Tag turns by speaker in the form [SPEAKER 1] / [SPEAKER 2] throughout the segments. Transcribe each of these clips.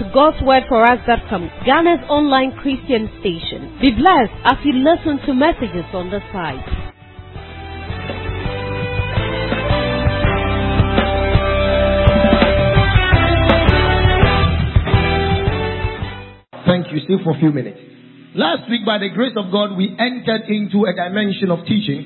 [SPEAKER 1] of God's Word for Us.com, Ghana's online Christian station. Be blessed as you listen to messages on the site.
[SPEAKER 2] Thank you. Stay for a few minutes. Last week, by the grace of God, we entered into a dimension of teaching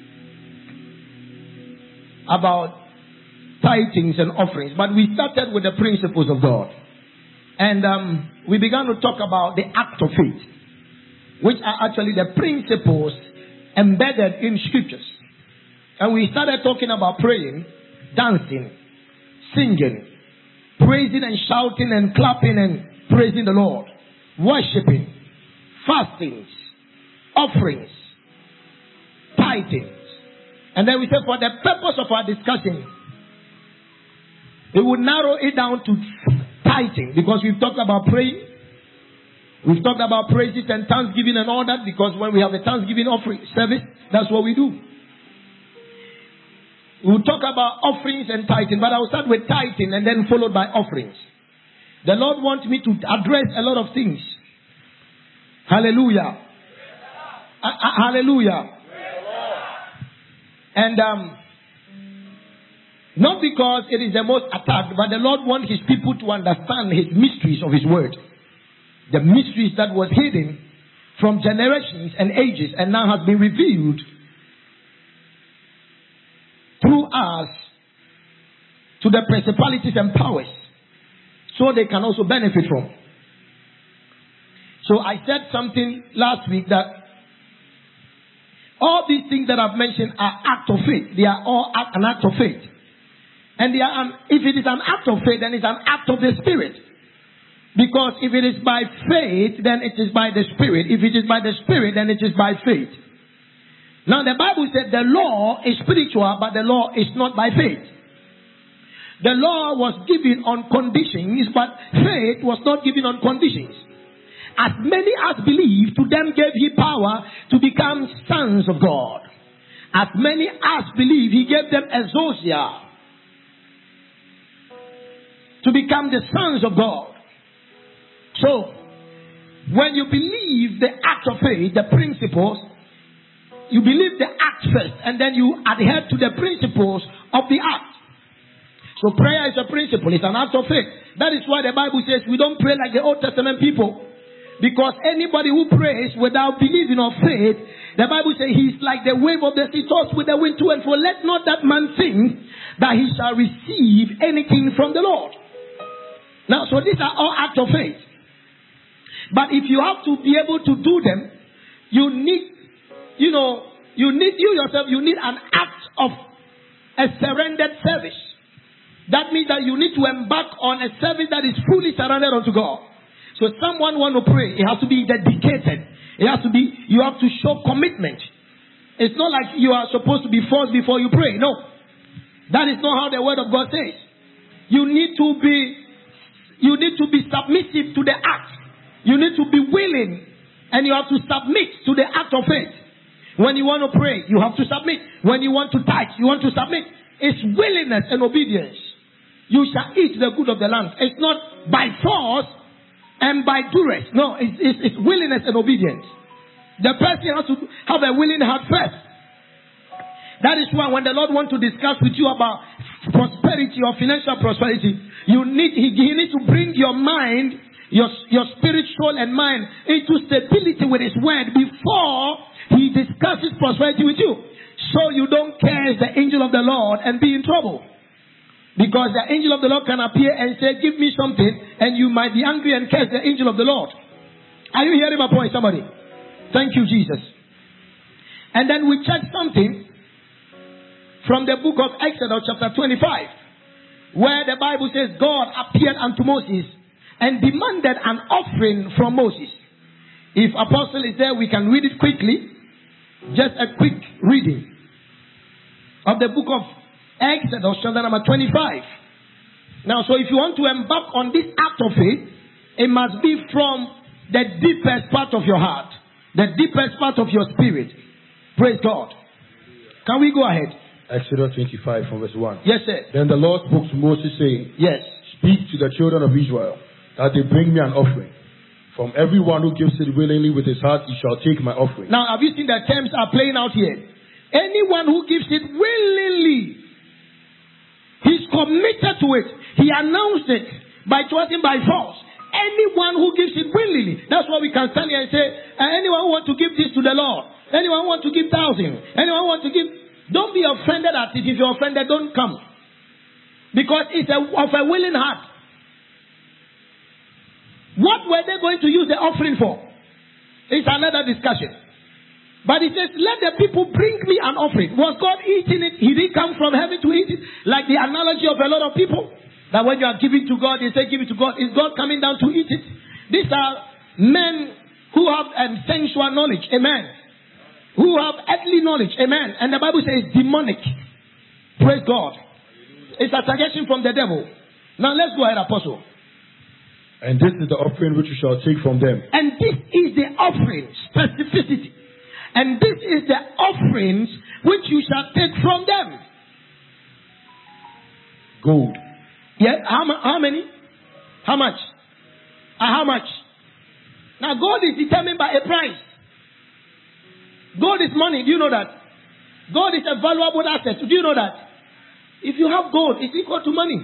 [SPEAKER 2] about tithings and offerings. But we started with the principles of God. And we began to talk about the act of faith, which are actually the principles embedded in scriptures. And we started talking about praying, dancing, singing, praising and shouting and clapping and praising the Lord, worshiping, fastings, offerings, tithings. And then we said for the purpose of our discussion, we would narrow it down to tithing, because we've talked about praying, we've talked about praises and thanksgiving and all that, because when we have a thanksgiving offering service, that's what we do. We'll talk about offerings and tithing, but I'll start with tithing and then followed by offerings. The Lord wants me to address a lot of things. Hallelujah. Hallelujah. And not because it is the most attacked, but the Lord wants His people to understand His mysteries of His word. The mysteries that was hidden from generations and ages and now has been revealed through us to the principalities and powers, so they can also benefit from. So I said something last week that all these things that I've mentioned are acts of faith. They are all an act of faith. And they are if it is an act of faith, then it's an act of the Spirit. Because if it is by faith, then it is by the Spirit. If it is by the Spirit, then it is by faith. Now the Bible said the law is spiritual, but the law is not by faith. The law was given on conditions, but faith was not given on conditions. As many as believe, to them gave He power to become sons of God. As many as believe, He gave them exousia, to become the sons of God. So, when you believe the act of faith, the principles, you believe the act first, and then you adhere to the principles of the act. So prayer is a principle, it's an act of faith. That is why the Bible says we don't pray like the Old Testament people. Because anybody who prays without believing or faith, the Bible says he's like the wave of the sea tossed with the wind to and fro. Let not that man think that he shall receive anything from the Lord. Now, so these are all acts of faith. But if you have to be able to do them, you need an act of a surrendered service. That means that you need to embark on a service that is fully surrendered unto God. So someone want to pray, it has to be dedicated. You have to show commitment. It's not like you are supposed to be forced before you pray. No. That is not how the word of God says. You need to be submissive to the act. You need to be willing, and you have to submit to the act of faith. When you want to pray, you have to submit. When you want to tithe, you want to submit. It's willingness and obedience. You shall eat the good of the land. It's not by force and by duress. No, it's willingness and obedience. The person has to have a willing heart first. That is why when the Lord wants to discuss with you about prosperity or financial prosperity, He needs to bring your mind, your spirit, soul and mind into stability with His word before He discusses prosperity with you. So you don't curse the angel of the Lord and be in trouble. Because the angel of the Lord can appear and say, give me something, and you might be angry and curse the angel of the Lord. Are you hearing my point, somebody? Thank you, Jesus. And then we check something from the book of Exodus chapter 25, where the Bible says God appeared unto Moses and demanded an offering from Moses. If Apostle is there, we can read it quickly. Just a quick reading of the book of Exodus chapter number 25. Now, so if you want to embark on this act of faith, it must be from the deepest part of your heart, the deepest part of your spirit. Praise God. Can we go ahead?
[SPEAKER 3] Exodus 25 from verse 1.
[SPEAKER 2] Yes, sir.
[SPEAKER 3] Then the Lord spoke to Moses saying,
[SPEAKER 2] yes,
[SPEAKER 3] speak to the children of Israel that they bring me an offering. From everyone who gives it willingly with his heart, he shall take my offering.
[SPEAKER 2] Now, have you seen the terms are playing out here? Anyone who gives it willingly, he's committed to it. He announced it by choosing by force. Anyone who gives it willingly. That's why we can stand here and say, anyone who wants to give this to the Lord, anyone who wants to give 1,000, anyone who wants to give, don't be offended at it. If you're offended, don't come. Because it's of a willing heart. What were they going to use the offering for? It's another discussion. But it says, let the people bring me an offering. Was God eating it? He didn't come from heaven to eat it. Like the analogy of a lot of people. That when you are giving to God, they say, give it to God. Is God coming down to eat it? These are men who have sensual knowledge. Amen. Who have earthly knowledge. Amen. And the Bible says demonic. Praise God. It's a suggestion from the devil. Now let's go ahead, Apostle.
[SPEAKER 3] And this is the offering which you shall take from them.
[SPEAKER 2] And this is the offering. Specificity. And this is the offerings which you shall take from them.
[SPEAKER 3] Gold.
[SPEAKER 2] Yeah, how many? How much? How much? Now gold is determined by a price. Gold is money. Do you know that? Gold is a valuable asset. Do you know that? If you have gold, it's equal to money.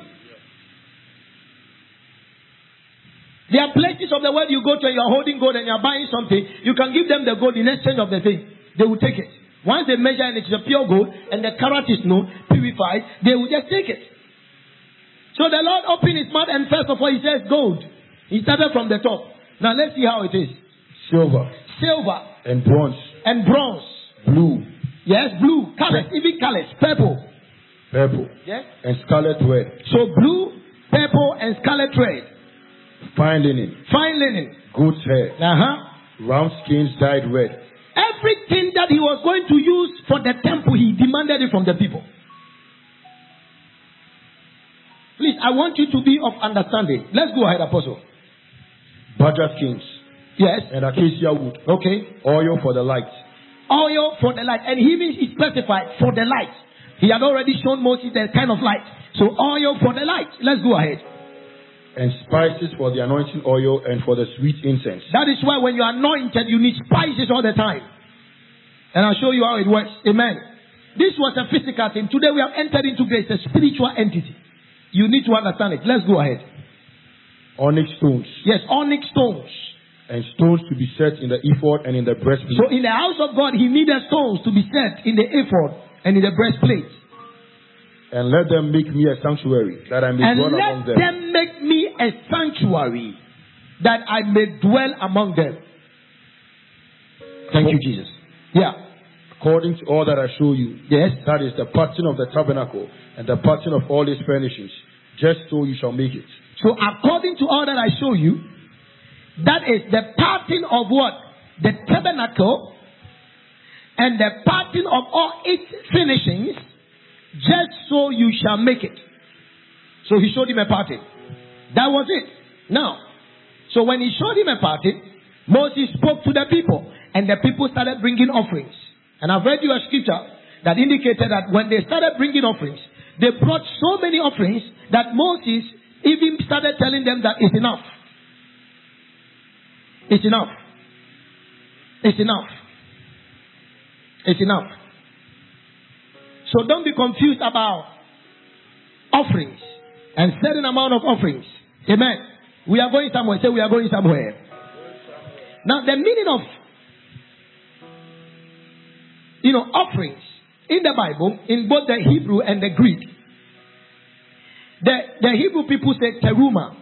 [SPEAKER 2] There are places of the world you go to and you're holding gold and you're buying something. You can give them the gold in exchange of the thing. They will take it. Once they measure and it's a pure gold and the carat is purified, they will just take it. So the Lord opened his mouth and first of all he says gold. He started from the top. Now let's see how it is.
[SPEAKER 3] Silver.
[SPEAKER 2] Silver.
[SPEAKER 3] And bronze.
[SPEAKER 2] And bronze.
[SPEAKER 3] Blue.
[SPEAKER 2] Yes, blue. Colors. Even colors. Purple.
[SPEAKER 3] Purple.
[SPEAKER 2] Yes.
[SPEAKER 3] And scarlet red.
[SPEAKER 2] So blue, purple, and scarlet red.
[SPEAKER 3] Fine linen.
[SPEAKER 2] Fine linen.
[SPEAKER 3] Goat's hair. Round skins dyed red.
[SPEAKER 2] Everything that he was going to use for the temple, he demanded it from the people. Please, I want you to be of understanding. Let's go ahead, Apostle.
[SPEAKER 3] Badger skins.
[SPEAKER 2] Yes.
[SPEAKER 3] And acacia wood.
[SPEAKER 2] Okay.
[SPEAKER 3] Oil for the light.
[SPEAKER 2] Oil for the light. And he even specified for the light. He had already shown Moses the kind of light. So oil for the light. Let's go ahead.
[SPEAKER 3] And spices for the anointing oil and for the sweet incense.
[SPEAKER 2] That is why when you are anointed, you need spices all the time. And I'll show you how it works. Amen. This was a physical thing. Today we have entered into grace, a spiritual entity. You need to understand it. Let's go ahead.
[SPEAKER 3] Onyx stones.
[SPEAKER 2] Yes, onyx stones.
[SPEAKER 3] And stones to be set in the ephod and in the breastplate.
[SPEAKER 2] So in the house of God, he needed stones to be set in the ephod and in the breastplate.
[SPEAKER 3] And let them make me a sanctuary, that I may dwell among them.
[SPEAKER 2] And let them make me a sanctuary, that I may dwell among them. Thank you, Jesus. Yeah.
[SPEAKER 3] According to all that I show you,
[SPEAKER 2] yes,
[SPEAKER 3] that is the pattern of the tabernacle and the pattern of all its furnishings. Just so you shall make it.
[SPEAKER 2] So according to all that I show you, that is the pattern of what? The tabernacle and the pattern of all its finishings. Just so you shall make it. So he showed him a pattern. That was it. Now, so when he showed him a pattern, Moses spoke to the people, and the people started bringing offerings. And I've read you a scripture that indicated that when they started bringing offerings, they brought so many offerings that Moses even started telling them that it's enough. It's enough. It's enough. It's enough. So don't be confused about offerings and certain amount of offerings. Amen. We are going somewhere. Say we are going somewhere. Now the meaning of offerings in the Bible, in both the Hebrew and the Greek. The Hebrew people say teruma.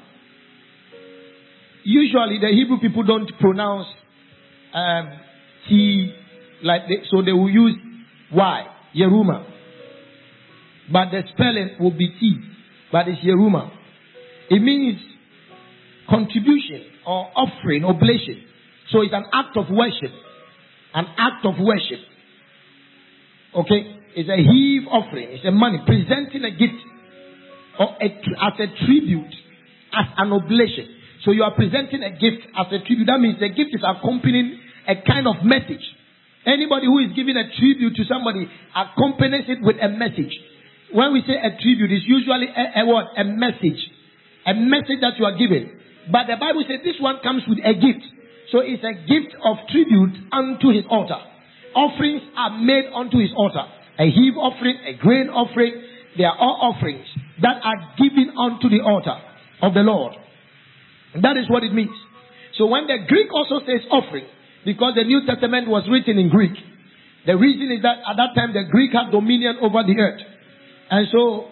[SPEAKER 2] Usually the Hebrew people don't pronounce T so they will use Y, Yeruma. But the spelling will be T, but it's Yeruma. It means contribution or offering, oblation. So it's an act of worship. An act of worship. Okay? It's a heave offering. It's a money. Presenting a gift or as a tribute, as an oblation. So you are presenting a gift as a tribute. That means the gift is accompanying a kind of message. Anybody who is giving a tribute to somebody accompanies it with a message. When we say a tribute, it's usually a word, a message. A message that you are giving. But the Bible says this one comes with a gift. So it's a gift of tribute unto his altar. Offerings are made unto his altar. A heave offering, a grain offering, they are all offerings that are given unto the altar of the Lord. And that is what it means. So when the Greek also says offering, because the New Testament was written in Greek, the reason is that at that time the Greek had dominion over the earth. And so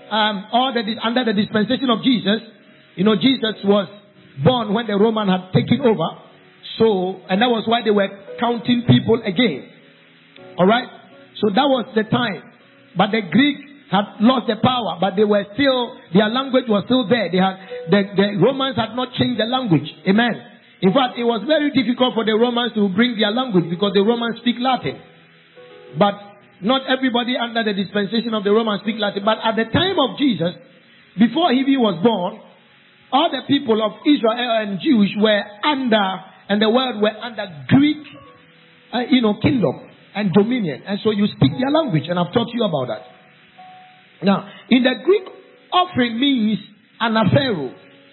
[SPEAKER 2] under the dispensation of Jesus, Jesus was born when the Roman had taken over. So, and that was why they were counting people again. Alright? So that was the time. But the Greek had lost their power, but their language was still there. The Romans had not changed the language. Amen. In fact, it was very difficult for the Romans to bring their language because the Romans speak Latin. But not everybody under the dispensation of the Romans speak Latin. But at the time of Jesus, before he was born, all the people of Israel and Jews were under, and the world were under Greek, kingdom and dominion. And so you speak their language, and I've taught you about that. Now, in the Greek, offering means anaphero.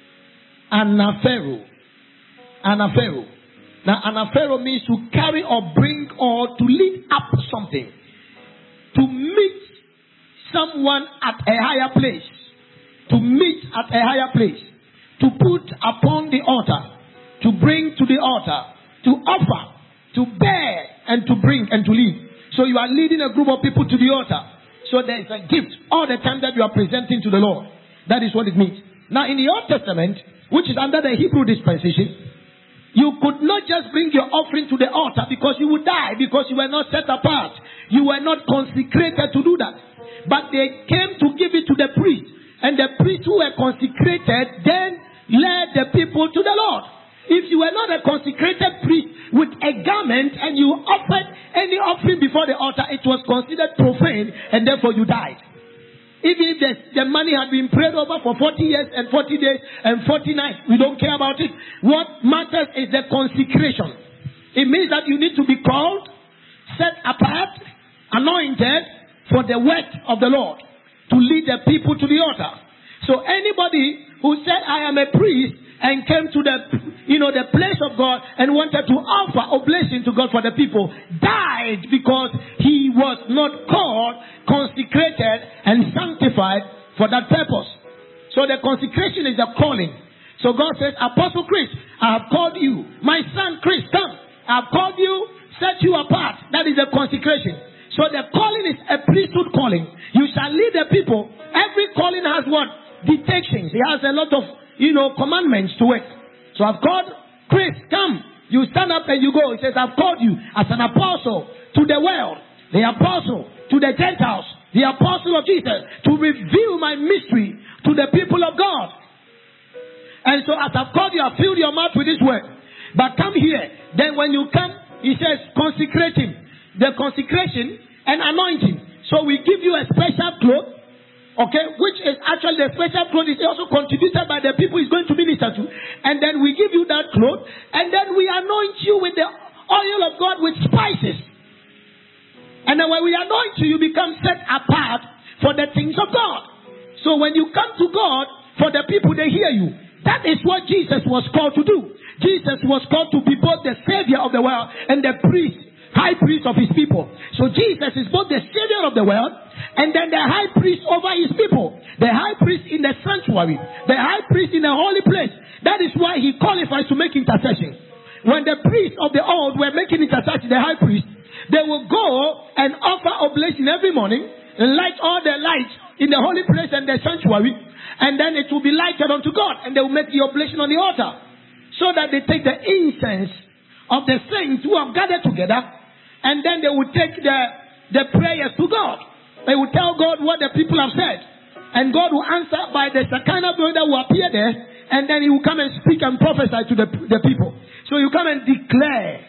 [SPEAKER 2] Anaphero. Anaphero. Now, anaphero means to carry or bring or to lead up something. To meet someone at a higher place. To meet at a higher place. To put upon the altar. To bring to the altar. To offer. To bear and to bring and to lead. So you are leading a group of people to the altar. So there is a gift all the time that you are presenting to the Lord. That is what it means. Now in the Old Testament, which is under the Hebrew dispensation, you could not just bring your offering to the altar because you would die, because you were not set apart. You were not consecrated to do that. But they came to give it to the priest. And the priests who were consecrated then led the people to the Lord. If you were not a consecrated priest with a garment and you offered any offering before the altar, it was considered profane and therefore you died. Even if the money had been prayed over for 40 years and 40 days and 40 nights, we don't care about it. What matters is the consecration. It means that you need to be called, set apart, anointed for the work of the Lord to lead the people to the altar. So anybody who said, I am a priest, and came to the place of God and wanted to offer oblation to God for the people, died because he was not called, consecrated, and sanctified for that purpose. So the consecration is the calling. So God says, Apostle Chris, I have called you. My son Chris, come. I have called you, set you apart. That is the consecration. So the calling is a priesthood calling. You shall lead the people. Every calling has what? Detections. It has a lot of commandments to it. So I've called Chris, come. You stand up and you go. He says, I've called you as an apostle to the world, the apostle to the Gentiles, the apostle of Jesus, to reveal my mystery to the people of God. And so as I've called you, I've filled your mouth with this word. But come here. Then when you come, he says, consecrate him. The consecration and anointing. So we give you a special cloth. Okay, which is actually the special cloth is also contributed by the people he's going to minister to. And then we give you that cloth. And then we anoint you with the oil of God with spices. And then when we anoint you, you become set apart for the things of God. So when you come to God, for the people, they hear you. That is what Jesus was called to do. Jesus was called to be both the Savior of the world and the priest, high priest of his people. So Jesus is both the Savior of the world and then the high priest over his people. The high priest in the sanctuary. The high priest in the holy place. That is why he qualifies to make intercession. When the priests of the old were making intercession, the high priest, they will go and offer oblation every morning, light all the lights in the holy place and the sanctuary, and then it will be lighted unto God, and they will make the oblation on the altar. So that they take the incense of the saints who have gathered together, and then they will take the prayers to God. They will tell God what the people have said. And God will answer by the Shekinah glory that will appear there. And then he will come and speak and prophesy to the people. So you come and declare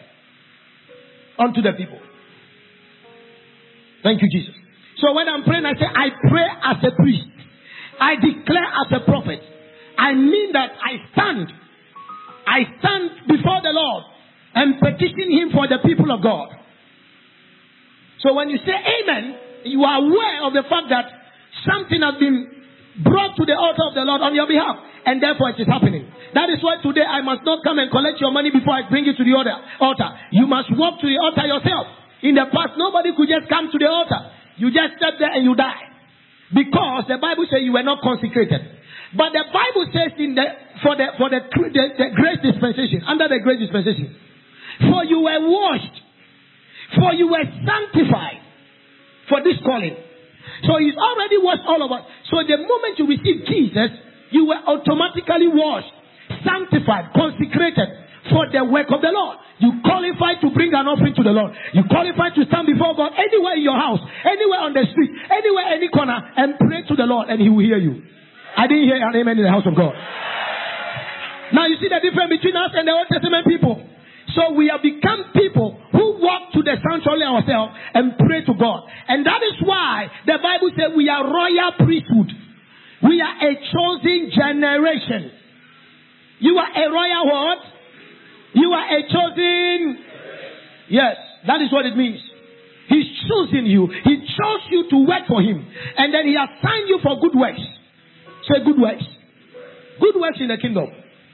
[SPEAKER 2] unto the people. Thank you, Jesus. So when I'm praying, I say, I pray as a priest. I declare as a prophet. I mean that I stand before the Lord and petition him for the people of God. So when you say amen, you are aware of the fact that something has been brought to the altar of the Lord on your behalf. And therefore it is happening. That is why today I must not come and collect your money before I bring it to the altar. You must walk to the altar yourself. In the past, nobody could just come to the altar. You just step there and you die. Because the Bible says you were not consecrated. But the Bible says for the grace dispensation, under the grace dispensation, for you were washed, for you were sanctified for this calling. So he's already washed all of us. So the moment you receive Jesus, you were automatically washed, sanctified, consecrated for the work of the Lord. You qualify to bring an offering to the Lord. You qualify to stand before God anywhere in your house, anywhere on the street, anywhere, any corner, and pray to the Lord, and He will hear you. I didn't hear an amen in the house of God. Now you see the difference between us and the Old Testament people. So we have become people who walk to the sanctuary ourselves and pray to God. And that is why the Bible says we are royal priesthood. We are a chosen generation. You are a royal what? You are a chosen. Yes, that is what it means. He's chosen you. He chose you to work for Him. And then He assigned you for good works. Say good works. Good works in the kingdom.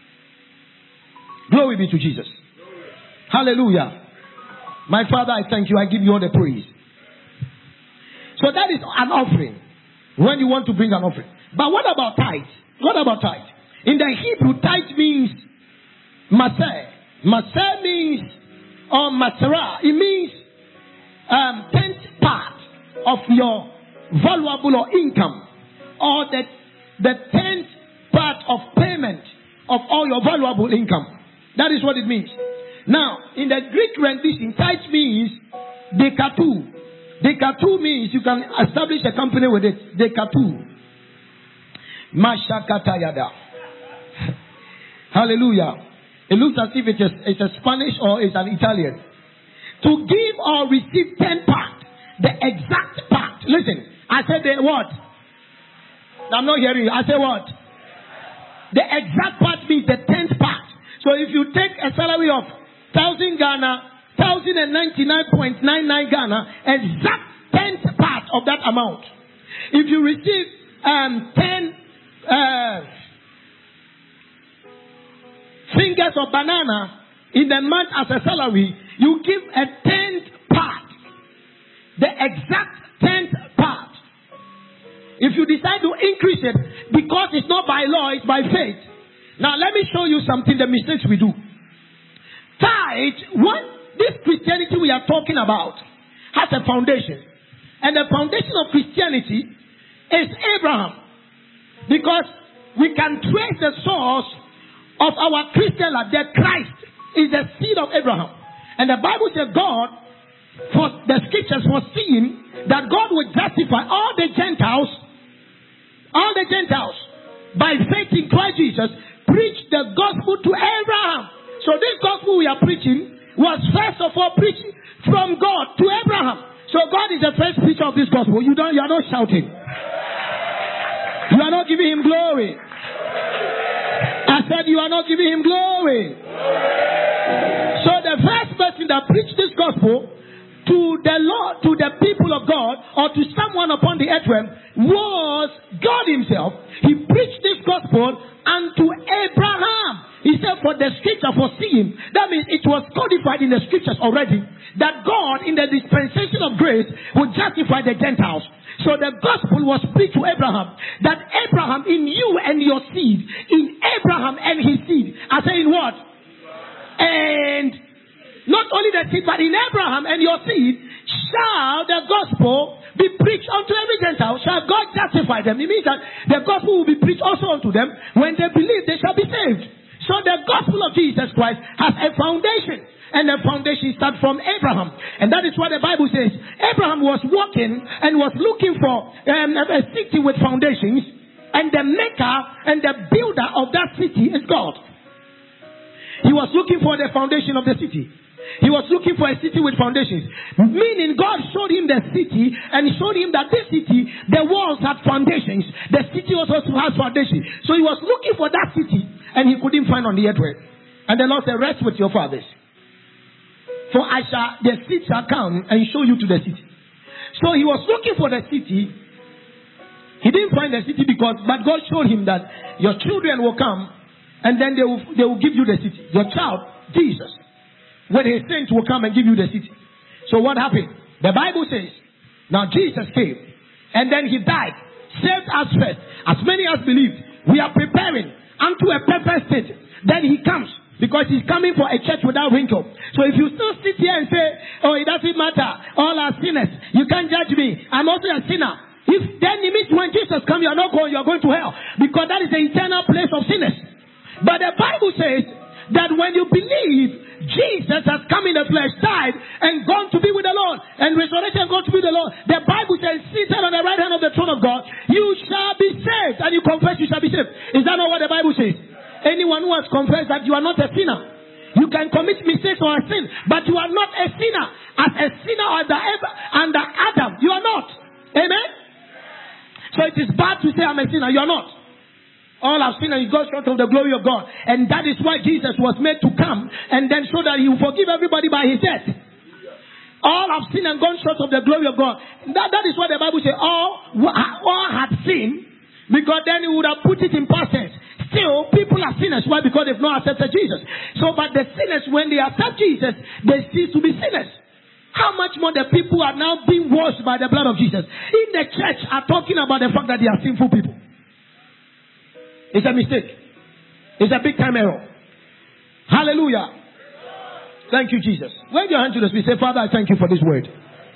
[SPEAKER 2] Glory be to Jesus. Hallelujah. My Father, I thank you. I give you all the praise. So that is an offering. When you want to bring an offering. But what about tithe? What about tithe? In the Hebrew, tithe means maser. Maser means, or masera, it means 10th part of your valuable or income, or the 10th part of payment of all your valuable income. That is what it means. Now, in the Greek rendition, tithe means dekatu. Dekatu means you can establish a company with it. Dekatu. Mashakatayada. Hallelujah. It looks as if it's a Spanish or it's an Italian. To give or receive 10 part. The exact part. Listen, I said the what? I'm not hearing you. I say what? The exact part means the 10th part. So if you take a salary of 1,000 Ghana, 1,099.99 Ghana, exact 10th part of that amount. If you receive 10 fingers of banana in the month as a salary, you give a 10th part. The exact 10th part. If you decide to increase it, because it's not by law, it's by faith. Now let me show you something, the mistakes we do. Tithe, this Christianity we are talking about has a foundation. And the foundation of Christianity is Abraham. Because we can trace the source of our Christian life. The Christ is the seed of Abraham. And the Bible says God, for the scriptures foreseeing that God would justify all the Gentiles by faith in Christ Jesus, preach the gospel to Abraham. So this gospel we are preaching was first of all preached from God to Abraham. So God is the first preacher of this gospel. You are not shouting. You are not giving Him glory. I said you are not giving Him glory. So the first person that preached this gospel to the Lord, to the people of God, or to someone upon the earth realm, was God Himself. He preached this gospel unto Abraham. He said, for the scripture foreseeing, that means it was codified in the scriptures already, that God in the dispensation of grace would justify the Gentiles. So the gospel was preached to Abraham, that Abraham in you and your seed, in Abraham and his seed. I say in what? And not only the seed, but in Abraham and your seed shall the gospel be preached unto every Gentile. Shall God justify them? It means that the gospel will be preached also unto them. When they believe, they shall be saved. So the gospel of Jesus Christ has a foundation. And the foundation starts from Abraham. And that is what the Bible says. Abraham was walking and was looking for a city with foundations. And the maker and the builder of that city is God. He was looking for the foundation of the city. He was looking for a city with foundations. Meaning God showed him the city and showed him that this city, the walls had foundations. The city also has foundations. So he was looking for that city and he couldn't find on the earth. And the Lord said, rest with your fathers. For the seed shall come and show you to the city. So he was looking for the city. He didn't find the city but God showed him that your children will come And then they will give you the city. Your child, Jesus, with his saints will come and give you the city. So what happened? The Bible says, now Jesus came and then he died, saved us first. As many as believed, we are preparing unto a perfect state. Then he comes because he's coming for a church without wrinkle. So if you still sit here and say, oh, it doesn't matter, all are sinners, you can't judge me, I'm also a sinner. Then it means when Jesus comes, you are not going, you are going to hell. Because that is the eternal place of sinners. But the Bible says that when you believe Jesus has come in the flesh, died, and gone to be with the Lord, and resurrection and gone to be with the Lord, the Bible says, seated on the right hand of the throne of God, you shall be saved. And you confess, you shall be saved. Is that not what the Bible says? Anyone who has confessed that you are not a sinner, you can commit mistakes or a sin, but you are not a sinner. As a sinner under Adam, you are not. Amen? So it is bad to say I'm a sinner. You are not. All have sinned and you got short of the glory of God. And that is why Jesus was made to come and then so that he will forgive everybody by his death. All have sinned and gone short of the glory of God. That is what the Bible says. All had sinned, because then he would have put it in past tense. Still, people are sinners. Why? Because they've not accepted Jesus. So, but the sinners, when they accept Jesus, they cease to be sinners. How much more the people are now being washed by the blood of Jesus in the church are talking about the fact that they are sinful people. It's a mistake. It's a big time error. Hallelujah. Thank you, Jesus. Wave your hand to the Spirit. Say, Father, I thank you for this word.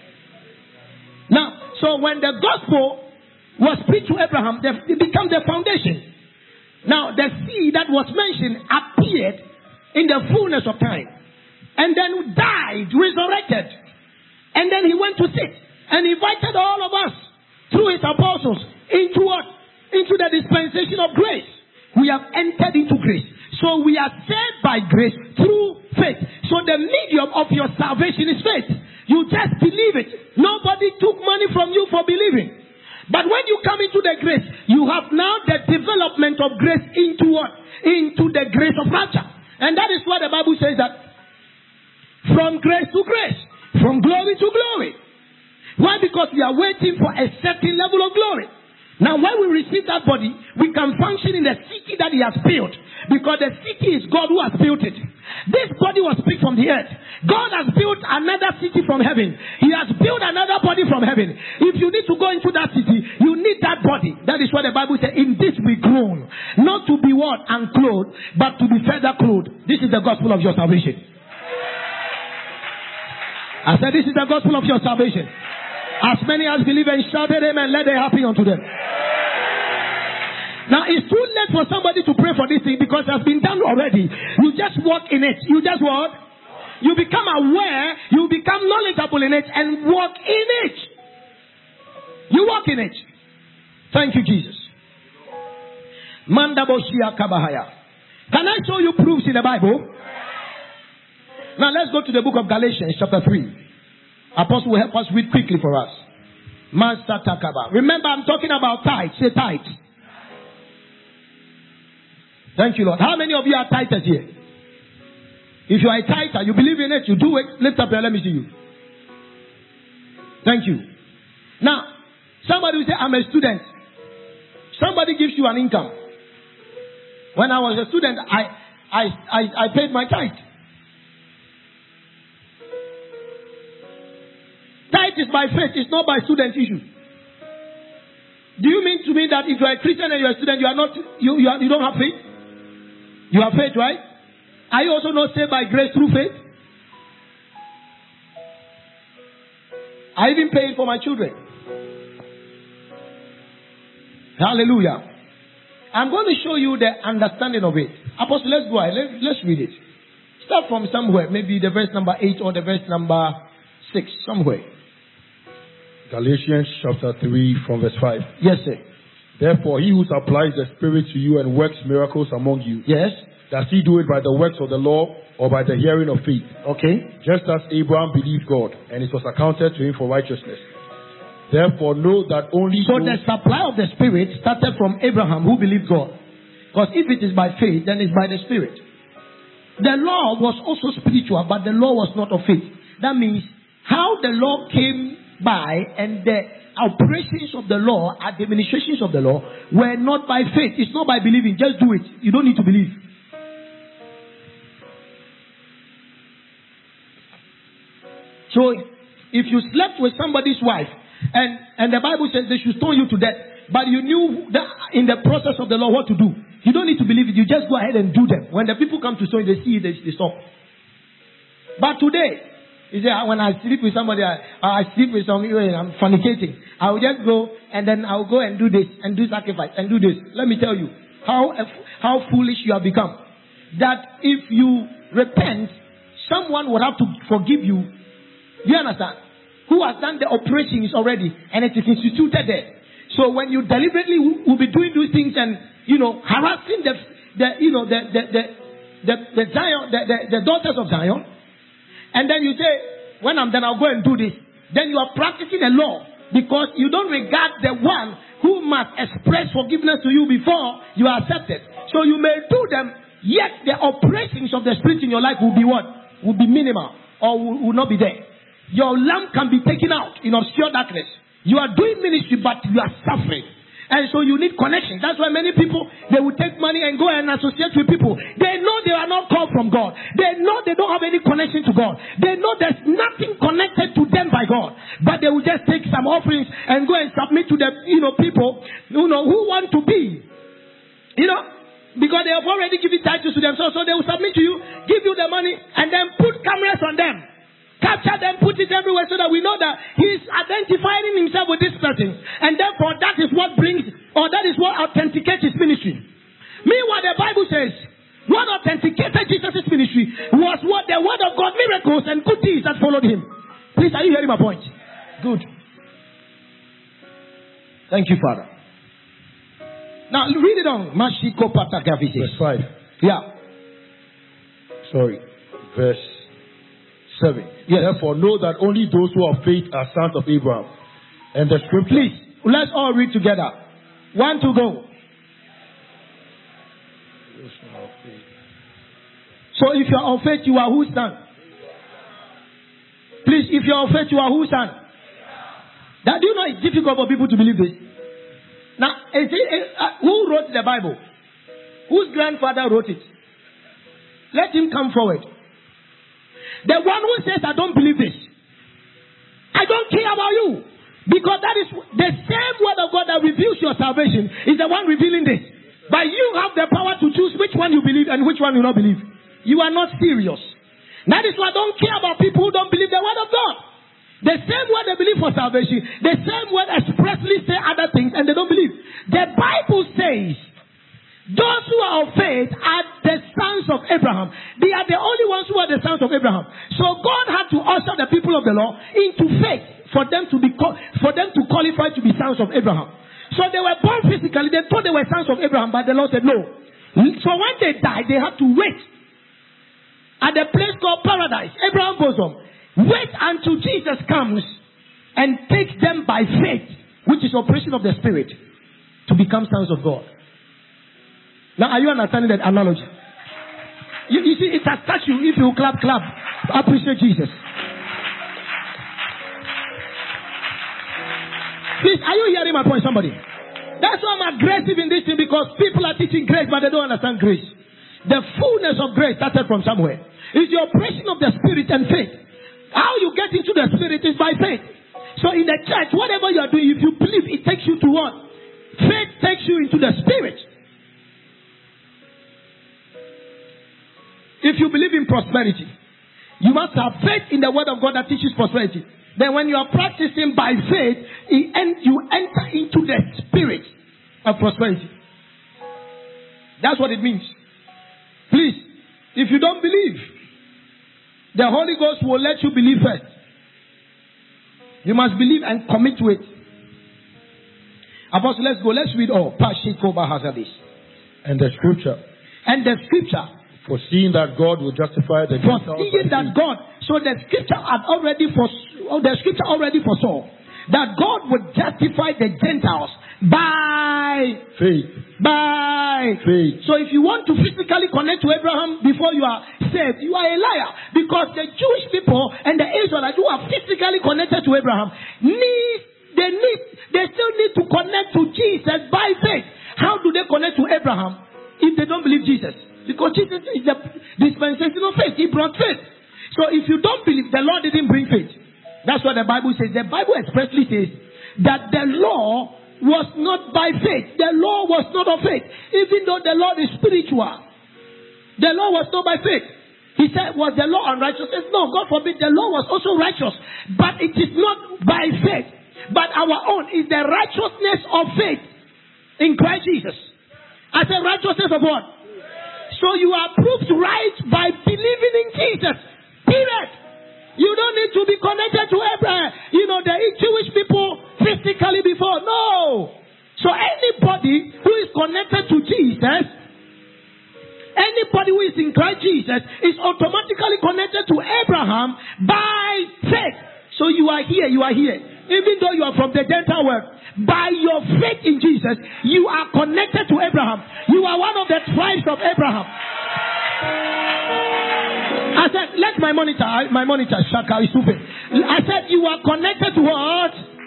[SPEAKER 2] Now, so when the gospel was preached to Abraham, it became the foundation. Now, the seed that was mentioned appeared in the fullness of time. And then died, resurrected. And then he went to sit and invited all of us through his apostles into what? Into the dispensation of grace. We have entered into grace. So we are saved by grace through faith. So the medium of your salvation is faith. You just believe it. Nobody took money from you for believing. But when you come into the grace, you have now the development of grace into what? Into the grace of rapture. And that is what the Bible says, that from grace to grace, from glory to glory. Why? Because we are waiting for a certain level of glory. Now, when we receive that body, we can function in the city that he has built. Because the city is God who has built it. This body was picked from the earth. God has built another city from heaven. He has built another body from heaven. If you need to go into that city, you need that body. That is what the Bible says. In this we groan. Not to be what? Unclothed, but to be further clothed. This is the gospel of your salvation. I said this is the gospel of your salvation. As many as believe and shouted amen, let it happen unto them. Now it's too late for somebody to pray for this thing because it has been done already. You just walk in it. You just what? You become aware, you become knowledgeable in it and walk in it. You walk in it. Thank you, Jesus. Mandaboshia Kabahaya. Can I show you proofs in the Bible? Now let's go to the book of Galatians chapter 3. Apostle will help us read quickly for us. Master Takaba. Remember, I'm talking about tithe. Say tithe. Thank you, Lord. How many of you are tithers here? If you are a tither, you believe in it, you do it. Lift up your, let me see you. Thank you. Now, somebody will say, I'm a student. Somebody gives you an income. When I was a student, I paid my tithe. Tithe is by faith, it's not by student issue. Do you mean to me that if you are a Christian and you are a student, you are not, you don't have faith? You have faith, right? Are you also not saved by grace through faith? I even paid for my children. Hallelujah. I'm going to show you the understanding of it. Apostle, let's go ahead. Let's read it. Start from somewhere, maybe the verse number 8 or the verse number 6, somewhere.
[SPEAKER 3] Galatians chapter 3 from verse 5.
[SPEAKER 2] Yes, sir.
[SPEAKER 3] Therefore, he who supplies the Spirit to you and works miracles among you,
[SPEAKER 2] yes,
[SPEAKER 3] does he do it by the works of the law or by the hearing of faith?
[SPEAKER 2] Okay.
[SPEAKER 3] Just as Abraham believed God, and it was accounted to him for righteousness. Therefore, know that only
[SPEAKER 2] so the supply of the Spirit started from Abraham who believed God. Because if it is by faith, then it's by the Spirit. The law was also spiritual, but the law was not of faith. That means how the law came by and the operations of the law, the administrations of the law were not by faith. It's not by believing. Just do it. You don't need to believe. So if you slept with somebody's wife and the Bible says they should stone you to death, but you knew that in the process of the law what to do, you don't need to believe it. You just go ahead and do them. When the people come to stone you, they see it, they stop. But today, you say, when I sleep with somebody, I sleep with somebody, I'm fornicating. I will just go and then I will go and do this and do sacrifice and do this. Let me tell you how foolish you have become. That if you repent, someone will have to forgive you. You understand? Who has done the operations already and it is instituted there. So when you deliberately will be doing those things and harassing the Zion, the daughters of Zion, and then you say, when I'm done, I'll go and do this. Then you are practicing a law because you don't regard the one who must express forgiveness to you before you are accepted. So you may do them, yet the operations of the Spirit in your life will be what? Will be minimal or will not be there. Your lamp can be taken out in obscure darkness. You are doing ministry, but you are suffering. And so you need connection. That's why many people, they will take money and go and associate with people. They know they are not called from God. They know they don't have any connection to God. They know there's nothing connected to them by God. But they will just take some offerings and go and submit to the people who want to be. Because they have already given titles to themselves. So they will submit to you, give you the money, and then put cameras on them. Capture them, put it everywhere so that we know that he's identifying himself with this person. And therefore, that is what authenticates his ministry. Meanwhile, the Bible says, what authenticated Jesus' ministry was what the word of God, miracles and good deeds that followed him. Please, are you hearing my point? Good. Thank you, Father. Now, read it on.
[SPEAKER 3] Verse 5.
[SPEAKER 2] Yeah.
[SPEAKER 3] Sorry. Verse 7. Yes. Therefore, know that only those who have faith are sons of Abraham. And the scripture.
[SPEAKER 2] Please, let's all read together. 1 to go. So if you are of faith, you are whose son? Please, if you are of faith, you are whose son? That, do you know it's difficult for people to believe this? Now, who wrote the Bible? Whose grandfather wrote it? Let him come forward. The one who says, I don't believe this. I don't care about you. Because that is the same word of God that reveals your salvation is the one revealing this. But you have the power to choose which one you believe and which one you don't believe. You are not serious. That is why I don't care about people who don't believe the word of God. The same word they believe for salvation, the same word expressly say other things and they don't believe. The Bible says, those who are of faith are the sons of Abraham. They are the only ones who are the sons of Abraham. So God had to usher the people of the law into faith for them to qualify to be sons of Abraham. So they were born physically. They thought they were sons of Abraham, but the Lord said no. So when they died, they had to wait at the place called paradise, Abraham's bosom. Wait until Jesus comes and takes them by faith, which is operation of the Spirit, to become sons of God. Now, are you understanding that analogy? You see, it has touched you. If you clap. Appreciate Jesus. Please, are you hearing my point, somebody? That's why I'm aggressive in this thing, because people are teaching grace, but they don't understand grace. The fullness of grace started from somewhere. It's the operation of the Spirit and faith. How you get into the Spirit is by faith. So in the church, whatever you are doing, if you believe, it takes you to what? Faith takes you into the Spirit. If you believe in prosperity, you must have faith in the word of God that teaches prosperity. Then when you are practicing by faith, you enter into the spirit of prosperity. That's what it means. Please, if you don't believe, the Holy Ghost will let you believe first. You must believe and commit to it. Apostle, let's go. Let's read all.
[SPEAKER 3] And the scripture. Foreseeing that God will justify the Gentiles.
[SPEAKER 2] Foreseeing that God. So the scripture already foresaw that God would justify the Gentiles by
[SPEAKER 3] faith.
[SPEAKER 2] So if you want to physically connect to Abraham before you are saved, you are a liar. Because the Jewish people and the Israelites who are physically connected to Abraham they still need to connect to Jesus by faith. How do they connect to Abraham if they don't believe Jesus? Because Jesus is the dispensation of faith. He brought faith. So if you don't believe, the Lord didn't bring faith. That's what the Bible says. The Bible expressly says that the law was not by faith. The law was not of faith. Even though the law is spiritual, the law was not by faith. He said, was the law unrighteousness? No, God forbid. The law was also righteous, but it is not by faith. But our own is the righteousness of faith in Christ Jesus. I said righteousness of what? So you are proved right by believing in Jesus. Period. You don't need to be connected to Abraham. The Jewish people physically before. No. So anybody who is connected to Jesus, anybody who is in Christ Jesus is automatically connected to Abraham by faith. So you are here. Even though you are from the Gentile world, by your faith in Jesus, you are connected to Abraham. You are one of the tribes of Abraham. I said, let my monitor, Shaka is stupid. I said, you are connected to what?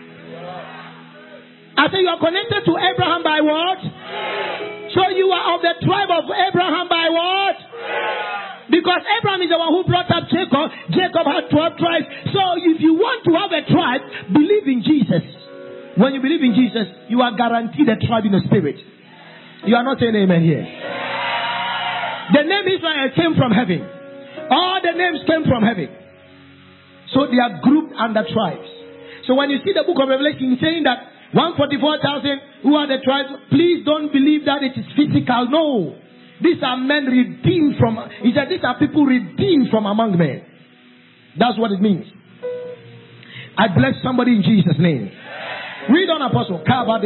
[SPEAKER 2] I said, you are connected to Abraham by what? So you are of the tribe of Abraham by what? Because Abraham is the one who brought up Jacob. Jacob had 12 tribes. So if you want to have a tribe, believe in Jesus. When you believe in Jesus, you are guaranteed a tribe in the spirit. You are not saying amen here. The name Israel came from heaven. All the names came from heaven. So they are grouped under tribes. So when you see the book of Revelation saying that 144,000 who are the tribes, please don't believe that it is physical. No. These are men redeemed from, he said these are people redeemed from among men. That's what it means. I bless somebody in Jesus' name. Read on, Apostle.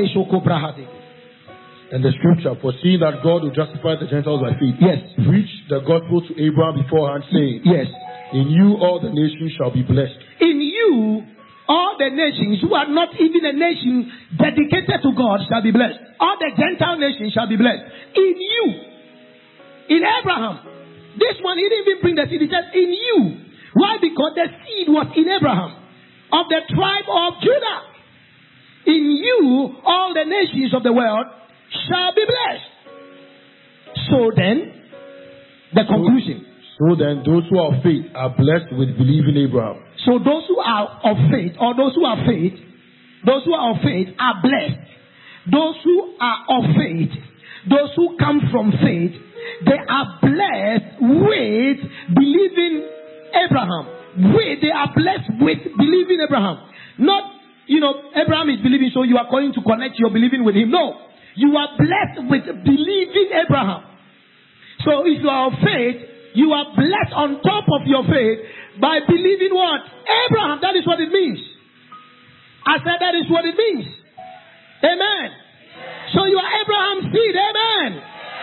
[SPEAKER 3] And the scripture, foreseeing that God will justify the Gentiles by faith,
[SPEAKER 2] yes,
[SPEAKER 3] preached the gospel to Abraham beforehand, saying,
[SPEAKER 2] yes,
[SPEAKER 3] in you all the nations shall be blessed.
[SPEAKER 2] In you all the nations who are not even a nation dedicated to God shall be blessed. All the Gentile nations shall be blessed. In you. In Abraham. This one, he didn't even bring the seed. He said, in you. Why? Because the seed was in Abraham, of the tribe of Judah. In you, all the nations of the world shall be blessed. So then, the conclusion.
[SPEAKER 3] So then, those who are of faith are blessed with believing Abraham.
[SPEAKER 2] So those who are of faith, or those who are of faith are blessed. Those who are of faith, those who come from faith, they are blessed with believing Abraham. They are blessed with believing Abraham. Not, Abraham is believing, so you are going to connect your believing with him. No. You are blessed with believing Abraham. So if you are of faith, you are blessed on top of your faith by believing what? Abraham. That is what it means. I said that is what it means. Amen. So you are Abraham's seed. Amen.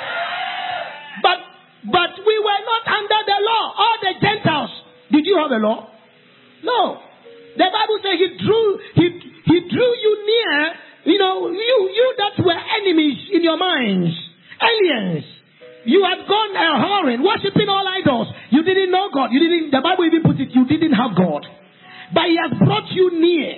[SPEAKER 2] But we were not under the law. All the Gentiles. Did you have a law? No. The Bible says he drew you near. You that were enemies in your minds, aliens. You had gone whoring, worshipping all idols. You didn't know God. The Bible even puts it, you didn't have God. But he has brought you near.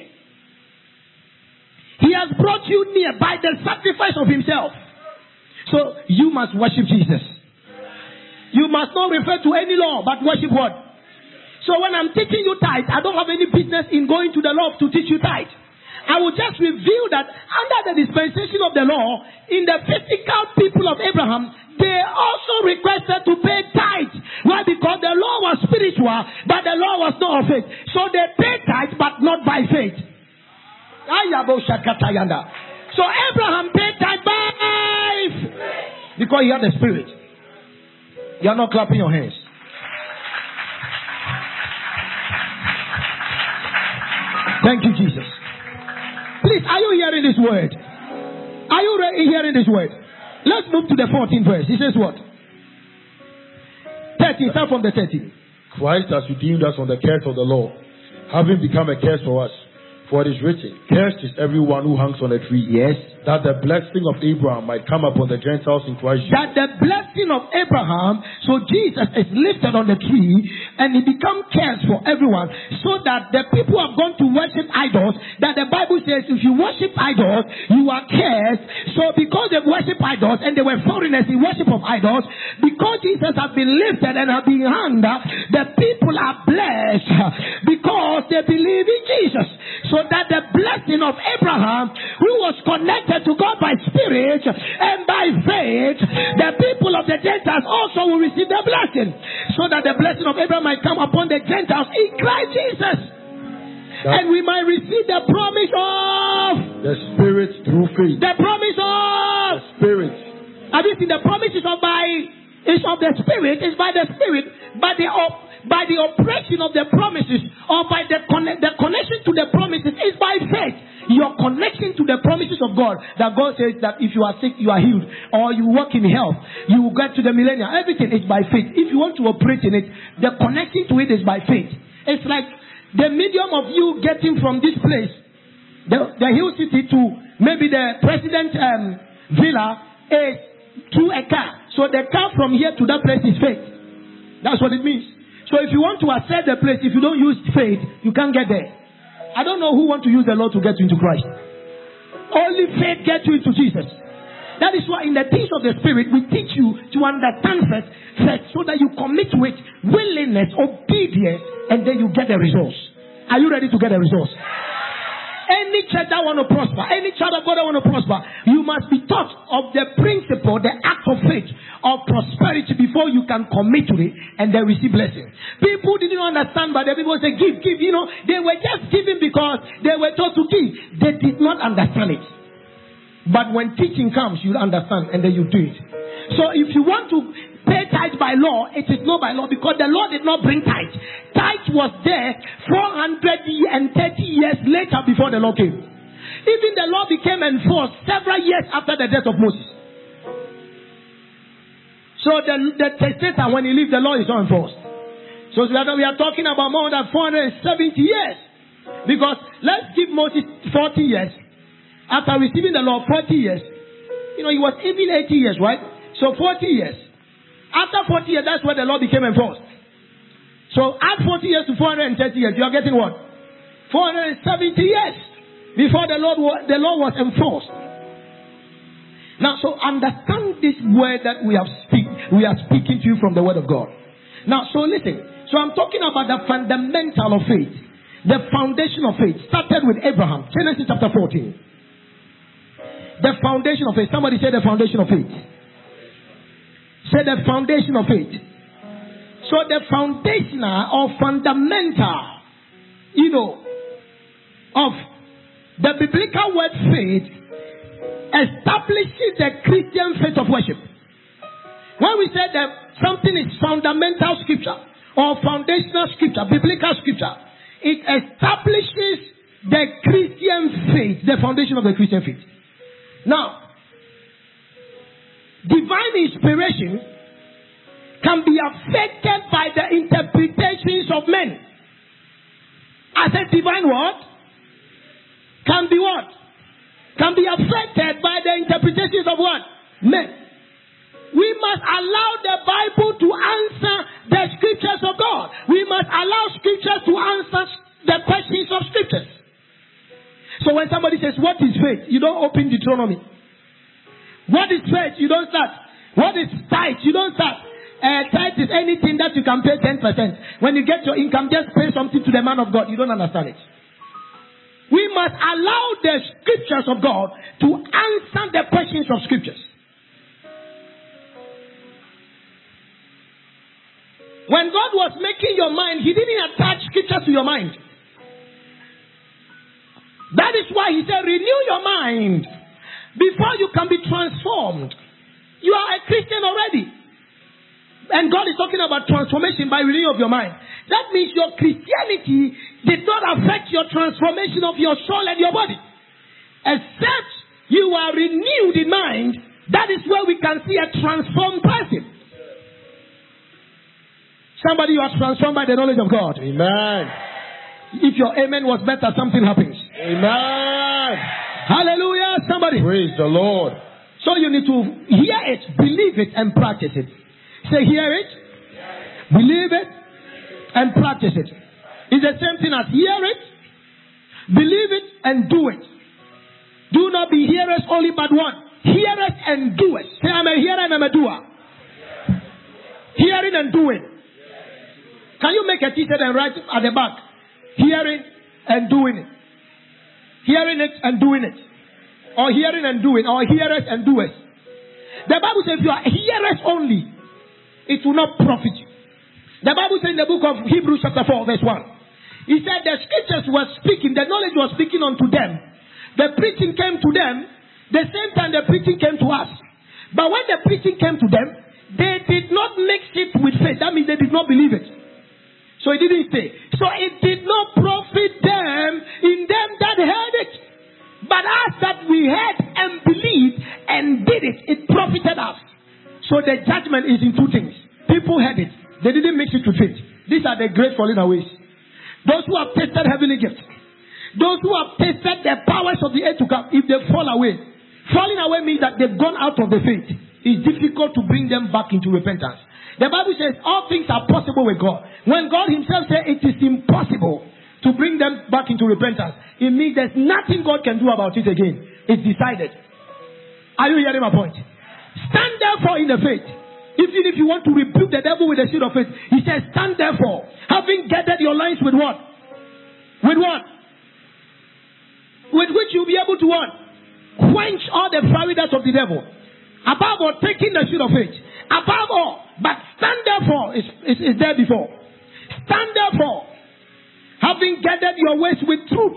[SPEAKER 2] He has brought you near by the sacrifice of himself. So you must worship Jesus. You must not refer to any law, but worship what? So when I'm teaching you tithe, I don't have any business in going to the law to teach you tithe. I will just reveal that under the dispensation of the law, in the physical people of Abraham, they also requested to pay tithe. Why? Because the law was spiritual, but the law was not of faith. So they paid tithe, but not by faith. So Abraham paid tithe by faith, because he had the spirit. You are not clapping your hands. Thank you, Jesus. Please, are you hearing this word? Are you hearing this word? Let's move to the 14th verse. He says what? 13, start from the 13.
[SPEAKER 3] Christ has redeemed us from the curse of the law, having become a curse for us. For it is written, cursed is everyone who hangs on a tree.
[SPEAKER 2] Yes.
[SPEAKER 3] That the blessing of Abraham might come upon the Gentiles in Christ Jesus.
[SPEAKER 2] That the blessing of Abraham, so Jesus is lifted on the tree, and it become cares for everyone, so that the people who have gone to worship idols, that the Bible says if you worship idols, you are cursed. So because they worship idols and they were foreigners in worship of idols, because Jesus has been lifted and has been hanged, the people are blessed because they believe in Jesus. So that the blessing of Abraham, who was connected to God by spirit and by faith, the people of the Gentiles also will receive the blessing, so that the blessing of Abraham might come upon the Gentiles in Christ Jesus. And we might receive the promise of
[SPEAKER 3] the Spirit through faith.
[SPEAKER 2] The promise of
[SPEAKER 3] the Spirit.
[SPEAKER 2] Have you seen the promises of the Spirit? Is by the Spirit, by the operation of the promises, or by the connection to the promises is by faith. Your connection to the promises of God, that God says that if you are sick, you are healed, or you walk in health, you will get to the millennium. Everything is by faith. If you want to operate in it, the connection to it is by faith. It's like the medium of you getting from this place, the hill city, to maybe the president villa, is through a car. So the car from here to that place is faith. That's what it means. So if you want to access the place, if you don't use faith, you can't get there. I don't know who want to use the Lord to get you into Christ. Only faith gets you into Jesus. That is why in the things of the Spirit, we teach you to understand first, so that you commit with willingness, obedience, and then you get the results. Are you ready to get the results? Any church that want to prosper, any child of God that want to prosper, you must be taught of the principle, the act of faith, of prosperity before you can commit to it and then receive blessing. People didn't understand, but the people say, give. They were just giving because they were told to give. They did not understand it. But when teaching comes, you understand and then you do it. So if you want to pay tithe by law, it is not by law, because the law did not bring tithe. Tithe was there 430 years later before the law came. Even the law became enforced several years after the death of Moses. So the testator, when he lived, the law is not enforced. So we are talking about more than 470 years. Because let's give Moses 40 years. After receiving the law, 40 years. He was even 80 years, right? So 40 years. After 40 years, that's where the law became enforced. So add 40 years to 430 years, you are getting what? 470 years before the law was enforced. Now, so understand this word that we are speaking to you from the word of God. Now, so listen. So I'm talking about the fundamental of faith. The foundation of faith started with Abraham. Genesis chapter 14. The foundation of faith. Somebody say the foundation of faith. Say the foundation of faith. So the foundational or fundamental, of the biblical word faith establishes the Christian faith of worship. When we say that something is fundamental scripture or foundational scripture, biblical scripture, it establishes the Christian faith, the foundation of the Christian faith. Now, divine inspiration can be affected by the interpretations of men. I said divine what? Can be what? Can be affected by the interpretations of what? Men. We must allow the Bible to answer the scriptures of God. We must allow scriptures to answer the questions of scriptures. So when somebody says, what is faith? You don't open Deuteronomy. What is faith? You don't start. What is tithe? You don't start. Tithe is anything that you can pay 10%. When you get your income, just pay something to the man of God. You don't understand it. We must allow the scriptures of God to answer the questions of scriptures. When God was making your mind, He didn't attach scriptures to your mind. That is why He said, renew your mind before you can be transformed. You are a Christian already. And God is talking about transformation by renewing of your mind. That means your Christianity did not affect your transformation of your soul and your body. Except you are renewed in mind, that is where we can see a transformed person. Somebody, you are transformed by the knowledge of God.
[SPEAKER 3] Amen.
[SPEAKER 2] If your amen was better, something happens.
[SPEAKER 3] Amen.
[SPEAKER 2] Hallelujah. Somebody.
[SPEAKER 3] Praise the Lord.
[SPEAKER 2] So you need to hear it, believe it, and practice it. Say, hear it, believe it, and practice it. It's the same thing as hear it, believe it, and do it. Do not be hearers only, but what? Hearers and doers. Say, I'm a hearer and I'm a doer. Hearing and doing. Can you make a t-shirt and write at the back? Hearing and doing it. Hearing it and doing it. Or hearing and doing. Or hearers and doers. The Bible says if you are hearers only, it will not profit you. The Bible says in the book of Hebrews chapter 4 verse 1. It said the scriptures were speaking, the knowledge was speaking unto them. The preaching came to them, the same time the preaching came to us. But when the preaching came to them, they did not mix it with faith. That means they did not believe it. So it didn't say. So it did not profit them in them that heard it. But us that we heard and believed and did it, it profited us. So the judgment is in two things. People heard it. They didn't mix it with faith. These are the great falling away. Those who have tasted heavenly gifts. Those who have tasted the powers of the earth to come, if they fall away. Falling away means that they've gone out of the faith. It's difficult to bring them back into repentance. The Bible says all things are possible with God. When God himself said it is impossible to bring them back into repentance, it means there's nothing God can do about it again. It's decided. Are you hearing my point? Stand therefore in the faith. Even if you want to rebuke the devil with the shield of faith, he says, stand therefore, having gathered your loins with what? With what? With which you'll be able to what? Quench all the fiery darts of the devil. Above all, taking the shield of faith. Above all, but stand therefore is there before. Stand therefore, having gathered your waist with truth.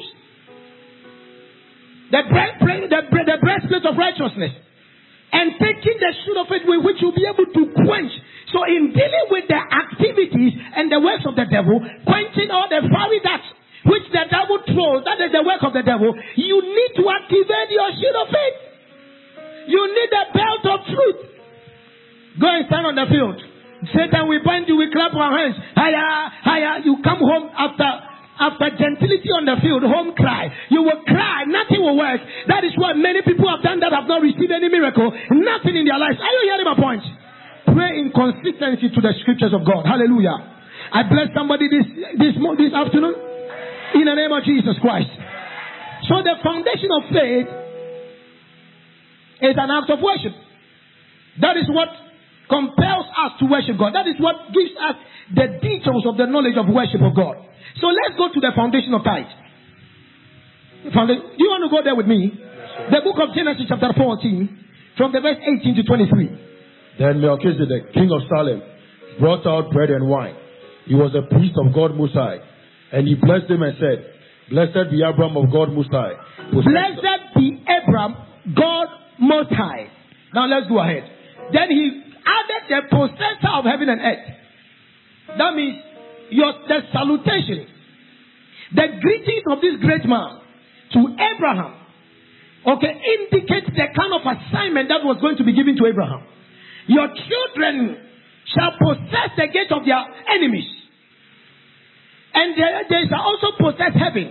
[SPEAKER 2] The breastplate of righteousness. And taking the shield of faith with which you'll be able to quench. So in dealing with the activities and the works of the devil, quenching all the fiery darts which the devil throws, that is the work of the devil, you need to activate your shield of faith. You need the belt of truth. Go and stand on the field. Satan will bind you, we clap our hands. Higher, higher. You come home after gentility on the field, home cry. You will cry, nothing will work. That is what many people have done that have not received any miracle. Nothing in their lives. Are you hearing my point? Pray in consistency to the scriptures of God. Hallelujah. I bless somebody this afternoon. In the name of Jesus Christ. So the foundation of faith is an act of worship. That is what compels us to worship God. That is what gives us the details of the knowledge of worship of God. So let's go to the foundation of tithe. Do you want to go there with me? Yes, the book of Genesis chapter 14 from the verse 18 to 23.
[SPEAKER 3] Then Melchizedek, king of Salem, brought out bread and wine. He was a priest of God Most High. And he blessed him and said, blessed be Abram of God Most High.
[SPEAKER 2] Blessed be Abram, God Most High. Now let's go ahead. Then he added the possessor of heaven and earth. That means the salutation, the greetings of this great man to Abraham, indicates the kind of assignment that was going to be given to Abraham. Your children shall possess the gate of their enemies. And they shall also possess heaven.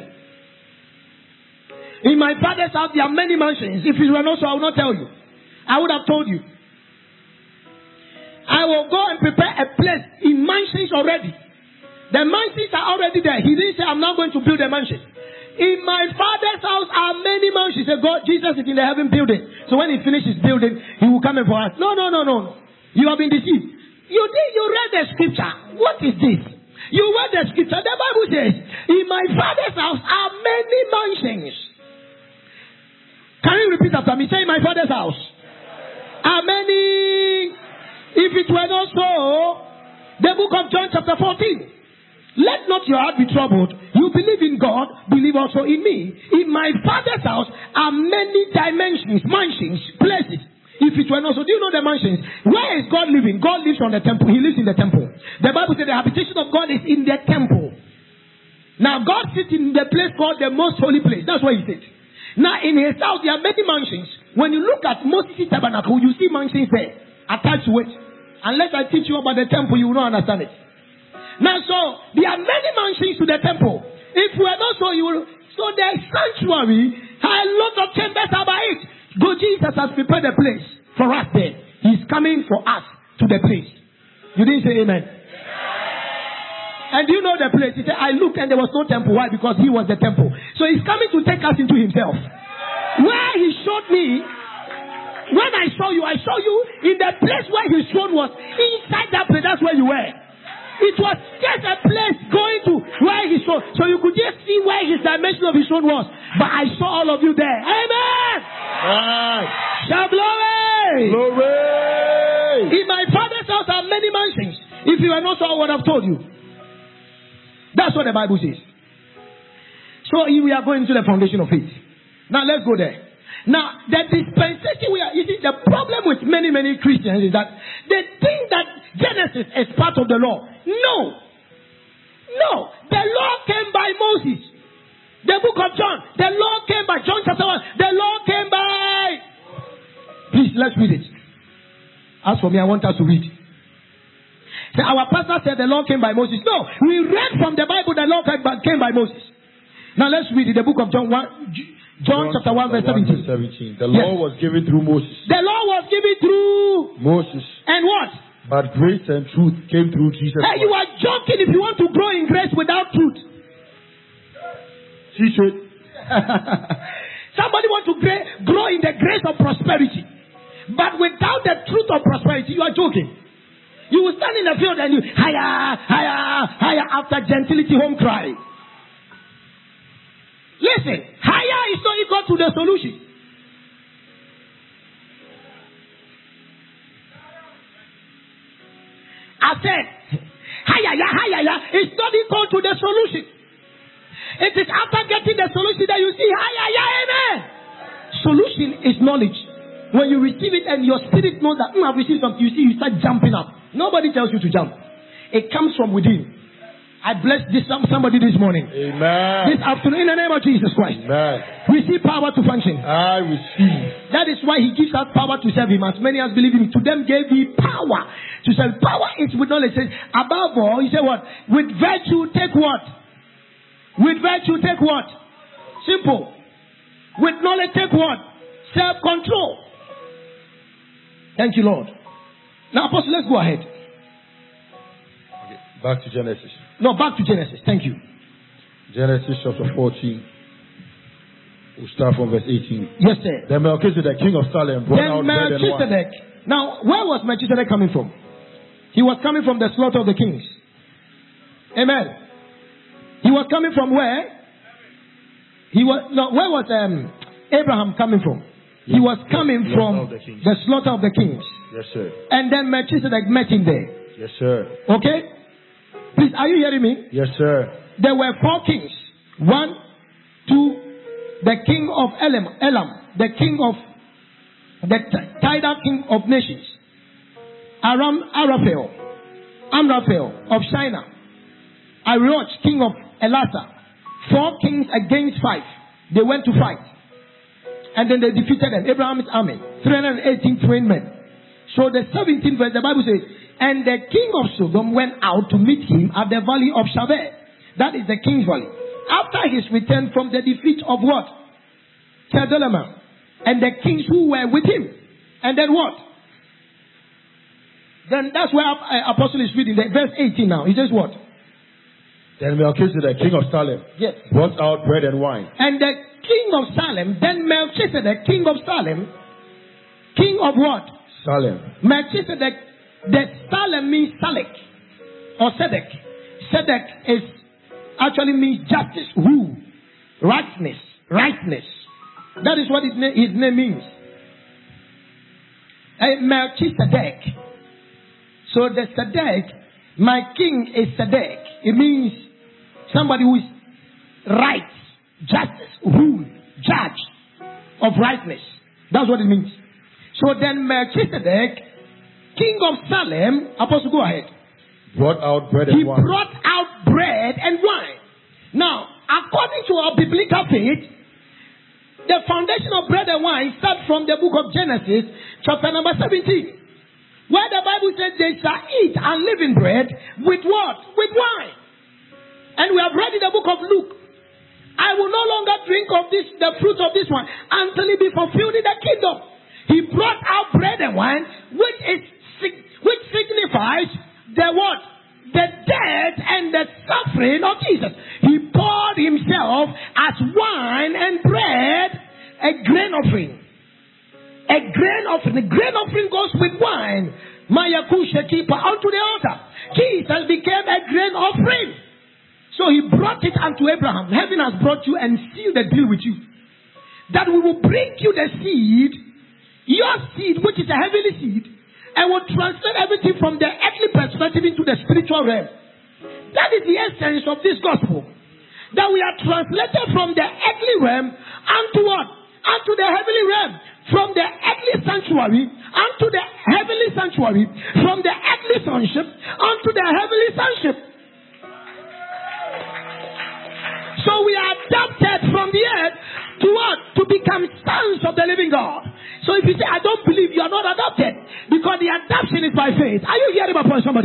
[SPEAKER 2] In my father's house there are many mansions. If it were not so, I would not tell you. I would have told you. I will go and prepare a place in mansions already. The mansions are already there. He didn't say, I'm not going to build a mansion. In my father's house are many mansions. He said, God, Jesus is in the heaven building. So when he finishes building, he will come in for us. No. You have been deceived. You read the scripture. What is this? You read the scripture. The Bible says, in my father's house are many mansions. Can you repeat after me? Say, in my father's house are many. If it were not so, the book of John chapter 14. Let not your heart be troubled. You believe in God, believe also in me. In my father's house are many dimensions, mansions, places. If it were not so, do you know the mansions? Where is God living? God lives on the temple. He lives in the temple. The Bible says the habitation of God is in the temple. Now God sits in the place called the most holy place. That's where he sits. Now in his house there are many mansions. When you look at Moses' tabernacle, you see mansions there attached to it. Unless I teach you about the temple, you will not understand it. Now so there are many mansions to the temple. If we are not so, so the sanctuary has a lot of chambers about it. God, Jesus has prepared a place for us there. He's coming for us to the place. You didn't say amen. And do you know the place? He said, I looked and there was no temple. Why? Because he was the temple. So he's coming to take us into himself. Where he showed me, when I saw you in the place where his throne was. Inside that place, that's where you were. It was just a place going to where his throne. So you could just see where his dimension of his throne was. But I saw all of you there. Amen.
[SPEAKER 3] Right.
[SPEAKER 2] Shout glory.
[SPEAKER 3] Glory.
[SPEAKER 2] In my father's house are many mansions. If you are not so, I would have told you. That's what the Bible says. So we are going to the foundation of faith. Now let's go there. Now the dispensation you see, the problem with many Christians is that they think that Genesis is part of the law. No. The law came by Moses. The book of John. The law came by John chapter 1. The law came by. Please, let's read it. As for me, I want us to read. So our pastor said the law came by Moses. No, we read from the Bible the law came by Moses. Now let's read it. The book of John chapter 1 verse 17.
[SPEAKER 3] The law was given through Moses.
[SPEAKER 2] The law was given through
[SPEAKER 3] Moses.
[SPEAKER 2] And what?
[SPEAKER 3] But grace and truth came through Jesus Christ.
[SPEAKER 2] Hey, you are joking if you want to grow in grace without truth.
[SPEAKER 3] Teach it.
[SPEAKER 2] Somebody want to grow in the grace of prosperity. But without the truth of prosperity, you are joking. You will stand in the field and you higher after gentility home cry. Listen, higher is not equal to the solution. I said, higher is not equal to the solution. It is after getting the solution that you see higher, amen. Solution is knowledge. When you receive it and your spirit knows that I've received something, you see, you start jumping up. Nobody tells you to jump. It comes from within. I bless somebody this morning.
[SPEAKER 3] Amen.
[SPEAKER 2] This afternoon in the name of Jesus Christ.
[SPEAKER 3] Amen.
[SPEAKER 2] Receive power to function.
[SPEAKER 3] I receive.
[SPEAKER 2] That is why he gives us power to serve him. As many as believe him, to them gave he power to serve. Power is with knowledge. Says, above all, he said what? With virtue take what? With virtue take what? Simple. With knowledge take what? Self-control. Thank you, Lord. Now, Apostle, let's go ahead.
[SPEAKER 3] Okay. Back to Genesis.
[SPEAKER 2] No, back to Genesis. Thank you.
[SPEAKER 3] Genesis chapter 14. We'll start from verse 18.
[SPEAKER 2] Yes, sir.
[SPEAKER 3] Then Melchizedek, king of Salem, brought out bread and wine.
[SPEAKER 2] Now, where was Melchizedek coming from? He was coming from the slaughter of the kings. Amen. He was coming from where? Where was Abraham coming from? He was coming from the slaughter of the kings.
[SPEAKER 3] Yes, sir.
[SPEAKER 2] And then Melchizedek met him there.
[SPEAKER 3] Yes, sir.
[SPEAKER 2] Okay? Please, are you hearing me?
[SPEAKER 3] Yes, sir.
[SPEAKER 2] There were 4 kings. 1, 2, the king of Elam, the king of the tidal king of nations. Amraphel of Shinar. Arioch, king of Elasah. 4 kings against 5. They went to fight. And then they defeated them. Abraham's army. 318 trained men. So the 17th verse, the Bible says, and the king of Sodom went out to meet him at the valley of Shaveh. That is the king's valley. After his return from the defeat of what? Chedorlaomer. And the kings who were with him. And then what? Then that's where Apostle is reading. Verse 18 now. He says what?
[SPEAKER 3] Then Melchizedek, king of Salem,
[SPEAKER 2] yes,
[SPEAKER 3] brought out bread and wine.
[SPEAKER 2] And the king of Salem, then Melchizedek, king of Salem, king of what?
[SPEAKER 3] Salem.
[SPEAKER 2] Melchizedek, the Salem means Salek or Sedek. Sedek is actually means justice, rule, rightness. That is what his name means. Melchizedek. So the Sedek, my king is Sedek. It means somebody who is right, justice, rule, judge of rightness. That's what it means. So then Melchizedek, king of Salem, Apostle, go ahead.
[SPEAKER 3] Brought out bread and wine.
[SPEAKER 2] He brought out bread and wine. Now, according to our biblical faith, the foundation of bread and wine starts from the book of Genesis, chapter number 17. Where the Bible says they shall eat unleavened bread with what? With wine. And we have read in the book of Luke, I will no longer drink of this, the fruit of this one, until it be fulfilled in the kingdom. He brought out bread and wine, which signifies the what? The death and the suffering of Jesus. He poured himself as wine and bread, a grain offering. A grain offering. The grain offering goes with wine. Mayakushekipa unto the altar. Jesus became a grain offering. So he brought it unto Abraham. Heaven has brought you and sealed the deal with you. That we will bring you the seed, your seed, which is a heavenly seed, and will translate everything from the earthly perspective into the spiritual realm. That is the essence of this gospel. That we are translated from the earthly realm unto what? Unto the heavenly realm. From the earthly sanctuary unto the heavenly sanctuary. From the earthly sonship unto the heavenly sonship. So we are adopted from the earth to what? To become sons of the living God. So if you say, I don't believe, you are not adopted. Because the adoption is by faith. Are you hearing about somebody?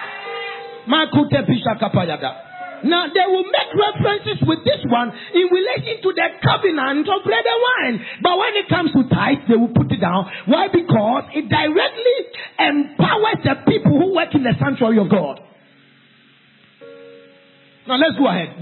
[SPEAKER 2] Now they will make references with this one in relation to the covenant of bread and wine. But when it comes to tithe, they will put it down. Why? Because it directly empowers the people who work in the sanctuary of God. Now let's go ahead.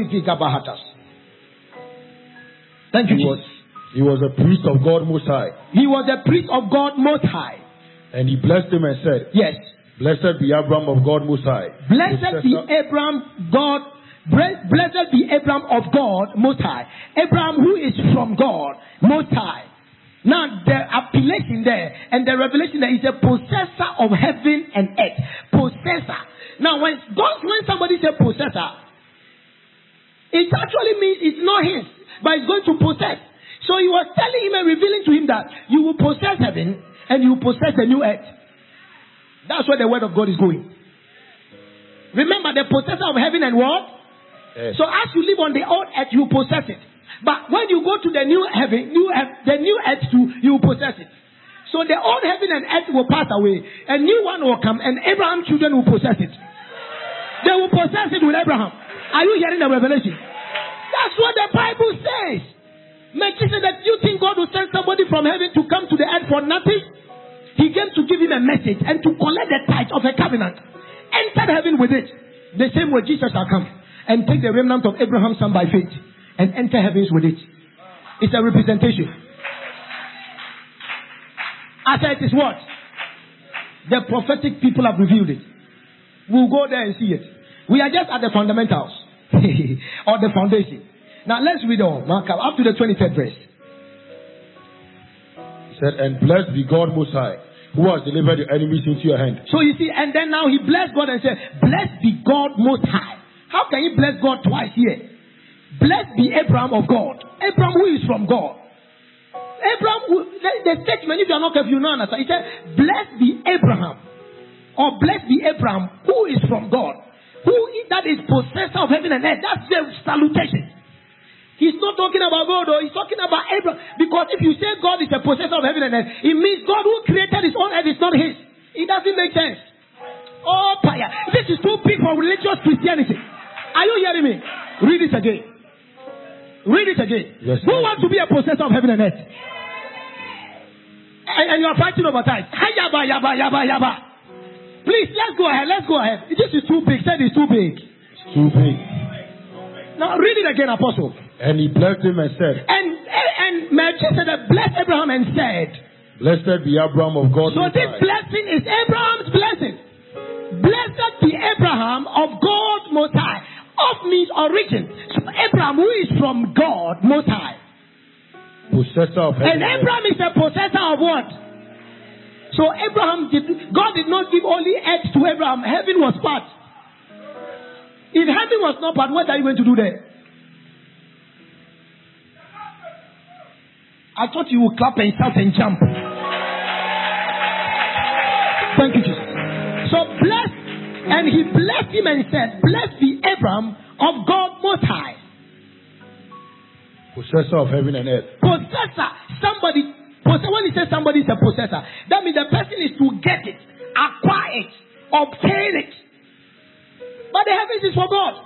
[SPEAKER 2] Thank you, Jesus.
[SPEAKER 3] He was a priest of God Most High.
[SPEAKER 2] He was a priest of God Most High.
[SPEAKER 3] And he blessed him and said,
[SPEAKER 2] yes.
[SPEAKER 3] Blessed be Abraham of God Most High.
[SPEAKER 2] Blessed be Abraham God. Blessed be Abraham of God Most High. Abraham who is from God Most High. Now the appellation there and the revelation there is a possessor of heaven and earth. Possessor. Now when somebody says possessor, it actually means it's not his, but it's going to possess. So he was telling him and revealing to him that you will possess heaven and you will possess the new earth. That's where the word of God is going. Remember the possessor of heaven and what? Yes. So as you live on the old earth, you possess it. But when you go to the new heaven, the new earth too, you possess it. So the old heaven and earth will pass away. A new one will come and Abraham's children will possess it. They will possess it with Abraham. Are you hearing the revelation? That's what the Bible says. Melchizedek, you think God will send somebody from heaven to come to the earth for nothing? He came to give him a message and to collect the tithe of a covenant. Enter heaven with it. The same way Jesus shall come and take the remnant of Abraham's son by faith and enter heavens with it. It's a representation. I said it is what? The prophetic people have revealed it. We'll go there and see it. We are just at the fundamentals or the foundation. Now let's read on. Up to the 23rd verse.
[SPEAKER 3] He said, and blessed be God Most High, who has delivered your enemies into your hand.
[SPEAKER 2] So you see, and then now he blessed God and said, blessed be God Most High. How can you bless God twice here? Blessed be Abraham of God. Abraham who is from God. Abraham, the statement, if you are not careful, you don't understand. He said, blessed be Abraham. Or blessed be Abraham who is from God. That is possessor of heaven and earth. That's the salutation. He's not talking about God, though. He's talking about Abraham. Because if you say God is a possessor of heaven and earth, it means God who created his own earth is not his. It doesn't make sense. Oh, fire. This is too big for religious Christianity. Are you hearing me? Read it again. Read it again.
[SPEAKER 3] Yes,
[SPEAKER 2] who wants to be a possessor of heaven and earth? And you are fighting over time. Yaba, yaba, yaba, yaba. Please, let's go ahead. Let's go ahead. This is too big. Said it's too big.
[SPEAKER 3] It's too big.
[SPEAKER 2] Now read it again, Apostle.
[SPEAKER 3] And he blessed him and said.
[SPEAKER 2] And Melchizedek blessed Abraham and said.
[SPEAKER 3] Blessed be Abraham of God.
[SPEAKER 2] So this blessing is Abraham's blessing. Blessed be Abraham of God Most High. Of means origin. So Abraham who is from God Most High.
[SPEAKER 3] Possessor of heaven.
[SPEAKER 2] And Abraham is the possessor of what? So God did not give only earth to Abraham. Heaven was part. If heaven was not part, what are you going to do there? I thought you would clap and shout and jump. Thank you, Jesus. So blessed, and he blessed him and said, blessed be Abraham of God Most High.
[SPEAKER 3] Possessor of heaven and earth.
[SPEAKER 2] Possessor. Somebody. When he says somebody is a possessor, that means the person is to get it, acquire it, obtain it. But the heavens is for God.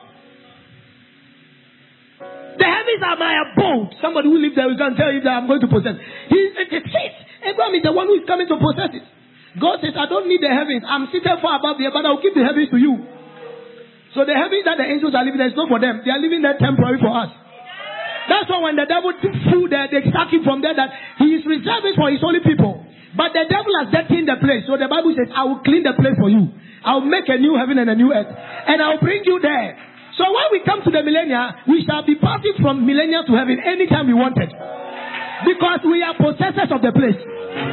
[SPEAKER 2] The heavens are my abode. Somebody who lives there will can tell you that I'm going to possess. It is it. Abraham is the one who is coming to possess it. God says, I don't need the heavens. I'm seated far above here, but I'll give the heavens to you. So the heaven that the angels are living there is not for them. They are living there temporary for us. That's why when the devil took food there, they sack him from there that he is reserving for his holy people. But the devil has dirtied the place. So the Bible says, I will clean the place for you. I will make a new heaven and a new earth. And I will bring you there. So when we come to the millennia, we shall be passing from millennia to heaven anytime we want it. Because we are possessors of the place.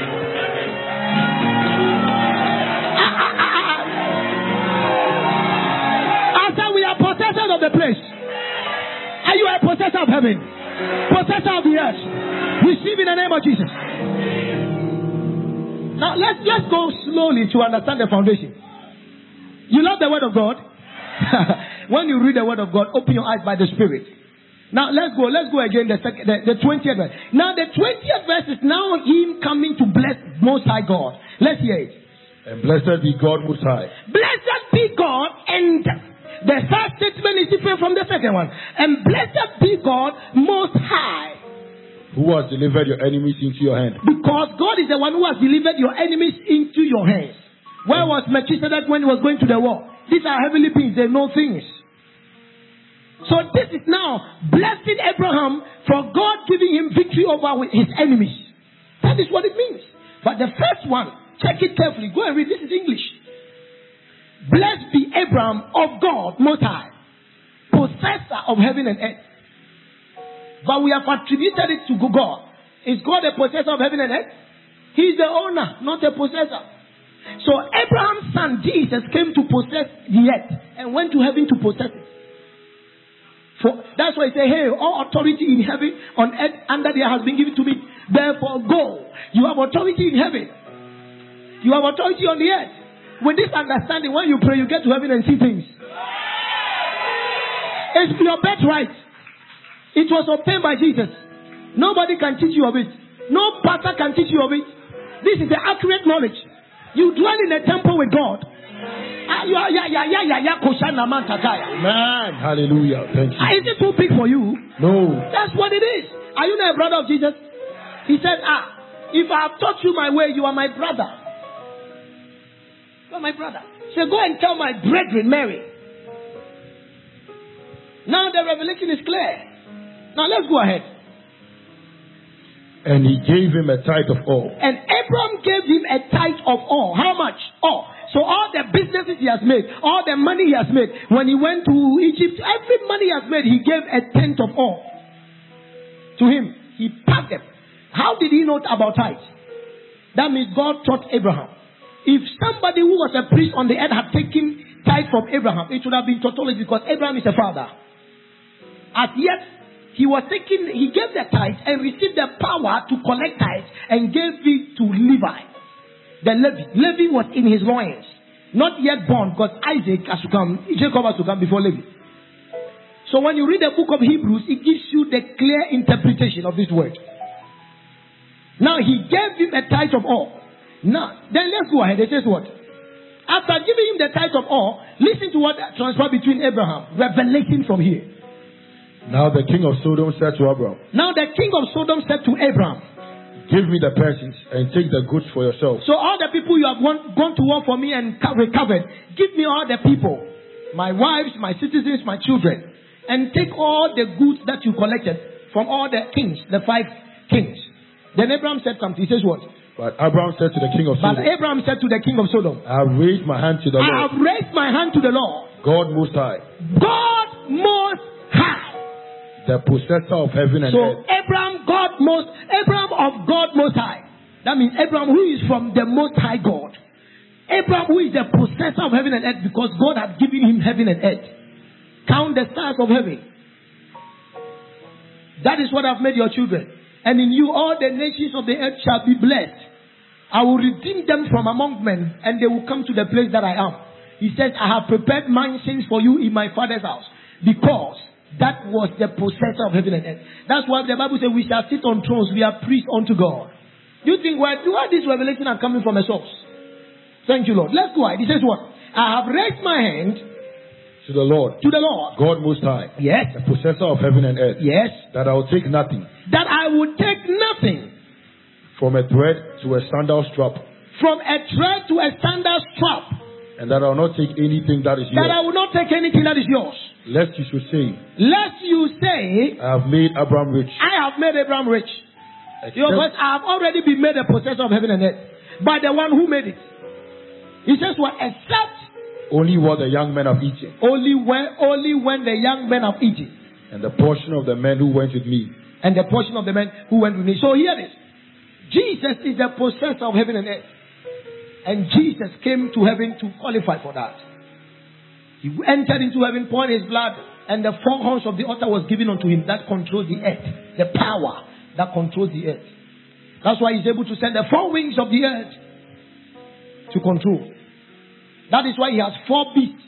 [SPEAKER 2] We are possessors of the place. Are you a possessor of heaven? Possessor of the earth? Receive in the name of Jesus. Now let's go slowly to understand the foundation. You love the word of God? When you read the word of God, open your eyes by the Spirit. Now let's go again the 20th verse. Now the 20th verse is now him coming to bless Most High God. Let's hear it.
[SPEAKER 3] And blessed be God Most High.
[SPEAKER 2] Blessed be God, and the first statement is different from the second one. And blessed be God Most High.
[SPEAKER 3] Who has delivered your enemies into your hand?
[SPEAKER 2] Because God is the one who has delivered your enemies into your hands. Where was Melchizedek when he was going to the war? These are heavenly beings, they know things. So this is now blessing Abraham for God giving him victory over his enemies. That is what it means. But the first one, check it carefully. Go and read. This is English. Blessed be Abraham of God Most High, possessor of heaven and earth. But we have attributed it to God. Is God a possessor of heaven and earth? He is the owner, not a possessor. So Abraham's son Jesus came to possess the earth and went to heaven to possess it. That's why he said, hey, all authority in heaven, on earth, under the earth has been given to me. Therefore go. You have authority in heaven. You have authority on the earth. With this understanding, when you pray, you get to heaven and see things. It's your birthright. It was obtained by Jesus. Nobody can teach you of it. No pastor can teach you of it. This is the accurate knowledge. You dwell in a temple with God.
[SPEAKER 3] Man, hallelujah. Thank you.
[SPEAKER 2] Is it too big for you?
[SPEAKER 3] No.
[SPEAKER 2] That's what it is. Are you not a brother of Jesus? He said, if I have taught you my way, you are my brother. You are my brother. So go and tell my brethren, Mary. Now the revelation is clear. Now let's go ahead.
[SPEAKER 3] And he gave him a tithe of all.
[SPEAKER 2] And Abraham gave him a tithe of all. How much? All. So all the businesses he has made, all the money he has made, when he went to Egypt, every money he has made, he gave a tenth of all to him. He packed them. How did he know about tithe? That means God taught Abraham. If somebody who was a priest on the earth had taken tithe from Abraham, it would have been tautology because Abraham is a father. As yet, he gave the tithe and received the power to collect tithe and gave it to Levi. The Levi was in his loins, not yet born, because Jacob has to come before Levi. So when you read the book of Hebrews, it gives you the clear interpretation of this word. Now he gave him a tithe of all. Now, then let's go ahead. It says what? After giving him the tithe of all, listen to what transpired between Abraham. Revelation from here.
[SPEAKER 3] Now the king of Sodom said to Abraham.
[SPEAKER 2] Now the king of Sodom said to Abraham,
[SPEAKER 3] give me the persons and take the goods for yourself.
[SPEAKER 2] So all the people you have gone to war for me and recovered, give me all the people, my wives, my citizens, my children, and take all the goods that you collected from all the kings, the 5 kings. Then Abraham said something. He says what?
[SPEAKER 3] But Abraham said to the king of Sodom.
[SPEAKER 2] But Abraham said to the king of Sodom,
[SPEAKER 3] I have raised my hand to the Lord.
[SPEAKER 2] I have raised my hand to the Lord.
[SPEAKER 3] God Most High.
[SPEAKER 2] God Most High.
[SPEAKER 3] The possessor of heaven and earth.
[SPEAKER 2] So Abraham of God Most High. That means Abraham who is from the Most High God. Abraham who is the possessor of heaven and earth because God had given him heaven and earth. Count the stars of heaven. That is what I've made your children. And in you all the nations of the earth shall be blessed. I will redeem them from among men and they will come to the place that I am. He says, I have prepared mansions for you in my father's house because that was the possessor of heaven and earth. That's why the Bible says we shall sit on thrones. We are priests unto God. Do you think why this revelation are coming from a source? Thank you, Lord. Let's go ahead. He says what? I have raised my hand
[SPEAKER 3] to the Lord.
[SPEAKER 2] To the Lord.
[SPEAKER 3] God Most High.
[SPEAKER 2] Yes.
[SPEAKER 3] The possessor of heaven and earth.
[SPEAKER 2] Yes.
[SPEAKER 3] That I will take nothing.
[SPEAKER 2] That I will take nothing.
[SPEAKER 3] From a thread to a sandal strap.
[SPEAKER 2] From a thread to a sandal strap.
[SPEAKER 3] And that I will not take anything that is yours.
[SPEAKER 2] That I will not not take anything that is yours.
[SPEAKER 3] Lest you should say,
[SPEAKER 2] Lest you say,
[SPEAKER 3] I have made Abraham rich.
[SPEAKER 2] I have made Abraham rich.
[SPEAKER 3] Except,
[SPEAKER 2] Because I have already been made a possessor of heaven and earth by the one who made it. He says, well, except
[SPEAKER 3] only what the young men of Egypt,
[SPEAKER 2] only when the young men of Egypt,
[SPEAKER 3] and the portion of the men who went with me.
[SPEAKER 2] and the portion of the men who went with me. So here it is. Jesus is the possessor of heaven and earth. And Jesus came to heaven to qualify for that. He entered into heaven, poured his blood, and the four horns of the altar was given unto him that controls the earth. The power that controls the earth. That's why he's able to send the four wings of the earth to control. That is why he has four beasts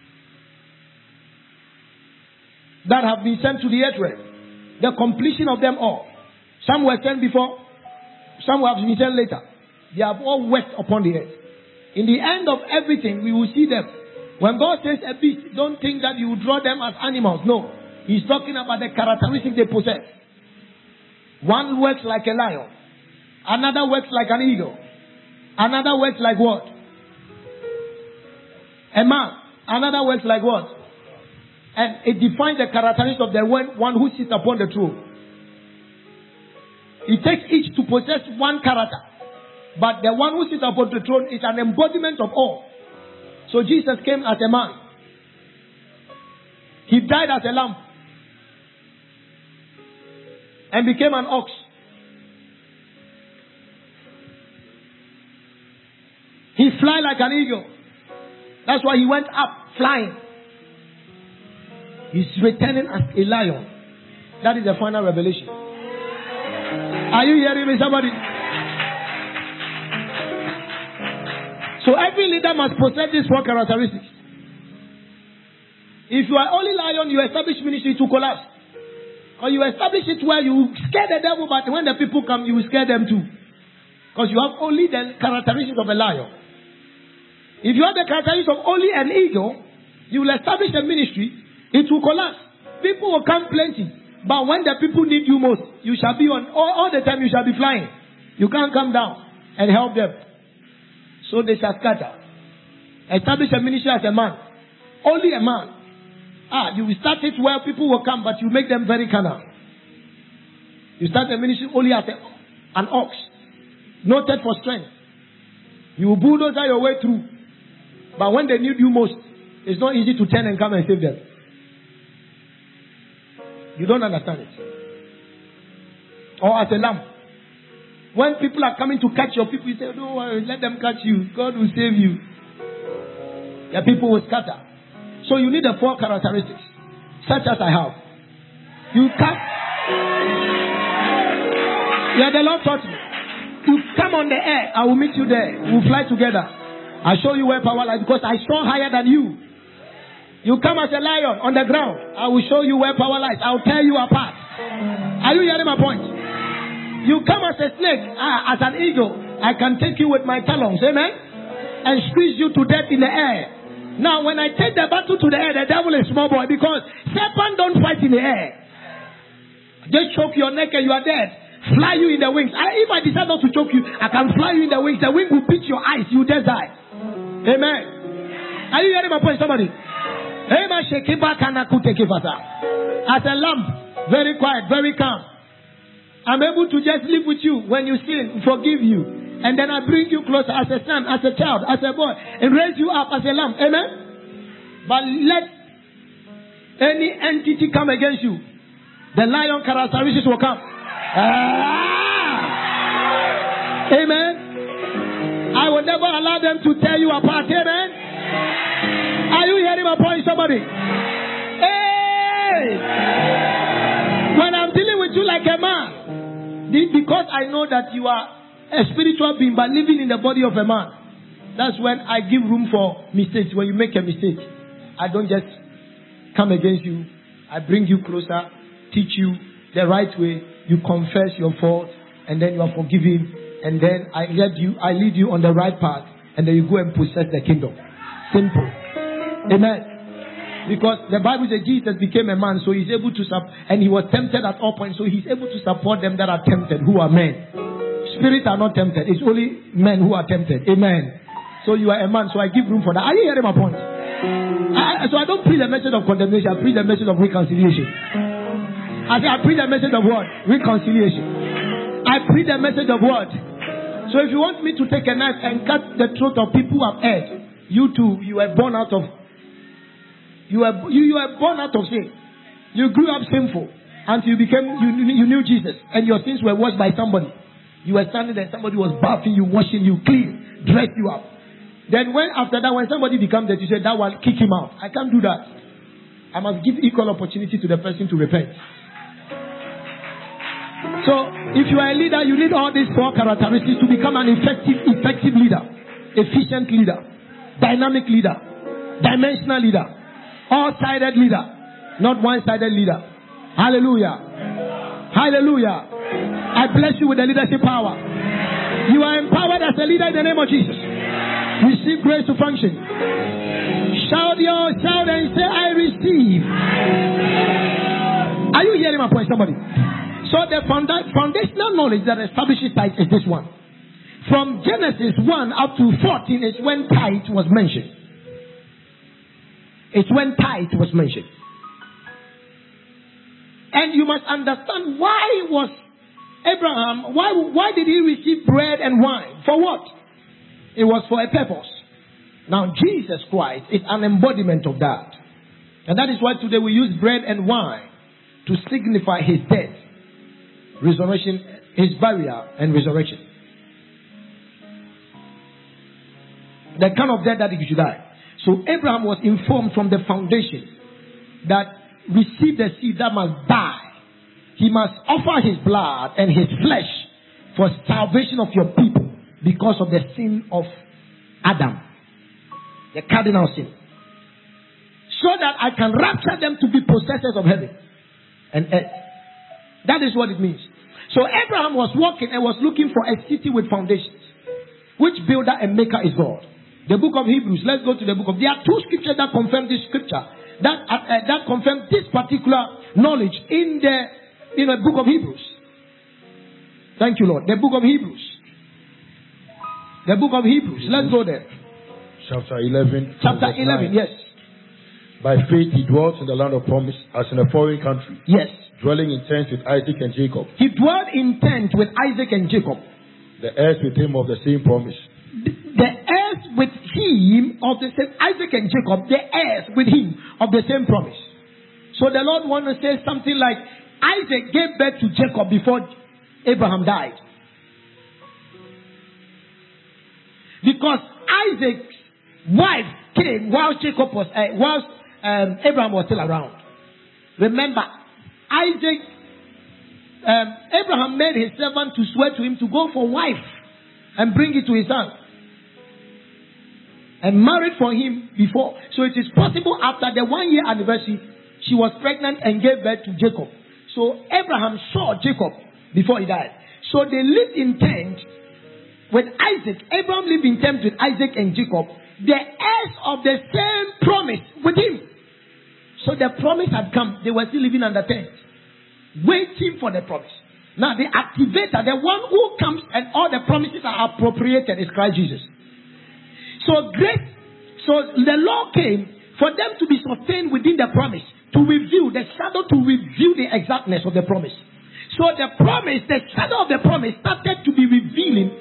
[SPEAKER 2] that have been sent to the earth realm. The completion of them all. Some were sent before, some have been sent later. They have all worked upon the earth. In the end of everything, we will see them. When God says a beast, don't think that you will draw them as animals. No. He's talking about the characteristics they possess. One works like a lion. Another works like an eagle. Another works like what? A man. Another works like what? And it defines the characteristics of the one who sits upon the throne. It takes each to possess one character. But the one who sits upon the throne is an embodiment of all. So Jesus came as a man. He died as a lamb. And became an ox. He fly like an eagle. That's why he went up flying. He's returning as a lion. That is the final revelation. Are you hearing me, somebody? So every leader must possess these four characteristics. If you are only lion, you establish ministry to collapse. Or you establish it where you scare the devil, but when the people come, you will scare them too. Because you have only the characteristics of a lion. If you have the characteristics of only an eagle, you will establish a ministry, it will collapse. People will come plenty. But when the people need you most, you shall be on, all the time you shall be flying. You can't come down and help them. So they shall scatter. Establish a ministry as a man. Only a man. You will start it where people will come, but you make them very carnal. You start a ministry only as an ox. Noted for strength. You will bulldoze your way through. But when they need you most, it's not easy to turn and come and save them. You don't understand it. Or as a lamb. When people are coming to catch your people, you say, don't worry, let them catch you. God will save you. The people will scatter. So you need the four characteristics, such as I have. You come. Yeah, the Lord taught me. You come on the air, I will meet you there. We will fly together. I show you where power lies because I soar higher than you. You come as a lion on the ground. I will show you where power lies. I will tear you apart. Are you hearing my point? You come as a snake, as an eagle. I can take you with my talons, amen? And squeeze you to death in the air. Now, when I take the battle to the air, the devil is small boy because serpent don't fight in the air. Just choke your neck and you are dead. Fly you in the wings. If I decide not to choke you, I can fly you in the wings. The wing will beat your eyes. You just die. Amen. Are you hearing my point, somebody? Amen. As a lamb, very quiet, very calm. I'm able to just live with you when you sin, forgive you. And then I bring you closer as a son, as a child, as a boy, and raise you up as a lamb. Amen? But let any entity come against you. The lion characteristics will come. Amen? I will never allow them to tear you apart. Amen? Are you hearing my point, somebody? Hey! When I'm dealing with you like a man, because I know that you are a spiritual being, but living in the body of a man. That's when I give room for mistakes. When you make a mistake, I don't just come against you. I bring you closer, teach you the right way. You confess your fault, and then you are forgiven. And then I lead you on the right path, and then you go and possess the kingdom. Simple. Amen. Because the Bible says Jesus became a man, so he's able to and he was tempted at all points, so he's able to support them that are tempted, who are men. Spirits are not tempted. It's only men who are tempted. Amen. So you are a man. So I give room for that. Are you hearing my point? So I don't preach the message of condemnation. I preach the message of reconciliation. I preach the message of what? Reconciliation. I preach the message of what? So if you want me to take a knife and cut the throat of people who have erred, you too, you were born out of sin. You grew up sinful until you knew Jesus, and your sins were washed by somebody. You were standing there, somebody was bathing you, washing you clean, dressed you up. Then after that, when somebody becomes that, you say, that one, kick him out. I can't do that. I must give equal opportunity to the person to repent. So, if you are a leader, you need all these 4 characteristics to become an effective leader, efficient leader, dynamic leader, dimensional leader, all-sided leader, not one-sided leader. Hallelujah. Hallelujah. I bless you with the leadership power. You are empowered as a leader in the name of Jesus. Receive grace to function. Shout and say, I receive. Are you hearing my point, somebody? So the foundational knowledge that establishes tithe is this one. From Genesis 1 up to 14 is when tithe was mentioned. It's when tithe was mentioned. And you must understand why was Abraham, why did he receive bread and wine? For what? It was for a purpose. Now Jesus Christ is an embodiment of that. And that is why today we use bread and wine to signify his death, resurrection, his burial and resurrection. The kind of death that he should die. So Abraham was informed from the foundation that receive the seed that must die. He must offer his blood and his flesh for salvation of your people because of the sin of Adam, the cardinal sin, so that I can rapture them to be possessors of heaven and earth. That is what it means. So Abraham was walking and was looking for a city with foundations, which builder and maker is God. The book of Hebrews. Let's go to the book of. There are 2 scriptures that confirm this scripture. That confirm this particular knowledge in the book of Hebrews. Thank you, Lord. The book of Hebrews. The book of Hebrews. Let's go there.
[SPEAKER 3] Chapter 11.
[SPEAKER 2] Chapter 11, yes.
[SPEAKER 3] By faith he dwelt in the land of promise as in a foreign country.
[SPEAKER 2] Yes.
[SPEAKER 3] Dwelling in tents with Isaac and Jacob.
[SPEAKER 2] He dwelt in tents with Isaac and Jacob.
[SPEAKER 3] The heirs with him of the same promise.
[SPEAKER 2] The heirs with him of the same, Isaac and Jacob, the heirs with him of the same promise. So the Lord wants to say something like, Isaac gave birth to Jacob before Abraham died. Because Isaac's wife came while Abraham was still around. Remember, Abraham made his servant to swear to him to go for wife and bring it to his son. And married for him before. So it is possible after the 1-year anniversary, she was pregnant and gave birth to Jacob. So Abraham saw Jacob before he died. So they lived in tent with Isaac. Abraham lived in tent with Isaac and Jacob, the heirs of the same promise with him. So the promise had come. They were still living under tent, waiting for the promise. Now the activator, the one who comes and all the promises are appropriated, is Christ Jesus. So the law came for them to be sustained within the promise, to reveal the shadow, to reveal the exactness of the promise. So the promise, the shadow of the promise started to be revealing.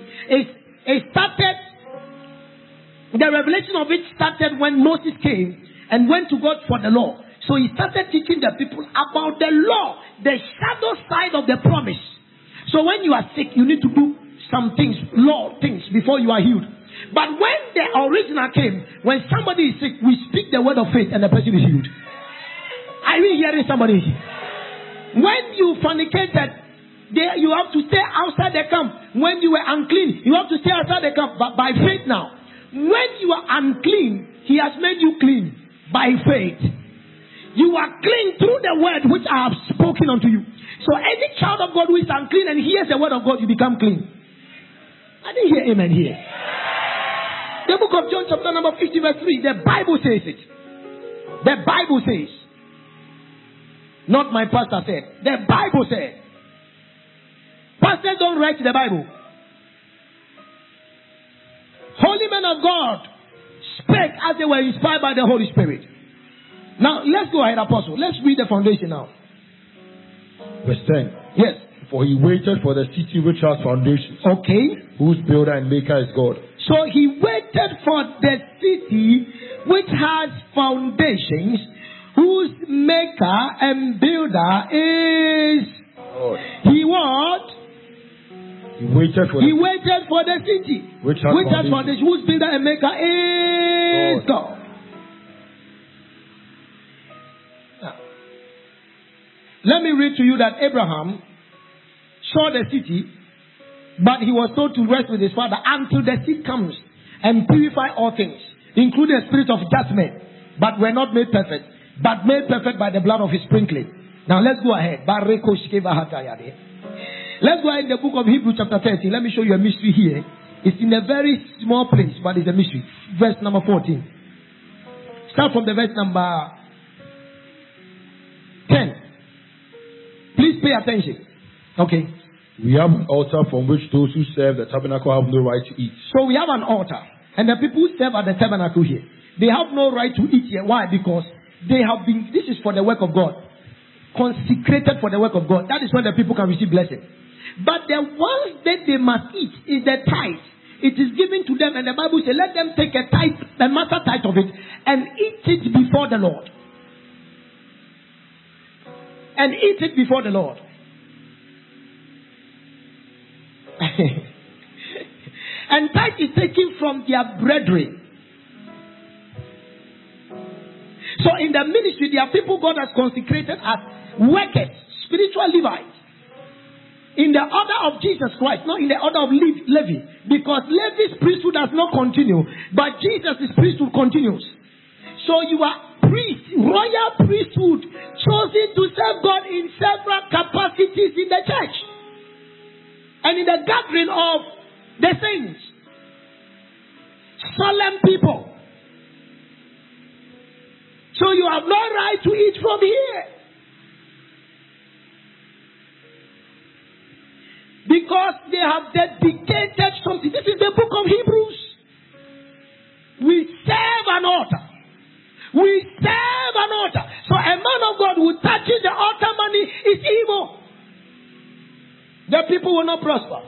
[SPEAKER 2] The revelation of it started when Moses came and went to God for the law. So he started teaching the people about the law, the shadow side of the promise. So when you are sick, you need to do some things, law things, before you are healed. But when the original came, when somebody is sick, we speak the word of faith and the person is healed. Are you hearing somebody? When you fornicated, you have to stay outside the camp. When you were unclean, you have to stay outside the camp. But by faith now, when you are unclean, he has made you clean by faith. You are clean through the word which I have spoken unto you. So any child of God who is unclean and hears the word of God, you become clean. I didn't hear amen here. The book of John chapter number 50 verse 3, the Bible says it. The Bible says. Not my pastor said. The Bible said. Pastors don't write the Bible. Holy men of God spake as they were inspired by the Holy Spirit. Now, let's go ahead, Apostle. Let's read the foundation now.
[SPEAKER 3] Verse 10.
[SPEAKER 2] Yes.
[SPEAKER 3] For he waited for the city which has foundations,
[SPEAKER 2] Okay.
[SPEAKER 3] whose builder and maker is God.
[SPEAKER 2] So he waited for the city which has foundations, whose maker and builder is
[SPEAKER 3] God.
[SPEAKER 2] he what?
[SPEAKER 3] He waited for
[SPEAKER 2] He waited for the city
[SPEAKER 3] which has
[SPEAKER 2] foundations, whose builder and maker is God. Now, let me read to you that Abraham saw the city, but he was told to rest with his father until the seed comes and purify all things, including the spirit of judgment, but were not made perfect, but made perfect by the blood of his sprinkling. Now let's go ahead. Let's go ahead in the book of Hebrews chapter 30. Let me show you a mystery here. It's in a very small place, but it's a mystery. Verse number 14. Start from the verse number 10. Please pay attention. Okay.
[SPEAKER 3] We have an altar from which those who serve the tabernacle have no right to eat.
[SPEAKER 2] So we have an altar, and the people who serve at the tabernacle here, they have no right to eat here. Why? Because they have been, this is for the work of God, consecrated for the work of God. That is when the people can receive blessing. But the ones that they must eat is the tithe. It is given to them, and the Bible says, let them take a tithe, a master tithe of it, and eat it before the Lord. And eat it before the Lord. And tithe is taken from their brethren. So in the ministry, there are people God has consecrated as workers, spiritual Levites. In the order of Jesus Christ, not in the order of Levi. Because Levi's priesthood does not continue, but Jesus' priesthood continues. So you are priest, royal priesthood, chosen to serve God in several capacities in the church. And in the gathering of the saints. Solemn people. So you have no right to eat from here. Because they have dedicated something. This is the book of Hebrews. We serve an altar. We serve an altar. So a man of God who touches the altar money is evil. The people will not prosper.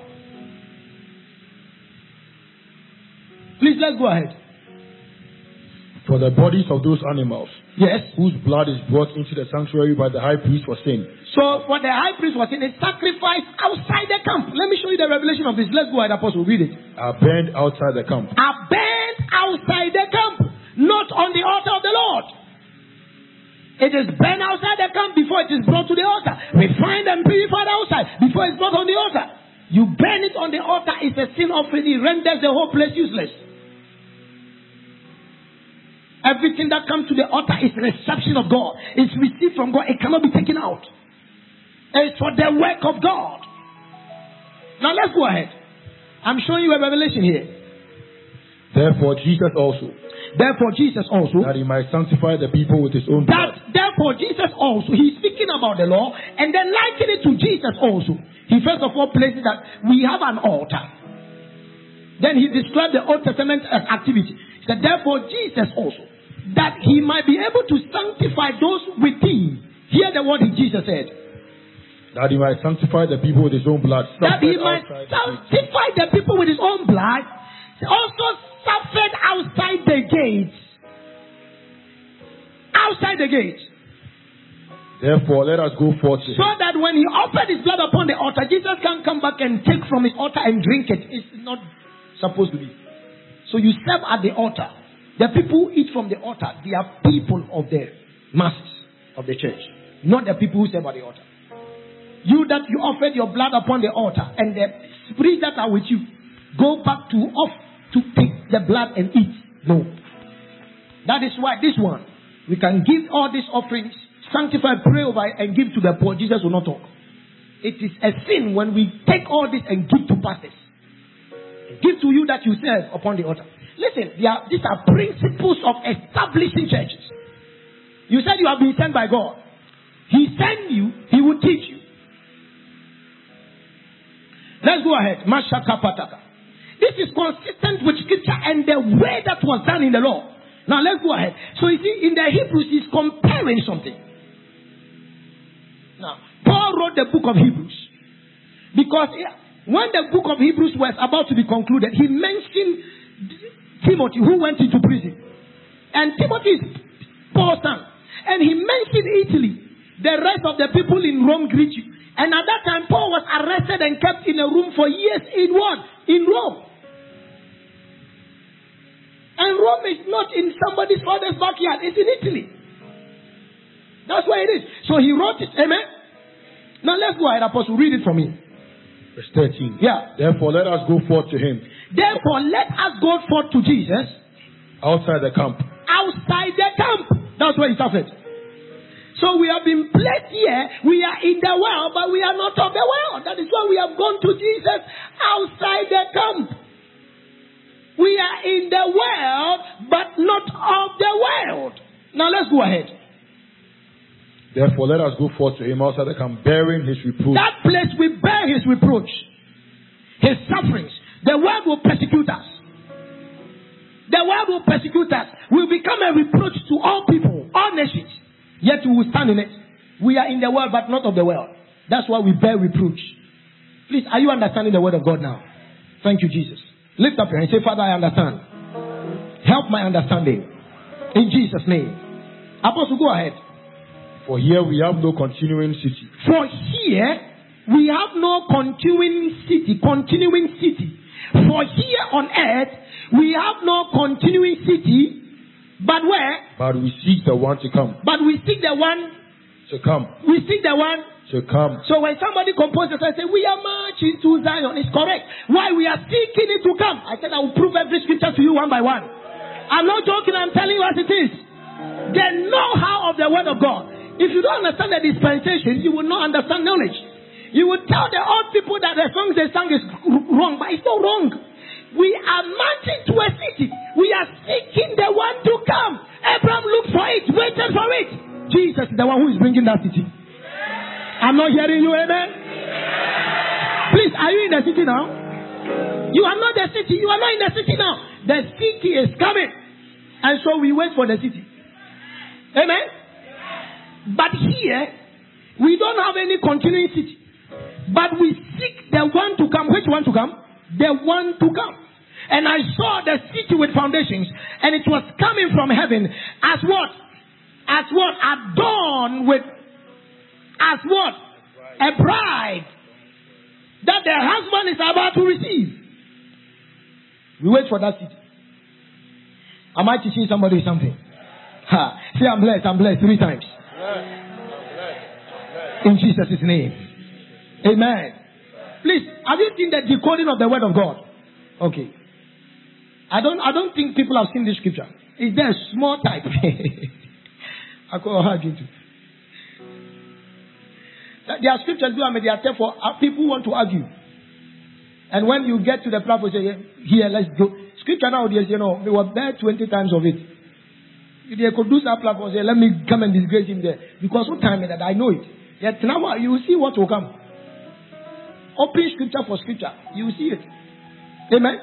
[SPEAKER 2] Please, let's go ahead.
[SPEAKER 3] For the bodies of those animals,
[SPEAKER 2] yes,
[SPEAKER 3] whose blood is brought into the sanctuary by the high priest for sin.
[SPEAKER 2] So, what the high priest was in is sacrificed outside the camp. Let me show you the revelation of this. Let's go ahead, Apostle, read it.
[SPEAKER 3] Are burned outside the camp.
[SPEAKER 2] Are burned outside the camp, not on the altar of the Lord. It is burned outside the camp before it is brought to the altar. Refined and purified outside before it's brought on the altar. You burn it on the altar, it's a sin offering. It renders the whole place useless. Everything that comes to the altar is reception of God. It's received from God. It cannot be taken out. It's for the work of God. Now let's go ahead. I'm showing you a revelation here.
[SPEAKER 3] Therefore Jesus also,
[SPEAKER 2] that
[SPEAKER 3] he might sanctify the people with his own blood.
[SPEAKER 2] Therefore Jesus also, he's speaking about the law, and then liken it to Jesus also. He first of all places that we have an altar. Then he described the Old Testament activity. He said, therefore Jesus also, that he might be able to sanctify those with him. Hear the word Jesus said.
[SPEAKER 3] That he might sanctify the people with his own blood.
[SPEAKER 2] That he might sanctify the people with his own blood. Also suffered outside the gates. Outside the gates.
[SPEAKER 3] Therefore, let us go forth.
[SPEAKER 2] So that when he offered his blood upon the altar, Jesus can come back and take from his altar and drink it. It's not supposed to be. So you serve at the altar. The people who eat from the altar, they are people of the masses of the church. Not the people who serve at the altar. You that you offered your blood upon the altar, and the spirits that are with you go back to take the blood and eat. No. That is why this one, we can give all these offerings, sanctify, pray over it, and give to the poor. Jesus will not talk. It is a sin when we take all this and give to pastors. Give to you that you serve upon the altar. Listen, these are principles of establishing churches. You said you have been sent by God. He sent you, he will teach you. Let's go ahead. Mashaka Pataka. This is consistent with scripture and the way that was done in the law. Now let's go ahead. So you see, in the Hebrews, he's comparing something. Now, Paul wrote the book of Hebrews because when the book of Hebrews was about to be concluded, he mentioned Timothy, who went into prison. And Timothy is Paul's son. And he mentioned Italy. The rest of the people in Rome greet you. And at that time, Paul was arrested and kept in a room for years in what? In Rome. And Rome is not in somebody's father's backyard. It's in Italy. That's where it is. So he wrote it. Amen? Now let's go ahead, Apostle. Read it for me.
[SPEAKER 3] Verse 13.
[SPEAKER 2] Yeah.
[SPEAKER 3] Therefore, let us go forth to him.
[SPEAKER 2] Therefore, let us go forth to Jesus.
[SPEAKER 3] Outside the camp.
[SPEAKER 2] Outside the camp. That's where it started. So we have been placed here. We are in the world, but we are not of the world. That is why we have gone to Jesus outside the camp. We are in the world, but not of the world. Now let's go ahead.
[SPEAKER 3] Therefore, let us go forth to him outside the camp, bearing his reproach.
[SPEAKER 2] That place we bear his reproach, his sufferings. The world will persecute us. The world will persecute us. We will become a reproach to all people, all nations. Yet we will stand in it. We are in the world, but not of the world. That's why we bear reproach. Please, are you understanding the word of God now? Thank you, Jesus. Lift up your hand and say, Father, I understand. Help my understanding. In Jesus' name. Apostle, go ahead.
[SPEAKER 3] For here we have no continuing city.
[SPEAKER 2] For here we have no continuing city. Continuing city. For here on earth we have no continuing city. But where?
[SPEAKER 3] But we seek the one to come.
[SPEAKER 2] But we seek the one
[SPEAKER 3] to come.
[SPEAKER 2] We seek the one
[SPEAKER 3] to come.
[SPEAKER 2] So when somebody composes and say, we are marching to Zion, it's correct. Why? We are seeking it to come. I said I will prove every scripture to you one by one. I'm not joking, I'm telling you as it is. The know-how of the word of God. If you don't understand the dispensation, you will not understand knowledge. You will tell the old people that the songs they sang is wrong, but it's not wrong. We are marching to a city. We are seeking the one to come. Abraham looked for it, waited for it. Jesus is the one who is bringing that city. I'm not hearing you, amen? Please, are you in the city now? You are not the city. You are not in the city now. The city is coming. And so we wait for the city. Amen? But here, we don't have any continuing city. But we seek the one to come. Which one to come? The one to come. And I saw the city with foundations, and it was coming from heaven as what? As what? Adorned with, as what? A bride that the husband is about to receive. We wait for that city. Am I teaching somebody something? Ha. Say I'm blessed 3 times. In Jesus' name. Amen. Please, have you seen the decoding of the word of God? Okay. I don't think people have seen this scripture. Is there a small type? I could argue too. There are scriptures do, they are therefore people want to argue. And when you get to the platform, say, here, let's go. Scripture nowadays, they were there 20 times of it. They could do that platform, say, let me come and disgrace him there. Because what time is that? I know it. Yet now you will see what will come. Open scripture for scripture. You will see it. Amen.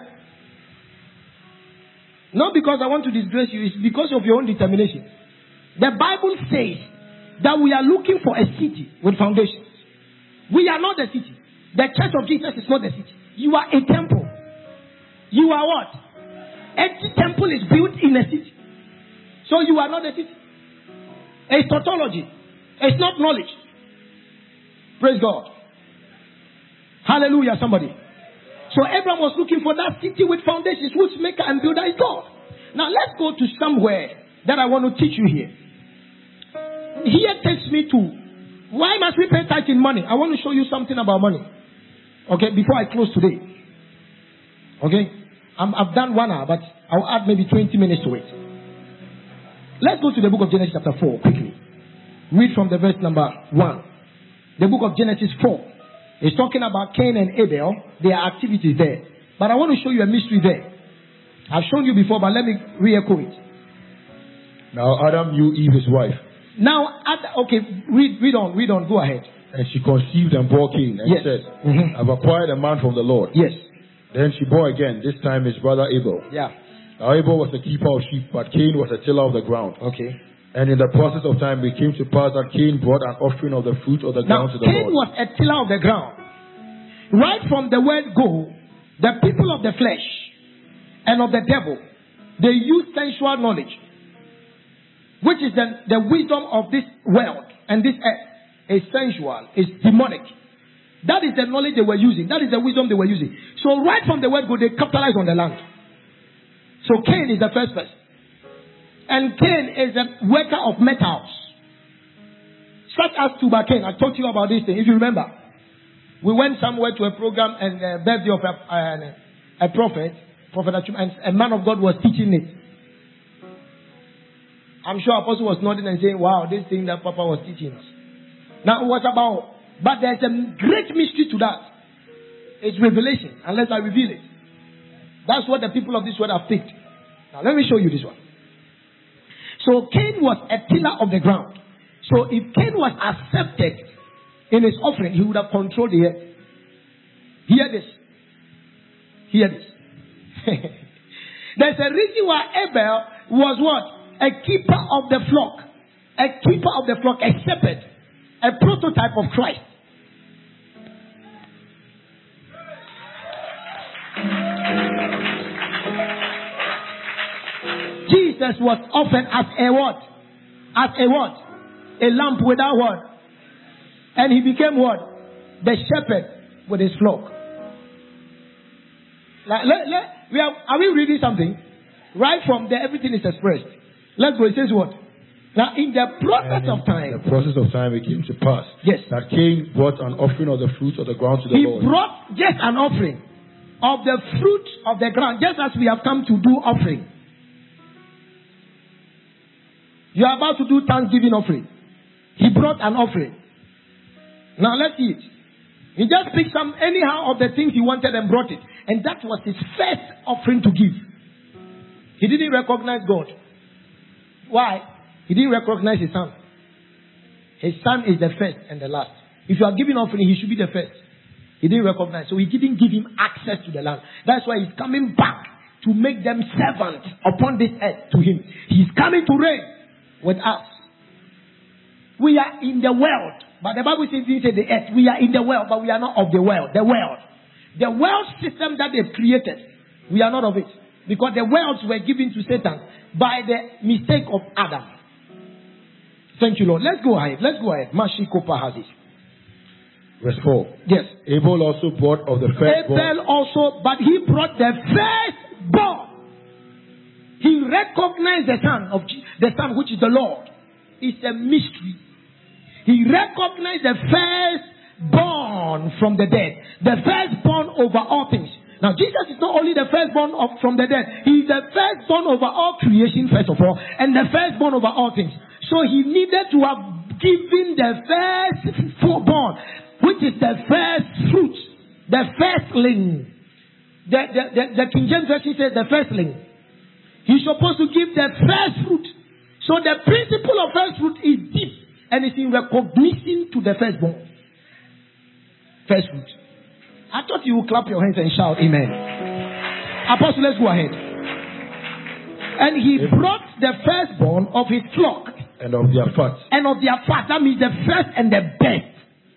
[SPEAKER 2] Not because I want to disgrace you, it's because of your own determination. The Bible says that we are looking for a city with foundations. We are not the city. The church of Jesus is not the city. You are a temple. You are what? Every temple is built in a city. So you are not the city. It's tautology. It's not knowledge. Praise God. Hallelujah, somebody. So Abraham was looking for that city with foundations, whose maker and builder is God. Now let's go to somewhere that I want to teach you here. Here takes me to, why must we pay tithe in money? I want to show you something about money. Okay, before I close today. Okay, I've done 1 hour, but I'll add maybe 20 minutes to it. Let's go to the book of Genesis chapter 4 quickly. Read from the verse number 1. The book of Genesis 4. It's talking about Cain and Abel, their activities there. But I want to show you a mystery there. I've shown you before, but let me re-echo it.
[SPEAKER 3] Now Adam knew Eve, his wife.
[SPEAKER 2] Now, okay, read on, go ahead.
[SPEAKER 3] And she conceived and bore Cain and said, I've acquired a man from the Lord.
[SPEAKER 2] Yes.
[SPEAKER 3] Then she bore again, this time his brother Abel.
[SPEAKER 2] Yeah.
[SPEAKER 3] Now Abel was a keeper of sheep, but Cain was a tiller of the ground.
[SPEAKER 2] Okay.
[SPEAKER 3] And in the process of time, it came to pass that Cain brought an offering of the fruit of the ground to the
[SPEAKER 2] Cain
[SPEAKER 3] Lord.
[SPEAKER 2] was a tiller of the ground. Right from the word go, the people of the flesh and of the devil, they use sensual knowledge, which is the wisdom of this world and this earth. Is sensual, is demonic. That is the knowledge they were using. That is the wisdom they were using. So right from the word go, they capitalize on the land. So Cain is the first person. And Cain is a worker of metals. Such as Tuba Cain. I talked to you about this thing, if you remember. We went somewhere to a program and the birthday of a prophet, and a man of God was teaching it. I'm sure Apostle was nodding and saying, wow, this thing that Papa was teaching us. Now, what about? But there's a great mystery to that. It's revelation, unless I reveal it. That's what the people of this world have picked. Now, let me show you this one. So, Cain was a tiller of the ground. So, if Cain was accepted in his offering, he would have controlled the earth. Hear this. Hear this. There's a reason why Abel was what? A keeper of the flock. A keeper of the flock, a shepherd. A prototype of Christ. Jesus was offered as a what? As a what? A lamb without what? And he became what? The shepherd with his flock. Are we reading something? Right from there, everything is expressed. Let's go. It says what? Now, in the process of time.
[SPEAKER 3] In the process of time, it came to pass.
[SPEAKER 2] Yes.
[SPEAKER 3] That Cain brought an offering of the fruit of the ground to the Lord.
[SPEAKER 2] He brought just an offering of the fruit of the ground, just as we have come to do offering. You are about to do Thanksgiving offering. He brought an offering. Now let's see it. He just picked some anyhow of the things he wanted and brought it. And that was his first offering to give. He didn't recognize God. Why? He didn't recognize his son. His son is the first and the last. If you are giving offering, he should be the first. He didn't recognize. So he didn't give him access to the land. That's why he's coming back to make them servants upon this earth to him. He's coming to reign with us. We are in the world. But the Bible says, didn't say the earth. We are in the world, but we are not of the world. The world. The world system that they've created, we are not of it. Because the worlds were given to Satan by the mistake of Adam. Thank you, Lord. Let's go ahead. Mashikopa has it.
[SPEAKER 3] Verse 4.
[SPEAKER 2] Yes.
[SPEAKER 3] Abel also brought of the firstborn.
[SPEAKER 2] Abel also, but he brought the firstborn. He recognized the son which is the Lord. It's a mystery. He recognized the firstborn from the dead. The firstborn over all things. Now, Jesus is not only the firstborn from the dead. He is the firstborn over all creation, first of all, and the firstborn over all things. So he needed to have given the firstborn, which is the first fruit, the firstling. The King James Version says the firstling. He's supposed to give the first fruit. So the principle of first fruit is deep and it's in recognition to the firstborn. First fruit. I thought you would clap your hands and shout amen. Apostle, let's go ahead. And he brought the firstborn of his flock.
[SPEAKER 3] And of their fat.
[SPEAKER 2] And of their fat. That means the first and the best.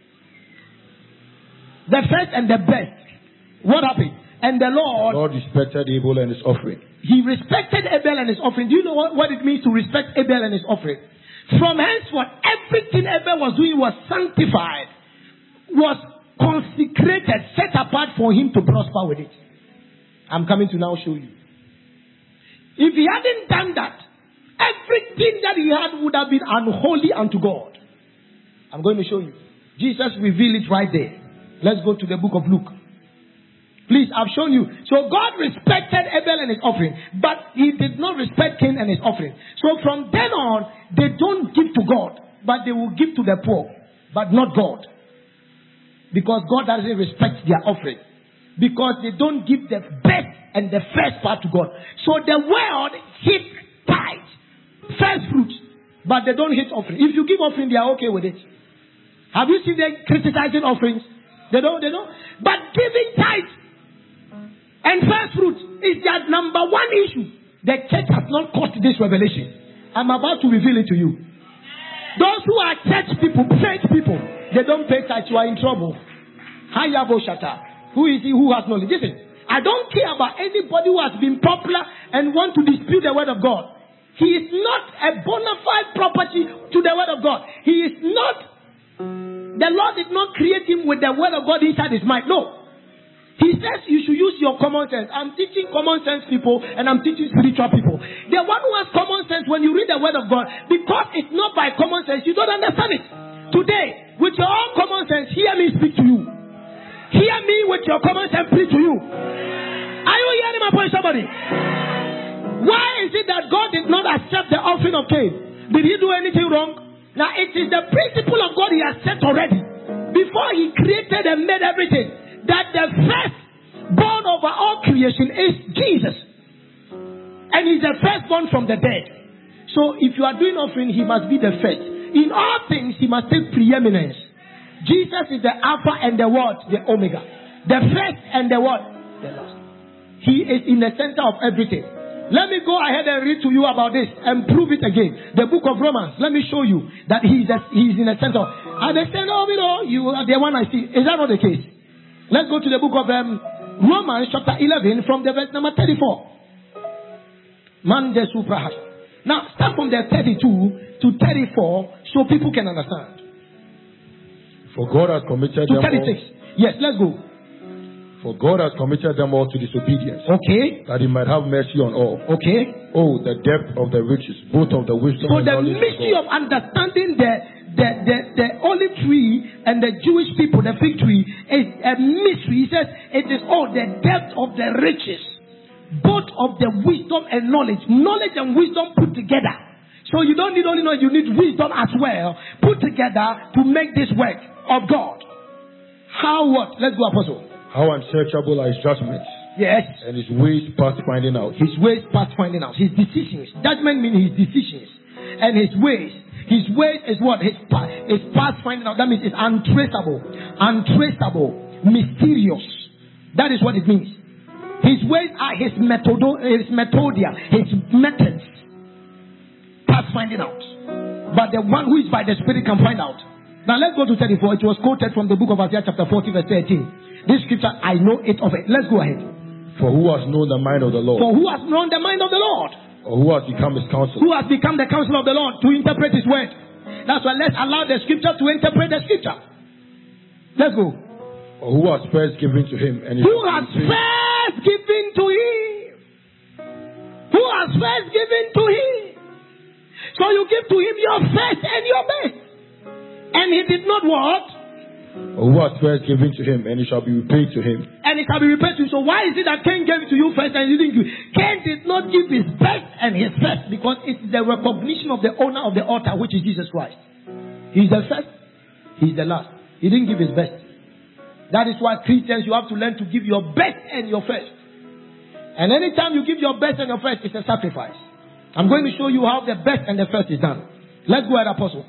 [SPEAKER 2] The first and the best. What happened? And the Lord
[SPEAKER 3] respected Abel and his offering.
[SPEAKER 2] He respected Abel and his offering. Do you know what it means to respect Abel and his offering? From henceforth, everything Abel was doing was sanctified, was consecrated, set apart for him to prosper with it. I'm coming to now show you. If he hadn't done that, everything that he had would have been unholy unto God. I'm going to show you. Jesus revealed it right there. Let's go to the book of Luke. Please, I've shown you. So God respected Abel and his offering, but he did not respect Cain and his offering. So from then on, they don't give to God, but they will give to the poor, but not God. Because God doesn't respect their offering. Because they don't give the best and the first part to God. So the world hits tithe, first fruits, but they don't hit offering. If you give offering, they are okay with it. Have you seen them criticizing offerings? They don't. But giving tithe, And first fruit is their number one issue. The church has not caught this revelation. I'm about to reveal it to you. Those who are church people, they don't pay tithe, you are in trouble. Hayabo Shata. Who is he who has knowledge? Listen, I don't care about anybody who has been popular and want to dispute the word of God. He is not a bona fide property to the word of God. He is not, the Lord did not create him with the word of God inside his mind. No. He says you should use your common sense. I'm teaching common sense people and I'm teaching spiritual people. The one who has common sense, when you read the word of God, because it's not by common sense, you don't understand it. Today, with your own common sense, hear me speak to you. Hear me with your common sense speak to you. Are you hearing my point, somebody? Why is it that God did not accept the offering of Cain? Did he do anything wrong? Now, it is the principle of God he has set already. Before he created and made everything, that the firstborn over all creation is Jesus. And he's the firstborn from the dead. So if you are doing offering, he must be the first. In all things, he must take preeminence. Jesus is the Alpha and the what? The Omega. The first and the what? The last. He is in the center of everything. Let me go ahead and read to you about this and prove it again. The book of Romans. Let me show you that he is in the center. And they say, no, you are the one I see. Is that not the case? Let's go to the book of Romans chapter 11 from the verse number 34. Now, start from the 32 to 34 so people can understand.
[SPEAKER 3] For God has committed
[SPEAKER 2] to
[SPEAKER 3] them
[SPEAKER 2] 36.
[SPEAKER 3] all.
[SPEAKER 2] Yes, let's go.
[SPEAKER 3] For God has committed them all to disobedience.
[SPEAKER 2] Okay.
[SPEAKER 3] That he might have mercy on all.
[SPEAKER 2] Okay.
[SPEAKER 3] Oh, the depth of the riches, both of the wisdom
[SPEAKER 2] so
[SPEAKER 3] and
[SPEAKER 2] the
[SPEAKER 3] knowledge
[SPEAKER 2] mystery of understanding the olive tree and the Jewish people, the fig tree, is a mystery. He says it is all the depth of the riches, both of the wisdom and knowledge. Knowledge and wisdom put together. So you don't need only knowledge, you need wisdom as well, put together to make this work of God. How what? Let's go, Apostle.
[SPEAKER 3] How unsearchable are his judgments.
[SPEAKER 2] Yes.
[SPEAKER 3] And his ways past finding out.
[SPEAKER 2] His ways past finding out. His decisions. Judgment means his decisions. And his ways. His ways is what? His past finding out. That means it's untraceable. Untraceable. Mysterious. That is what it means. His ways are his methodia. His methods. Past finding out. But the one who is by the Spirit can find out. Now let's go to 34. It was quoted from the book of Isaiah chapter 40 verse 13. This scripture, I know it of it. Let's go ahead.
[SPEAKER 3] For who has known the mind of the Lord?
[SPEAKER 2] For who has known the mind of the Lord?
[SPEAKER 3] Or who has become his counselor?
[SPEAKER 2] Who has become the counselor of the Lord to interpret his word? That's why let's allow the scripture to interpret the scripture. Let's go.
[SPEAKER 3] Or who has first given to him? And
[SPEAKER 2] who has first given to him? Who has first given to him? So you give to him your first and your best. And he did not what?
[SPEAKER 3] Or who has first given to him, and it shall be repaid to him.
[SPEAKER 2] And it shall be repaid to him. So why is it that Cain gave it to you first and you didn't give? Cain did not give his best and his first because it's the recognition of the owner of the altar, which is Jesus Christ. He's the first, he's the last. He didn't give his best. That is why Christians, you have to learn to give your best and your first. And anytime you give your best and your first, it's a sacrifice. I'm going to show you how the best and the first is done. Let's go ahead, Apostle.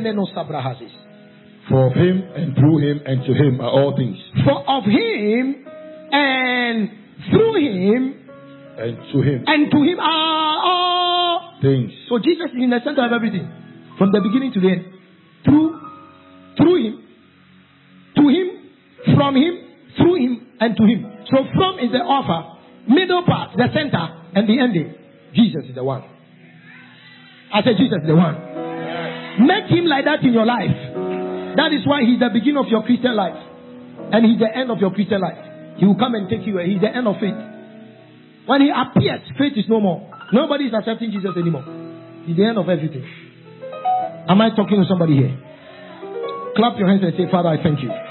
[SPEAKER 3] For of him and through him and to him are all things.
[SPEAKER 2] For of him and through him
[SPEAKER 3] and to him
[SPEAKER 2] are all
[SPEAKER 3] things.
[SPEAKER 2] So Jesus is in the center of everything, from the beginning to the end. Through him, to him, from him, through him, and to him. So from is the author, middle part, the center, and the ending. Jesus is the one. I said Jesus is the one. Make him like that in your life. That is why he's the beginning of your Christian life. And he's the end of your Christian life. He will come and take you away. He's the end of faith. When he appears, faith is no more. Nobody is accepting Jesus anymore. He's the end of everything. Am I talking to somebody here? Clap your hands and say, Father, I thank you.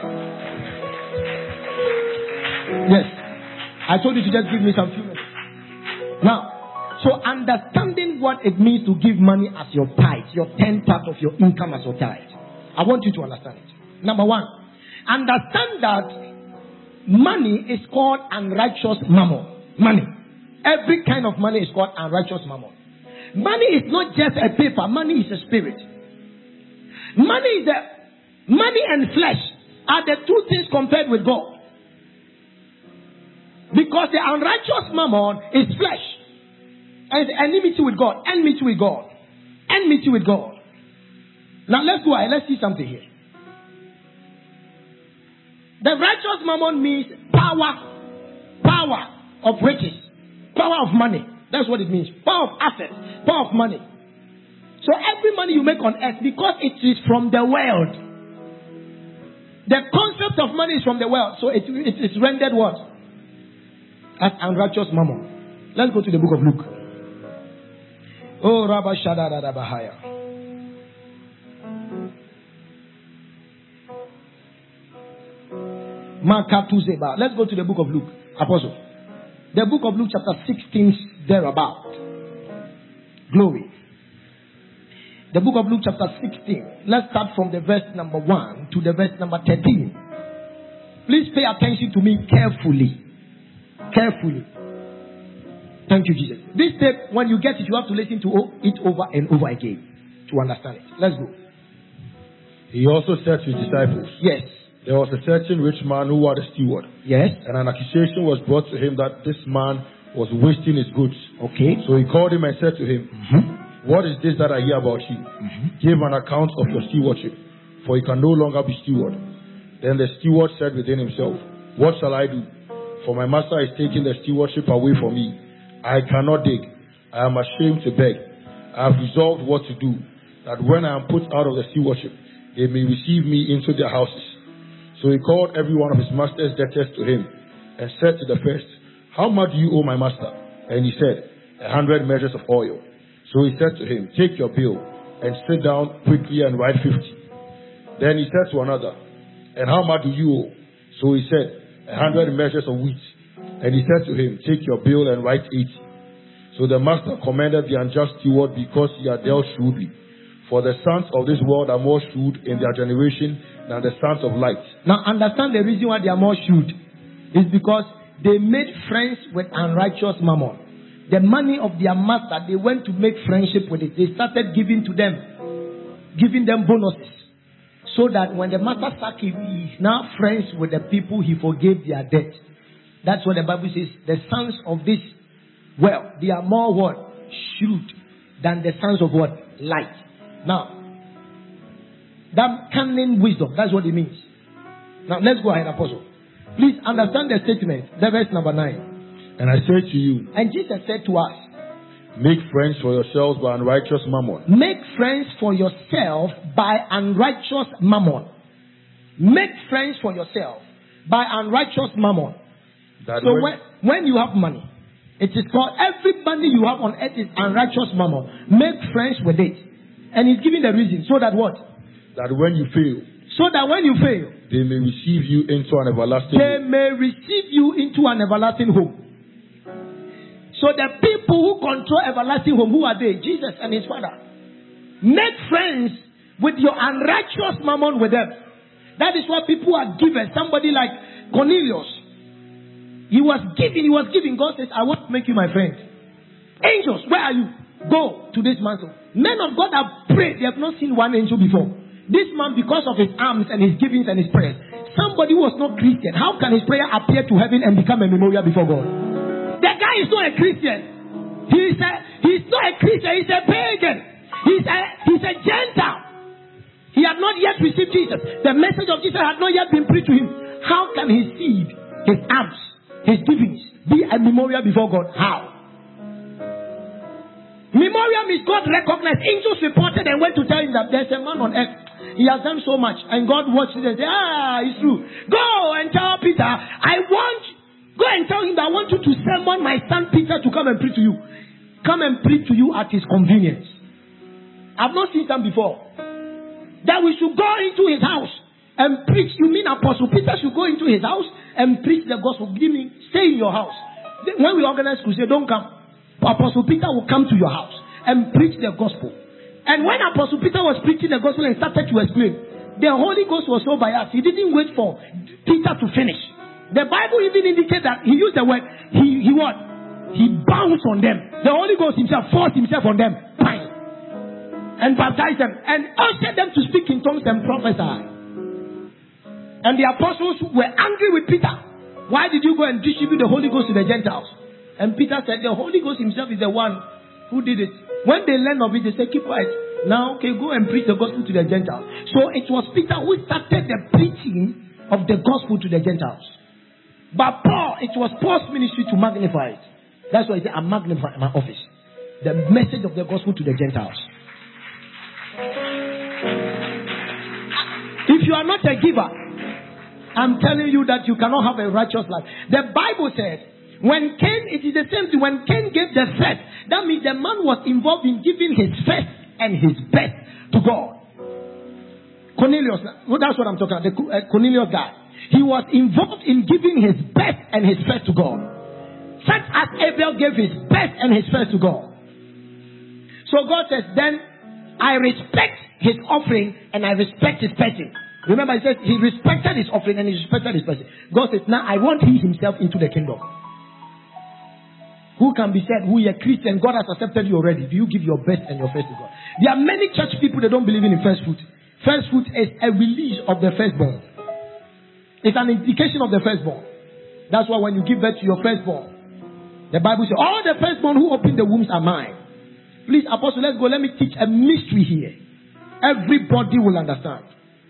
[SPEAKER 2] Yes. I told you to just give me some few minutes. Now, so understanding what it means to give money as your tithe, your 10th part of your income as your tithe. I want you to understand it. Number one, understand that money is called unrighteous mammon. Money. Every kind of money is called unrighteous mammon. Money is not just a paper. Money is a spirit. Money and flesh are the two things compared with God. Because the unrighteous mammon is flesh. And enmity with God. Enmity with God. Enmity with God. Now let's go ahead. Let's see something here. The righteous mammon means power. Power of riches. Power of money. That's what it means. Power of assets. Power of money. So every money you make on earth, because it is from the world. The concept of money is from the world. So it's rendered what? As unrighteous mammon. Let's go to the book of Luke. Oh, Rabba Shadada Bahaya. Makatuzeba. Let's go to the book of Luke. Apostle. The book of Luke chapter 16 thereabout. Glory. The book of Luke chapter 16. Let's start from the verse number 1 to the verse number 13. Please pay attention to me carefully. Carefully. Thank you, Jesus. This tape, when you get it, you have to listen to it over and over again to understand it. Let's go.
[SPEAKER 3] He also said to his disciples,
[SPEAKER 2] Yes.
[SPEAKER 3] There was a certain rich man who had a steward.
[SPEAKER 2] Yes.
[SPEAKER 3] And an accusation was brought to him that this man was wasting his goods.
[SPEAKER 2] Okay.
[SPEAKER 3] So he called him and said to him, What is this that I hear about you? Give an account of your stewardship, for you can no longer be steward. Then the steward said within himself, What shall I do? For my master is taking the stewardship away from me. I cannot dig. I am ashamed to beg. I have resolved what to do, that when I am put out of the stewardship, they may receive me into their houses. So he called every one of his master's debtors to him, and said to the first, How much do you owe my master? And he said, 100 measures of oil. So he said to him, Take your bill, and sit down quickly and write 50. Then he said to another, And how much do you owe? So he said, 100 measures of wheat. And he said to him, Take your bill and write 80. So the master commended the unjust steward because he had dealt shrewdly. For the sons of this world are more shrewd in their generation than the sons of light. Now understand the reason why they are more shrewd. Is because they made friends with unrighteous mammon. The money of their master, they went to make friendship with it. They started giving to them, giving them bonuses. So that when the master sacked him, he is now friends with the people he forgave their debt. That's what the Bible says. The sons of this world, they are more what? Shrewd than the sons of what? Light. Now, that cunning wisdom, that's what it means. Now, let's go ahead, Apostle. Please understand the statement, the verse number 9. And I say to you,
[SPEAKER 2] and Jesus said to us,
[SPEAKER 3] Make friends for yourselves by unrighteous mammon.
[SPEAKER 2] Make friends for yourself by unrighteous mammon. Make friends for yourself by unrighteous mammon.
[SPEAKER 3] That
[SPEAKER 2] so when you have money, it is called, every money you have on earth is unrighteous mammon. Make friends with it. And he's giving the reason. So that what?
[SPEAKER 3] That when you fail.
[SPEAKER 2] So that when you fail.
[SPEAKER 3] They may receive you into an everlasting home.
[SPEAKER 2] They may receive you into an everlasting home. So the people who control everlasting home, who are they? Jesus and his Father. Make friends with your unrighteous mammon with them. That is why people are given. Somebody like Cornelius. He was giving. God says, I want to make you my friend. Angels, where are you? Go to this mountain. Men of God have prayed. They have not seen one angel before. This man, because of his alms and his givings and his prayers, somebody who was not Christian, how can his prayer appear to heaven and become a memorial before God? The guy is not a Christian. He's not a Christian. He's a pagan. He's a Gentile. He had not yet received Jesus. The message of Jesus had not yet been preached to him. How can his seed, his alms, his givings be a memorial before God? How? Memorial means God recognized. Angels reported and went to tell him that there's a man on earth. He has done so much. And God watched it and said, it's true. Go and tell Peter, go and tell him that I want you to summon my son Peter to come and preach to you. Come and preach to you at his convenience. I've not seen that before. That we should go into his house and preach. You mean Apostle Peter should go into his house and preach the gospel? Stay in your house. When we organize crusade, don't come. Apostle Peter will come to your house and preach the gospel. And when Apostle Peter was preaching the gospel and started to explain, the Holy Ghost was so biased. He didn't wait for Peter to finish. The Bible even indicates that he used the word, he what? He bounced on them. The Holy Ghost himself forced himself on them. Bang! And baptized them. And ushered them to speak in tongues and prophesy. And the apostles were angry with Peter. Why did you go and distribute the Holy Ghost to the Gentiles? And Peter said, the Holy Ghost himself is the one who did it. When they learned of it, they said, keep quiet. Now, okay, go and preach the gospel to the Gentiles. So it was Peter who started the preaching of the gospel to the Gentiles. But Paul, it was Paul's ministry to magnify it. That's why he said, I magnify my office. The message of the gospel to the Gentiles. If you are not a giver, I'm telling you that you cannot have a righteous life. The Bible says, when Cain, it is the same thing. When Cain gave the first, that means the man was involved in giving his first and his best to God. Cornelius, that's what I'm talking about. The Cornelius guy. He was involved in giving his best and his first to God. Such as Abel gave his best and his first to God. So God says, then I respect his offering and I respect his person. Remember, he says he respected his offering and he respected his person. God says, now I want he himself into the kingdom. Who can be said, who is a Christian, God has accepted you already. Do you give your best and your first to God? There are many church people that don't believe in first fruit. First fruit is a release of the firstborn. It's an indication of the firstborn. That's why when you give birth to your firstborn, the Bible says, all the firstborn who open the wombs are mine. Please, Apostle, let's go. Let me teach a mystery here. Everybody will understand.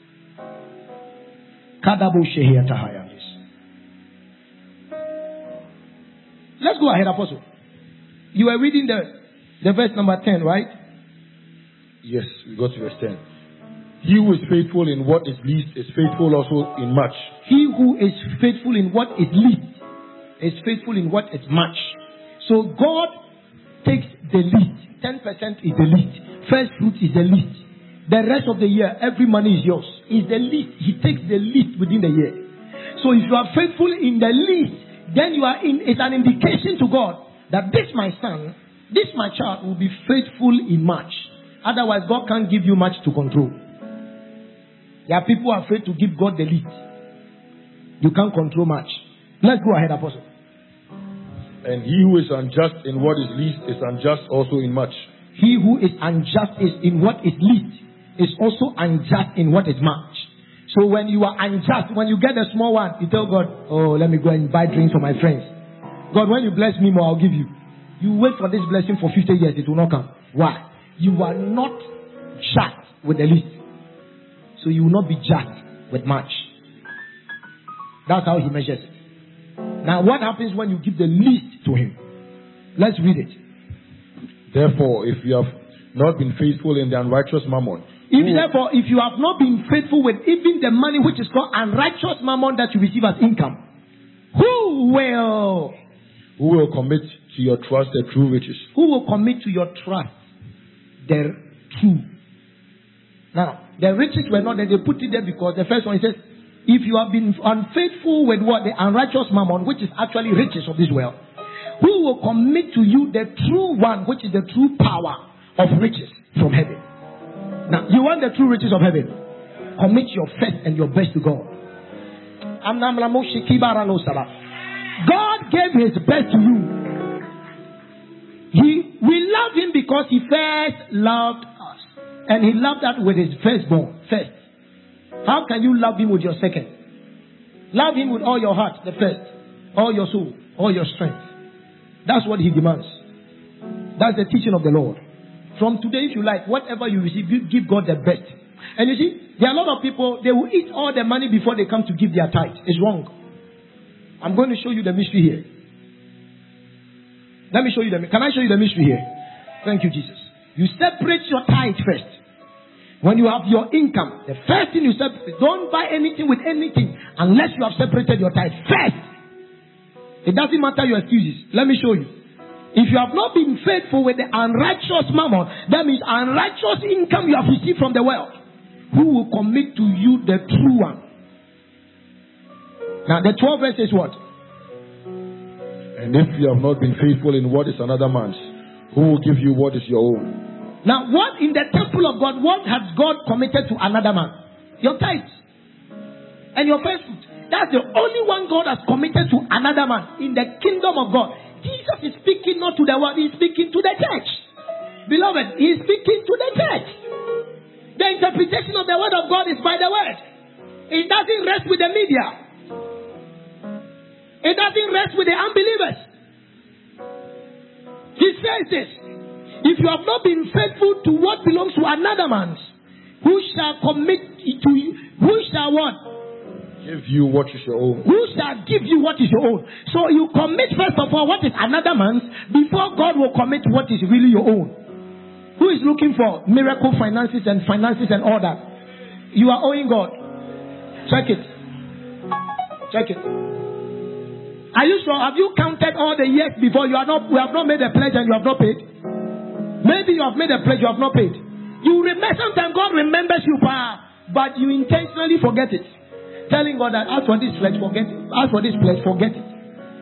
[SPEAKER 2] Let's go ahead, Apostle. You were reading the verse number 10, right?
[SPEAKER 3] Yes, we got to verse 10. He who is faithful in what is least is faithful also in much.
[SPEAKER 2] He who is faithful in what is least is faithful in what is much. So God takes the least. 10% is the least. First fruit is the least. The rest of the year, every money is yours. Is the least. He takes the least within the year. So if you are faithful in the least, then you are in. It's an indication to God that this my son, this my child will be faithful in much. Otherwise, God can't give you much to control. There are people who are afraid to give God the least. You can't control much. Let's go ahead, Apostle.
[SPEAKER 3] And he who is unjust in what is least is unjust also in much.
[SPEAKER 2] He who is unjust in what is least is also unjust in what is much. So when you are unjust, when you get a small one, you tell God, oh, let me go and buy drinks for my friends. God, when you bless me more, I'll give you. You wait for this blessing for 50 years, it will not come. Why? You are not just with the least. So you will not be just with much. That's how he measures it. Now what happens when you give the least to him? Let's read it.
[SPEAKER 3] Therefore, if you have not been faithful in the unrighteous mammon,
[SPEAKER 2] Therefore, if you have not been faithful with even the money which is called unrighteous mammon that you receive as income, who will
[SPEAKER 3] commit to your trust the true riches?
[SPEAKER 2] Who will commit to your trust the true? Now, the riches were not there. They put it there because the first one, it says, if you have been unfaithful with what? The unrighteous mammon, which is actually riches of this world, who will commit to you the true one, which is the true power of riches from heaven? Now, you want the true riches of heaven? Commit your first and your best to God. God gave his best to you. We love him because he first loved us. And he loved that with his firstborn first. How can you love him with your second? Love him with all your heart, the first. All your soul, all your strength. That's what he demands. That's the teaching of the Lord. From today, if you like, whatever you receive, give God the best. And you see, there are a lot of people, they will eat all the money before they come to give their tithe. It's wrong. I'm going to show you the mystery here. Let me show you can I show you the mystery here? Thank you, Jesus. You separate your tithe first. When you have your income, the first thing you separate, don't buy anything with anything unless you have separated your tithe first. It doesn't matter your excuses. Let me show you. If you have not been faithful with the unrighteous mammon, that means unrighteous income you have received from the world, who will commit to you the true one? Now the 12th verse is what?
[SPEAKER 3] And if you have not been faithful in what is another man's, who will give you what is your own?
[SPEAKER 2] Now what in the temple of God, what has God committed to another man? Your tithes and your first fruit. That's the only one God has committed to another man in the kingdom of God. Jesus is speaking not to the world, he's speaking to the church. Beloved, he's speaking to the church. The interpretation of the word of God is by the word. It doesn't rest with the media. It doesn't rest with the unbelievers. He says this, if you have not been faithful to what belongs to another man's, who shall commit to you? Who shall what?
[SPEAKER 3] Give you what is your own.
[SPEAKER 2] Who shall give you what is your own? So you commit first of all what is another man's before God will commit what is really your own. Who is looking for miracle finances and all that? You are owing God. Check it. Check it. Are you sure? Have you counted all the years before we have not made a pledge and you have not paid? Maybe you have made a pledge, you have not paid. You remember, sometimes God remembers you, but you intentionally forget it. Telling God that as for this pledge, forget it. As for this pledge, forget it.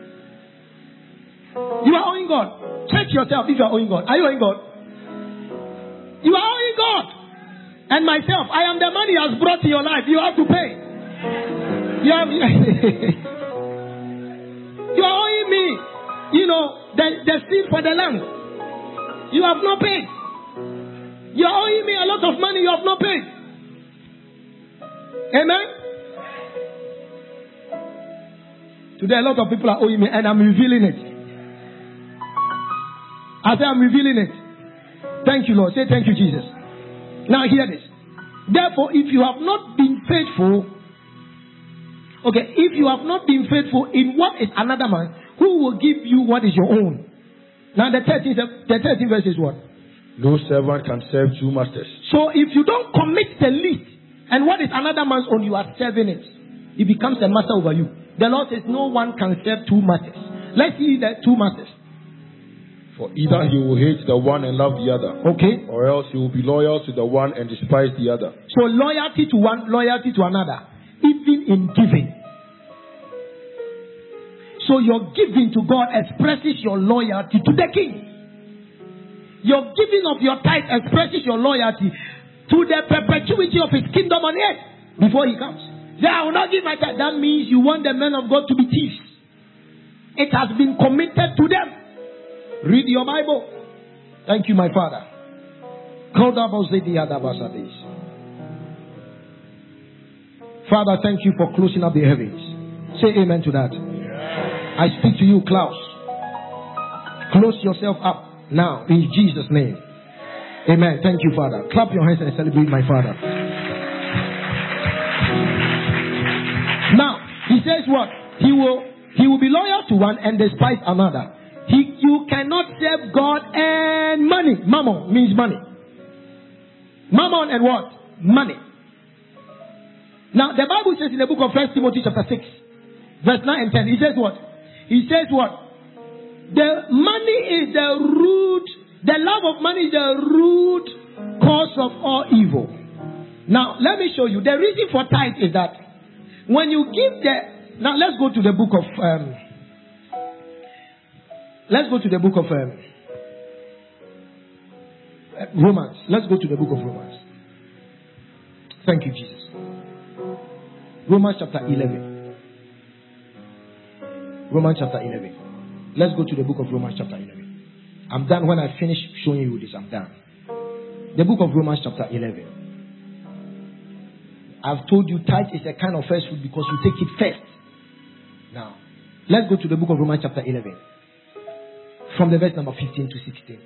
[SPEAKER 2] You are owing God. Check yourself if you are owing God. Are you owing God? You are owing God. And myself, I am the money He has brought to your life. You have to pay. You are owing me, the seed for the land. You have not paid. You are owing me a lot of money. You have not paid. Amen. Today a lot of people are owing me and I'm revealing it. I say I'm revealing it. Thank you, Lord. Say thank you, Jesus. Now hear this. Therefore, if you have not been faithful, if you have not been faithful in what is another man, who will give you what is your own? Now the 13th verse is what?
[SPEAKER 3] No servant can serve two masters.
[SPEAKER 2] So if you don't commit the least, and what is another man's own, you are serving it. It becomes a master over you. The Lord says no one can serve two masters. Let's see the two masters.
[SPEAKER 3] For either he will hate the one and love the other.
[SPEAKER 2] Okay.
[SPEAKER 3] Or else he will be loyal to the one and despise the other.
[SPEAKER 2] So loyalty to one, loyalty to another. Even in giving. So your giving to God expresses your loyalty to the king. Your giving of your tithe expresses your loyalty to the perpetuity of his kingdom on earth before he comes. Say, I will not give my tithe. That means you want the men of God to be thieves. It has been committed to them. Read your Bible. Thank you, my Father. Father, thank you for closing up the heavens. Say amen to that. I speak to you, Klaus. Close yourself up now in Jesus' name. Amen. Thank you, Father. Clap your hands and celebrate my Father. Now, he says what? He will be loyal to one and despise another. You cannot serve God and money. Mammon means money. Mammon and what? Money. Now, the Bible says in the book of 1 Timothy chapter 6, verse 9 and 10, he says what? He says what? The money is the root, the love of money is the root cause of all evil. Now, let me show you. The reason for tithe is that when you give now let's go to the book of, Romans. Let's go to the book of Romans. Thank you, Jesus. Romans chapter 11. Romans chapter 11. Let's go to the book of Romans chapter 11. I'm done. When I finish showing you this, I'm done. The book of Romans chapter 11. I've told you tithe is a kind of first fruit because you take it first. Now, let's go to the book of Romans chapter 11. From the verse number 15 to 16.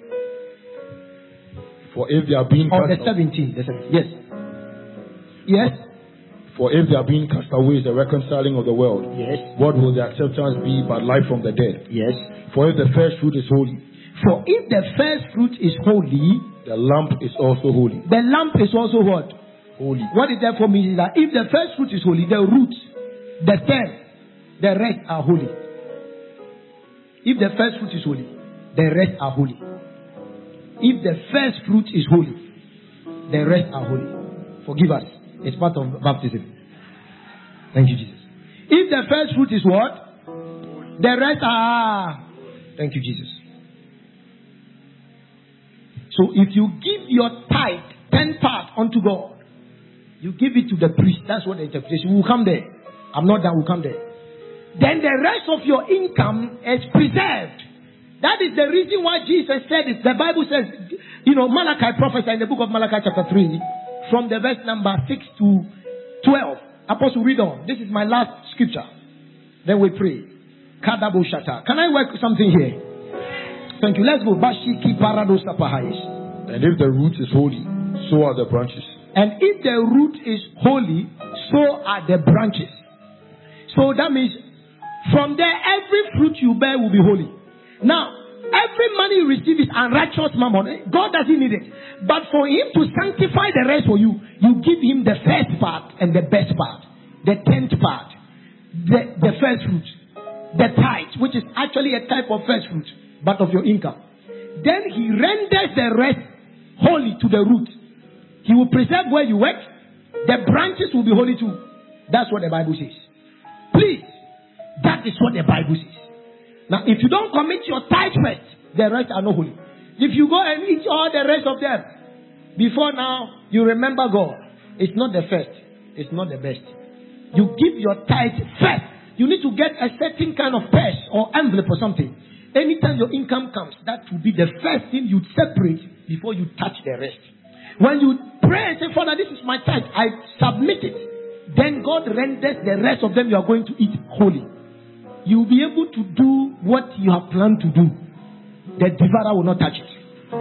[SPEAKER 3] For if they are being
[SPEAKER 2] the 17. Yes. Yes.
[SPEAKER 3] For if they are being cast away is the reconciling of the world,
[SPEAKER 2] yes,
[SPEAKER 3] what will the acceptance be but life from the dead?
[SPEAKER 2] Yes.
[SPEAKER 3] For if the first fruit is holy,
[SPEAKER 2] for if the first fruit is holy,
[SPEAKER 3] the lamp is also holy.
[SPEAKER 2] The lamp is also what?
[SPEAKER 3] Holy.
[SPEAKER 2] What it therefore means is that if the first fruit is holy, the root, the stem, the rest are holy. If the first fruit is holy, the rest are holy. If the first fruit is holy, the rest are holy. Forgive us. It's part of baptism. Thank you, Jesus. If the first fruit is what? The rest are. Thank you, Jesus. So if you give your tithe, 10 parts unto God, you give it to the priest. That's what the interpretation. We'll come there. I'm not done. We'll come there. Then the rest of your income is preserved. That is the reason why Jesus said it. The Bible says, Malachi prophesied in the book of Malachi chapter 3, from the verse number 6 to 12. Apostle, read on. This is my last scripture. Then we pray. Kadabushata. Can I work something here? Thank you. Let's go. Bashiki Parados Tapahais.
[SPEAKER 3] And if the root is holy, so are the branches.
[SPEAKER 2] And if the root is holy, so are the branches. So that means from there, every fruit you bear will be holy. Now, every money you receive is unrighteous mammon. God doesn't need it. But for him to sanctify the rest for you, you give him the first part and the best part. The 10th part. The first fruit. The tithe, which is actually a type of first fruit, but of your income. Then he renders the rest holy to the root. He will preserve where you work. The branches will be holy too. That's what the Bible says. Please, that is what the Bible says. Now, if you don't commit your tithe first, the rest are not holy. If you go and eat all the rest of them, before now, you remember God. It's not the first. It's not the best. You give your tithe first. You need to get a certain kind of purse or envelope or something. Anytime your income comes, that will be the first thing you separate before you touch the rest. When you pray and say, Father, this is my tithe, I submit it. Then God renders the rest of them you are going to eat holy. You will be able to do what you have planned to do. The devourer will not touch it.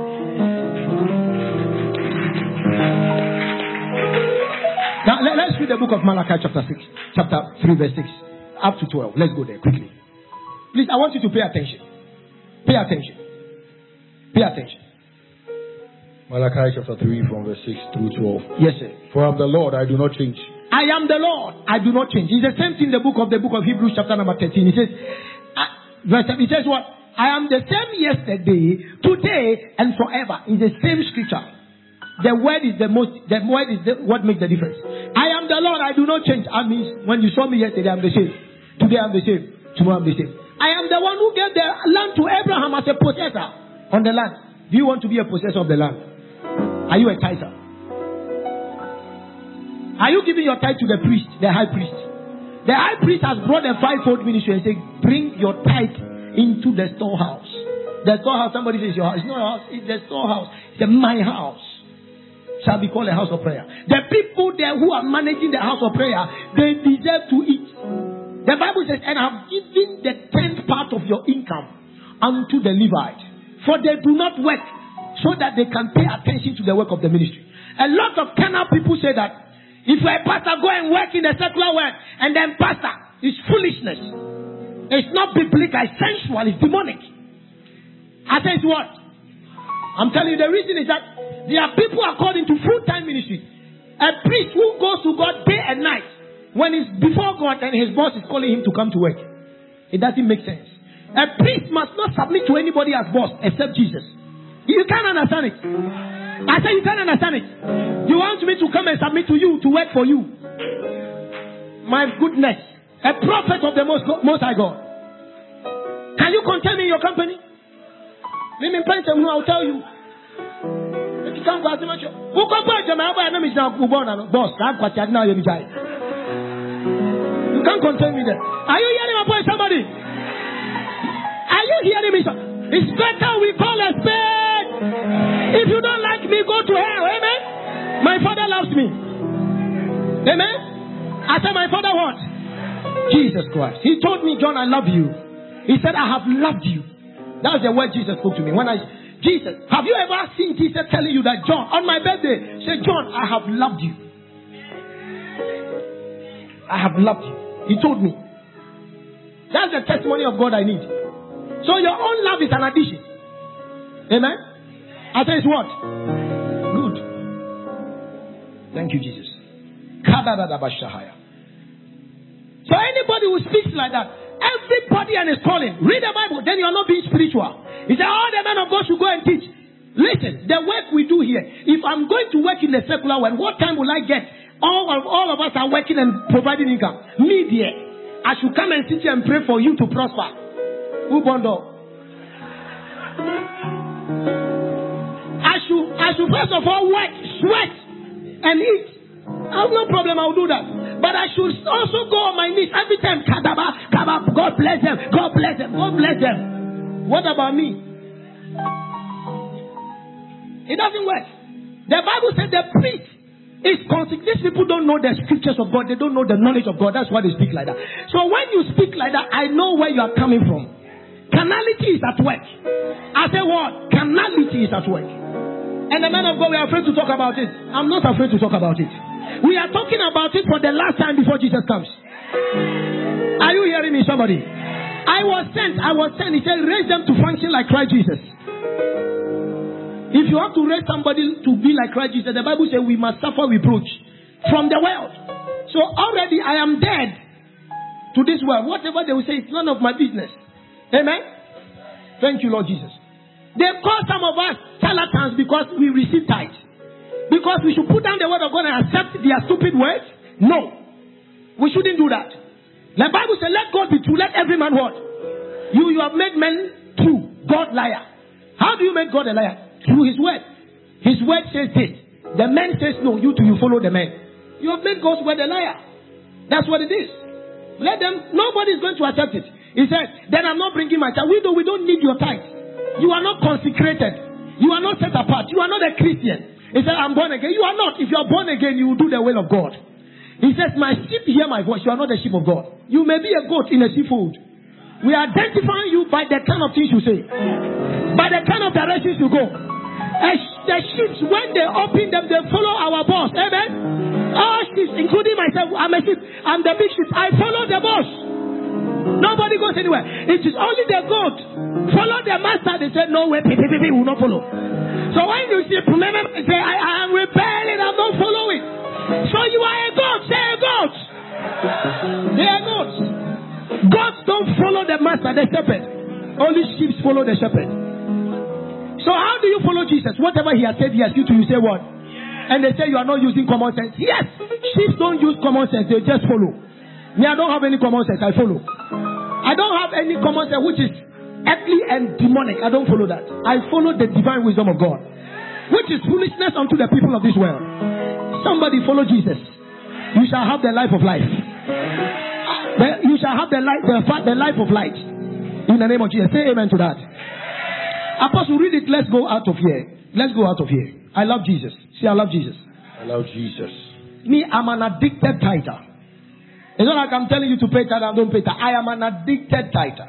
[SPEAKER 2] Now let's read the book of Malachi chapter 3 verse 6 up to 12. Let's go there quickly. Please, I want you to pay attention. Pay attention. Pay attention.
[SPEAKER 3] Malachi chapter 3 from verse 6 through 12.
[SPEAKER 2] Yes, sir.
[SPEAKER 3] For I am the Lord, I do not change.
[SPEAKER 2] I am the Lord, I do not change. It's the same thing in the book of Hebrews chapter number 13. It says, verse 7, it says what? I am the same yesterday, today, and forever. It's the same scripture. The word is what makes the difference. I am the Lord, I do not change. I mean, when you saw me yesterday, I'm the same. Today I'm the same. Tomorrow I'm the same. I am the one who gave the land to Abraham as a possessor on the land. Do you want to be a possessor of the land? Are you a tither? Are you giving your tithe to the priest, the high priest? The high priest has brought a fivefold ministry and said, bring your tithe into the storehouse. The storehouse, somebody says your house. It's not a house, it's the storehouse. It's my house. Shall be called a house of prayer. The people there who are managing the house of prayer, they deserve to eat. The Bible says, and I have given the 10th part of your income unto the Levite. For they do not work so that they can pay attention to the work of the ministry. A lot of carnal people say that if you're a pastor, go and work in the secular work, and then pastor, it's foolishness. It's not biblical, it's sensual, it's demonic. I say it's what? I'm telling you, the reason is that there are people according to full-time ministry. A priest who goes to God day and night, when he's before God and his boss is calling him to come to work. It doesn't make sense. A priest must not submit to anybody as boss except Jesus. You can't understand it. I say you can't understand it. You want me to come and submit to you, to work for you? My goodness. A prophet of the Most High God. Can you contain me in your company? Let me paint them who I'll tell you. If you can't go out to my show. Who can buy them? I'll buy them. It's now boss. You can't contain me there. Are you hearing my voice, somebody? Are you hearing me? It's better we call a spade. If you don't like me, go to hell. Amen? My father loves me. Amen? I said, my father what? Jesus Christ. He told me, John, I love you. He said, I have loved you. That's the word Jesus spoke to me. Jesus, have you ever seen Jesus telling you that, John, on my birthday, say, John, I have loved you. I have loved you. He told me. That's the testimony of God I need. So your own love is an addition. Amen? I say it's what? Good. Thank you, Jesus. So anybody who speaks like that, everybody and his calling, read the Bible, then you are not being spiritual. He said, all the men of God should go and teach. Listen, the work we do here, if I'm going to work in the secular world, what time will I get? All of us are working and providing income. Me, dear, I should come and sit here and pray for you to prosper. Ubondo. I should first of all work, sweat, and eat. I have no problem, I'll do that. But I should also go on my knees every time. Kadaba, God bless them, God bless them, God bless them. What about me? It doesn't work. The Bible said the priest These people don't know the scriptures of God. They don't know the knowledge of God. That's why they speak like that. So when you speak like that, I know where you are coming from. Carnality is at work. I say what? Carnality is at work. And the men of God, we are afraid to talk about it. I'm not afraid to talk about it. We are talking about it for the last time before Jesus comes. Are you hearing me, somebody? I was sent. He said, raise them to function like Christ Jesus. If you have to raise somebody to be like Christ Jesus, the Bible says we must suffer reproach from the world. So already I am dead to this world. Whatever they will say, it's none of my business. Amen? Thank you, Lord Jesus. They call some of us charlatans because we receive tithe. Because we should put down the word of God and accept their stupid words? No. We shouldn't do that. The Bible says, let God be true, let every man what? You have made men true, God liar. How do you make God a liar? Through his word. His word says this. The man says no, you follow the man. You have made God's word a liar. That's what it is. Let them, nobody is going to accept it. He said, then I'm not bringing my tithe. We don't need your tithe. You are not consecrated. You are not set apart. You are not a Christian. He said, I'm born again. You are not. If you are born again, you will do the will of God. He says, my sheep hear my voice. You are not the sheep of God. You may be a goat in a seafood. We are identifying you by the kind of things you say. By the kind of directions you go. The sheep, when they open them, they follow our boss. Amen? All sheep, including myself, I'm a sheep. I'm the big sheep. I follow the boss. Nobody goes anywhere. It is only the goat. Follow the master. They say, no way, we will not follow. So when you see, remember, say, I am rebelling, I'm not following. So you are a goat. Say a goat. They are goats. Goats don't follow the master, the shepherd. Only sheep follow the shepherd. So how do you follow Jesus? Whatever he has said, he has you to, you say what? And they say you are not using common sense. Yes, sheep don't use common sense, they just follow. Me, I don't have any common sense, I follow. I don't have any common sense which is earthly and demonic. I don't follow that. I follow the divine wisdom of God, which is foolishness unto the people of this world. Somebody follow Jesus. You shall have the life of life. You shall have the life of light. In the name of Jesus. Say amen to that. Apostle, read it. Let's go out of here. Let's go out of here. I love Jesus. See, I love Jesus.
[SPEAKER 3] I love Jesus.
[SPEAKER 2] Me, I'm an addicted tither. It's not like I'm telling you to pay tithe and don't pay tithe. I am an addicted tither.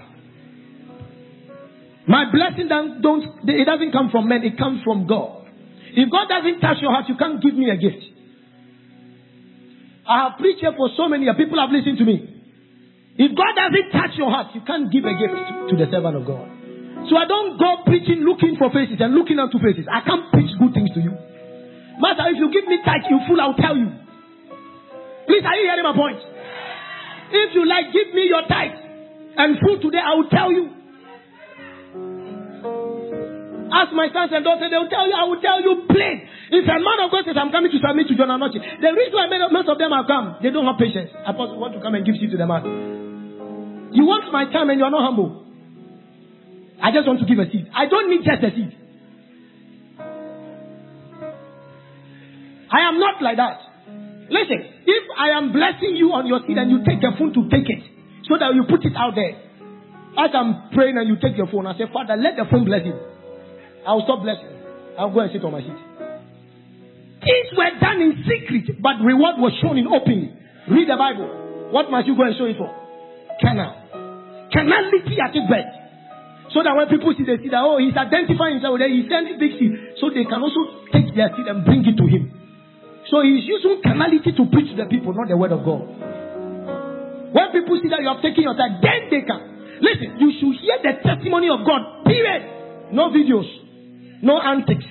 [SPEAKER 2] My blessing it doesn't come from men. It comes from God. If God doesn't touch your heart, you can't give me a gift. I have preached here for so many years. People have listened to me. If God doesn't touch your heart, you can't give a gift to the servant of God. So I don't go preaching looking for faces and looking unto faces. I can't preach good things to you. Master, if you give me tithe, you fool, I'll tell you. Please, are you hearing my point? If you like, give me your tithe and food today, I will tell you. Ask my sons and daughters, they will tell you, I will tell you plain. If a man of God says, I'm coming to submit to John Anochi, the reason why most of them have come, they don't have patience. Apostle want to come and give seed to the man. You want my time and you are not humble. I just want to give a seed. I don't need just a seed. I am not like that. Listen, if I am blessing you on your seed and you take your phone to take it, so that you put it out there. As I'm praying and you take your phone, I say, Father, let the phone bless him. I will stop blessing. I will go and sit on my seat. Things were done in secret, but reward was shown in openly. Read the Bible. What must you go and show it for? Carnality at its best. So that when people see, they see that, oh, he's identifying himself with it, he's sending big seed. So they can also take their seed and bring it to him. So he's using carnality to preach to the people, not the word of God. When people see that you have taken your time, then they can. Listen, you should hear the testimony of God, period. No videos. No antics.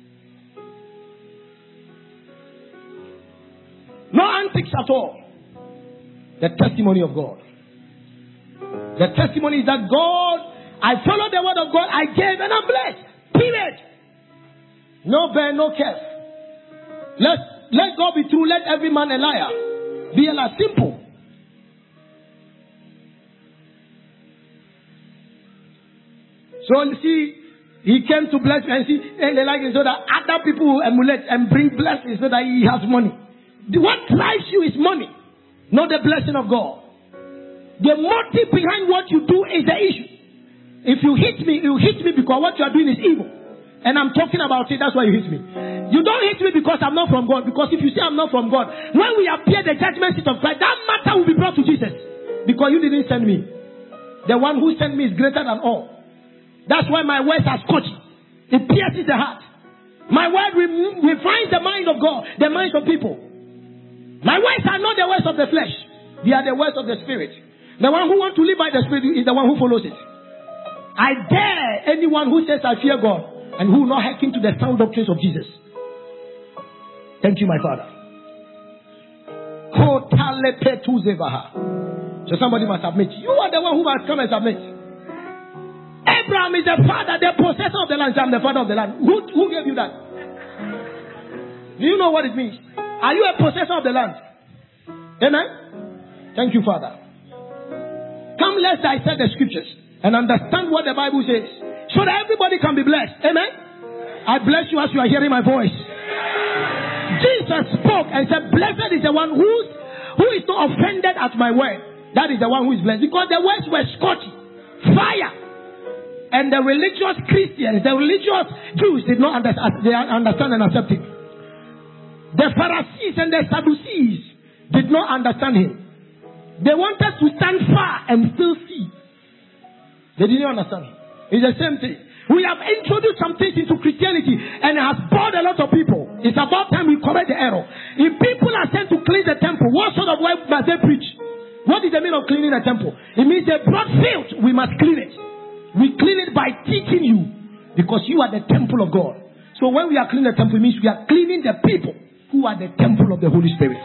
[SPEAKER 2] No antics at all. The testimony of God. The testimony is that God, I followed the word of God, I gave and I'm blessed. Period. No bear, no curse. Let God be true, let every man a liar. Be a liar. Simple. So you see, he came to bless you and see, and they like it so that other people will emulate and bring blessings so that he has money. What drives you is money, not the blessing of God. The motive behind what you do is the issue. If you hit me, you hit me because what you are doing is evil. And I'm talking about it, that's why you hit me. You don't hit me because I'm not from God. Because if you say I'm not from God, when we appear the judgment seat of Christ, that matter will be brought to Jesus. Because you didn't send me. The one who sent me is greater than all. That's why my words are scorching. It pierces the heart. My word refines the mind of God, the minds of people. My words are not the words of the flesh. They are the words of the Spirit. The one who wants to live by the Spirit is the one who follows it. I dare anyone who says I fear God and who will not hearken to the sound doctrines of Jesus. Thank you, my Father. So somebody must admit, you are the one who must come and submit. Abraham is the father, the possessor of the land. I'm the father of the land. Who gave you that? Do you know what it means? Are you a possessor of the land? Amen? Thank you, Father. Come, let's dissect the scriptures and understand what the Bible says, so that everybody can be blessed. Amen? I bless you as you are hearing my voice. Jesus spoke and said, blessed is the one who is not offended at my word. That is the one who is blessed. Because the words were scorching, fire. And the religious Christians, the religious Jews did not understand and accept him. The Pharisees and the Sadducees did not understand him. They wanted to stand far and still see. They didn't understand him. It's the same thing. We have introduced some things into Christianity and it has bored a lot of people. It's about time we correct the error. If people are sent to clean the temple, what sort of word must they preach? What is the meaning of cleaning the temple? It means they brought filth. We must clean it. We clean it by teaching you, because you are the temple of God. So when we are cleaning the temple, it means we are cleaning the people who are the temple of the Holy Spirit.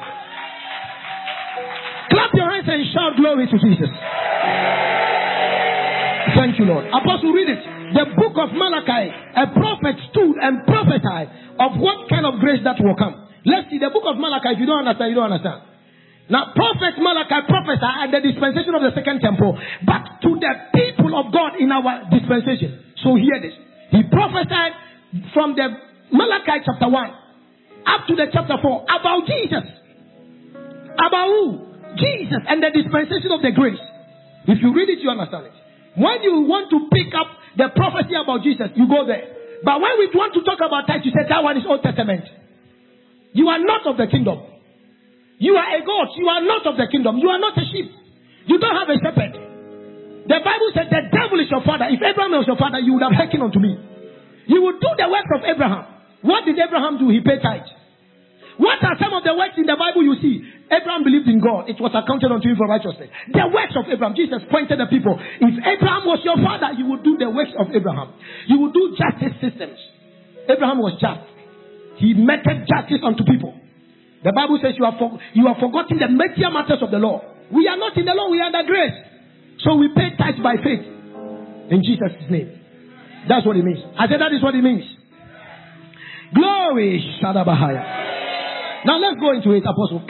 [SPEAKER 2] Clap your hands and shout glory to Jesus. Thank you, Lord. Apostle, read it. The book of Malachi, a prophet stood and prophesied of what kind of grace that will come. Let's see the book of Malachi. If you don't understand, you don't understand. Now, prophet Malachi prophesied at the dispensation of the second temple, but to the people of God in our dispensation. So hear this. He prophesied from the Malachi chapter 1 up to the chapter 4 about Jesus. About who? Jesus and the dispensation of the grace. If you read it, you understand it. When you want to pick up the prophecy about Jesus, you go there. But when we want to talk about tithe, you say that one is Old Testament. You are not of the kingdom. You are a goat. You are not of the kingdom. You are not a sheep. You don't have a shepherd. The Bible said the devil is your father. If Abraham was your father, you would have hearkened unto me. You would do the works of Abraham. What did Abraham do? He paid tithe. What are some of the works in the Bible you see? Abraham believed in God. It was accounted unto him for righteousness. The works of Abraham. Jesus pointed the people. If Abraham was your father, you would do the works of Abraham. You would do justice systems. Abraham was just. He meted justice unto people. The Bible says you have forgotten the mightier matters of the law. We are not in the law, we are under grace. So we pay tithes by faith. In Jesus' name. That's what it means. I said that is what it means. Glory. Shadabahaya. Now let's go into it, Apostle.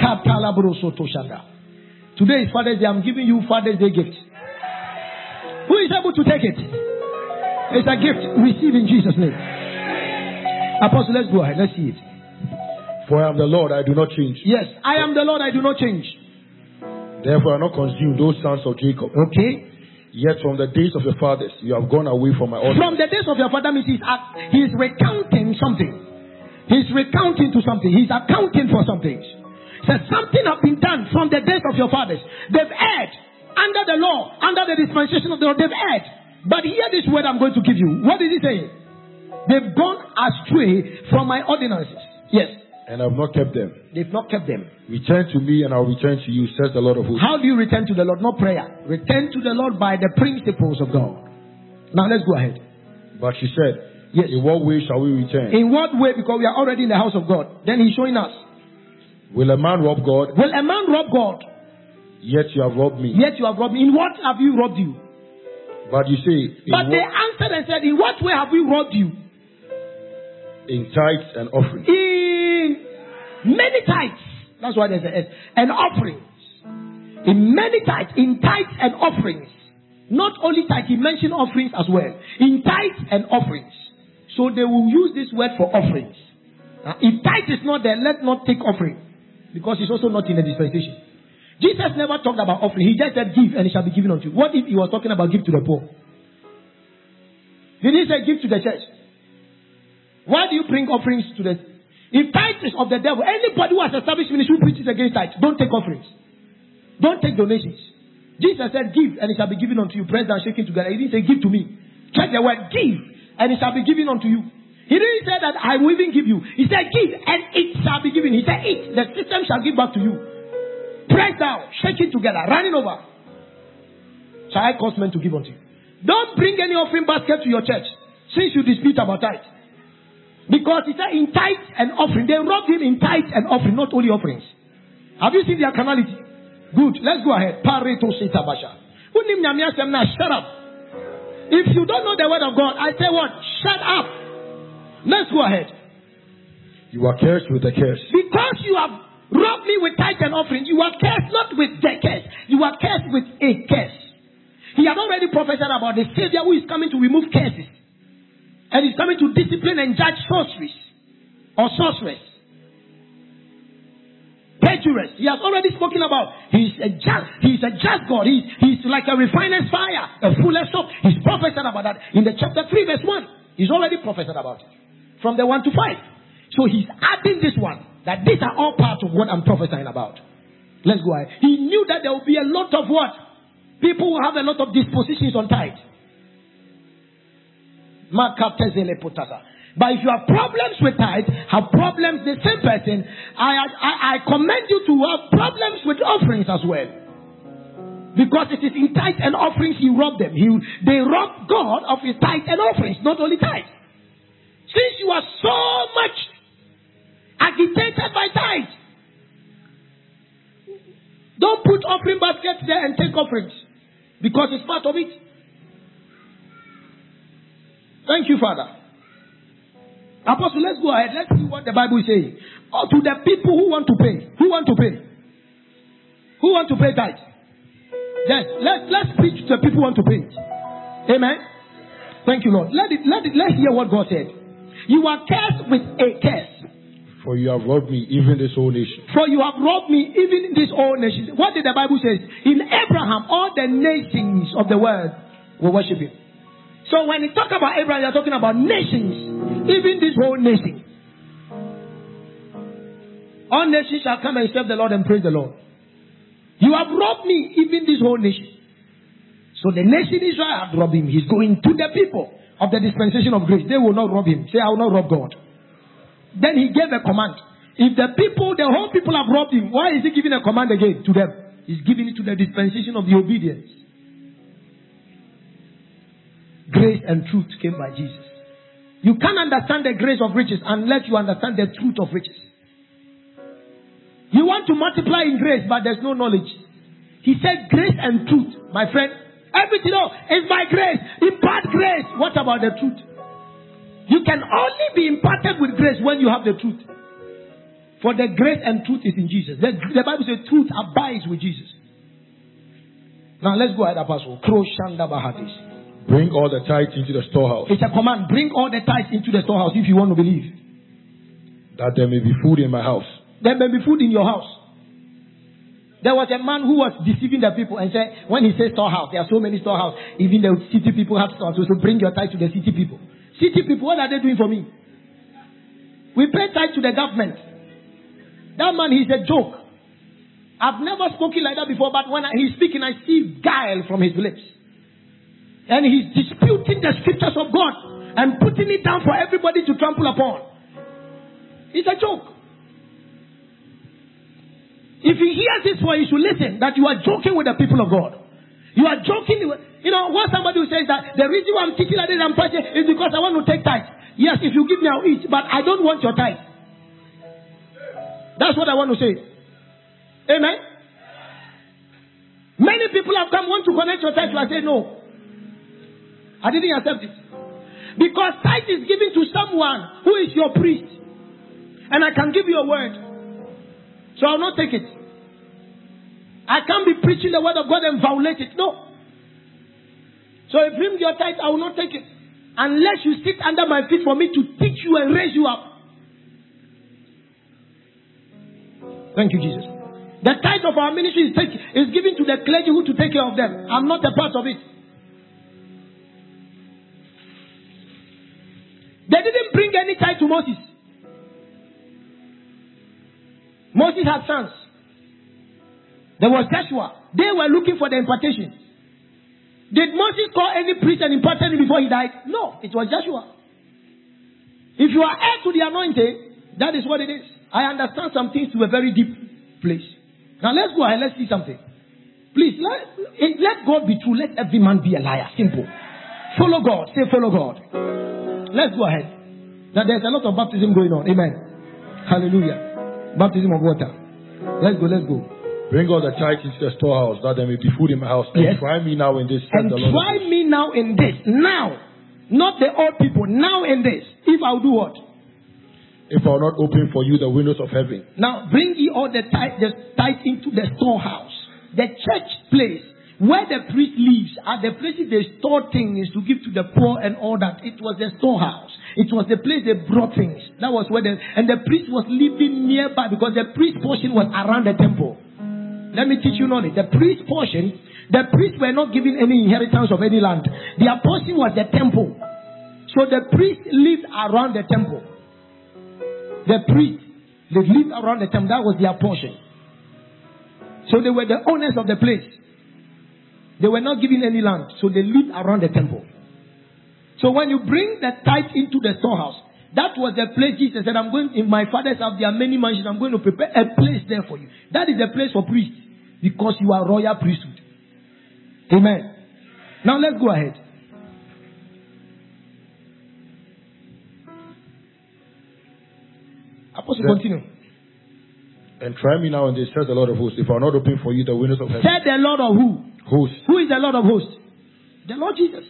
[SPEAKER 2] Today is Father's Day. I'm giving you Father's Day gift. Who is able to take it? It's a gift. Receive in Jesus' name. Apostle, let's go ahead. Let's see it.
[SPEAKER 3] For I am the Lord, I do not change.
[SPEAKER 2] Yes, I am the Lord, I do not change.
[SPEAKER 3] Therefore I will not consume those sons of Jacob.
[SPEAKER 2] Okay.
[SPEAKER 3] Yet from the days of your fathers, you have gone away from my order.
[SPEAKER 2] From the days of your father means he's recounting something. He's recounting to something. He's accounting for something. Says something has been done from the days of your fathers. They've erred under the law, under the dispensation of the law. They've erred. But hear this word I'm going to give you. What is he saying? They've gone astray from my ordinances. Yes.
[SPEAKER 3] And I have not kept them.
[SPEAKER 2] They've not kept them.
[SPEAKER 3] Return to me and I will return to you, says the Lord of hosts.
[SPEAKER 2] How do you return to the Lord? Not prayer. Return to the Lord by the principles of God. Now let's go ahead.
[SPEAKER 3] But she said,
[SPEAKER 2] yes.
[SPEAKER 3] In what way shall we return?
[SPEAKER 2] In what way? Because we are already in the house of God. Then he's showing us.
[SPEAKER 3] Will a man rob God?
[SPEAKER 2] Will a man rob God?
[SPEAKER 3] Yet you have robbed me.
[SPEAKER 2] Yet you have robbed me. In what have you robbed you?
[SPEAKER 3] But you say,
[SPEAKER 2] but they answered and said, in what way have we robbed you?
[SPEAKER 3] In tithes and offerings.
[SPEAKER 2] In many tithes. That's why there's an S. And offerings. In many tithes. In tithes and offerings. Not only tithes, he mentioned offerings as well. In tithes and offerings. So they will use this word for offerings. If tithe is not there, let's not take offering. Because it's also not in the dispensation. Jesus never talked about offering. He just said give and it shall be given unto you. What if he was talking about give to the poor? Did he say give to the church? Why do you bring offerings to the... If tithe is of the devil, anybody who has established ministry who preaches against tithe, don't take offerings. Don't take donations. Jesus said, give, and it shall be given unto you. Pressed and shaken together. He didn't say, give to me. Check the word, give, and it shall be given unto you. He didn't say that I will even give you. He said, give, and it shall be given. He said, it, the system shall give back to you. Press down, shake it together, running over. Shall I cause men to give unto you? Don't bring any offering basket to your church, since you dispute about tithe. Because he said in tithe and offering. They robbed him in tithe and offering, not only offerings. Have you seen their carnality? Good, let's go ahead. Pareto Setabasha. Shut up. If you don't know the word of God, I say what? Shut up. Let's go ahead.
[SPEAKER 3] You are cursed with a curse.
[SPEAKER 2] Because you have robbed me with tithe and offering, you are cursed not with the curse. You are cursed with a curse. He had already prophesied about the Savior who is coming to remove curses. And he's coming to discipline and judge sorceries or sorcerers. Perjurers. He has already spoken about. He's a just God. He's like a refiner's fire, a fuller's soap. He's prophesied about that in the chapter 3 verse 1. He's already prophesied about it. From the 1 to 5. So he's adding this one. That these are all parts of what I'm prophesying about. Let's go ahead. He knew that there will be a lot of what? People will have a lot of dispositions on tithe. But if you have problems with tithe, have problems, the same person, I commend you to have problems with offerings as well. Because it is in tithe and offerings he robbed them. They robbed God of his tithe and offerings, not only tithe. Since you are so much agitated by tithe, don't put offering baskets there and take offerings. Because it's part of it. Thank you, Father. Apostle, let's go ahead. Let's see what the Bible is saying. Oh, to the people who want to pay. Who want to pay? Who want to pay tithe? Yes. Let's preach to the people who want to pay it. Amen. Thank you, Lord. Let's hear what God said. You are cursed with a curse.
[SPEAKER 3] For you have robbed me, even this whole nation.
[SPEAKER 2] For you have robbed me, even this whole nation. What did the Bible say? In Abraham, all the nations of the world will worship him. So when you talk about Abraham, you're talking about nations. Even this whole nation. All nations shall come and serve the Lord and praise the Lord. You have robbed me, even this whole nation. So the nation Israel have robbed him. He's going to the people of the dispensation of grace. They will not rob him. Say, I will not rob God. Then he gave a command. If the whole people have robbed him, why is he giving a command again to them? He's giving it to the dispensation of the obedience. Grace and truth came by Jesus. You can't understand the grace of riches unless you understand the truth of riches. You want to multiply in grace, but there's no knowledge. He said grace and truth, my friend. Everything is by grace. Impart grace. What about the truth? You can only be imparted with grace when you have the truth. For the grace and truth is in Jesus. The Bible says truth abides with Jesus. Now let's go ahead, Apostle.
[SPEAKER 3] Bring all the tithes into the storehouse.
[SPEAKER 2] It's a command. Bring all the tithes into the storehouse if you want to believe.
[SPEAKER 3] That there may be food in my house.
[SPEAKER 2] There may be food in your house. There was a man who was deceiving the people and said, when he says storehouse, there are so many storehouses. Even the city people have storehouses. So bring your tithe to the city people. City people, what are they doing for me? We pay tithe to the government. That man, he's a joke. I've never spoken like that before, but when he's speaking, I see guile from his lips. And he's disputing the scriptures of God and putting it down for everybody to trample upon. It's a joke. If he hears this one, you should listen that you are joking with the people of God. You are joking. What somebody will say is that the reason why I'm teaching like this, I'm preaching, is because I want to take tithe. Yes, if you give me, I'll eat, but I don't want your tithe. That's what I want to say. Amen. Many people have come, want to connect your tithe, so I say no. I didn't accept it. Because tithe is given to someone who is your priest. And I can give you a word. So I will not take it. I can't be preaching the word of God and violate it. No. So if you bring your tithe, I will not take it. Unless you sit under my feet for me to teach you and raise you up. Thank you, Jesus. The tithe of our ministry is given to the clergy who to take care of them. I'm not a part of it. They didn't bring any tithe to Moses. Moses had sons. There was Joshua. They were looking for the impartation. Did Moses call any priest and imparted him before he died? No, it was Joshua. If you are heir to the anointing, that is what it is. I understand some things to a very deep place. Now let's go ahead. Let's see something. Please, let God be true. Let every man be a liar. Simple. Follow God. Say follow God. Let's go ahead. Now there's a lot of baptism going on. Amen. Hallelujah. Baptism of water. Let's go.
[SPEAKER 3] Bring all the tithes into the storehouse, that there may be food in my house.
[SPEAKER 2] Yes.
[SPEAKER 3] And try me now in this.
[SPEAKER 2] And try me now in this. Now. Not the old people. Now in this. If I'll do what?
[SPEAKER 3] If I'll not open for you the windows of heaven.
[SPEAKER 2] Now bring ye all the tithe into the storehouse. The church place where the priest lives are the places they store things to give to the poor and all that. It was the storehouse. It was the place they brought things. That was where and the priest was living nearby because the priest portion was around the temple. Let me teach you knowledge. The priest portion, the priests were not given any inheritance of any land. Their portion was the temple. So the priest lived around the temple. The priests, they lived around the temple. That was their portion. So they were the owners of the place. They were not given any land. So they lived around the temple. So when you bring the tithe into the storehouse, that was the place Jesus said, I'm going, in my father's house, there are many mansions. I'm going to prepare a place there for you. That is the place for priests. Because you are royal priesthood. Amen. Now let's go ahead. Apostle, continue.
[SPEAKER 3] And try me now in this, says the Lord of hosts. If I'll not open for you the windows of heaven.
[SPEAKER 2] Said the Lord of who?
[SPEAKER 3] Hosts.
[SPEAKER 2] Who is the Lord of hosts? The Lord Jesus.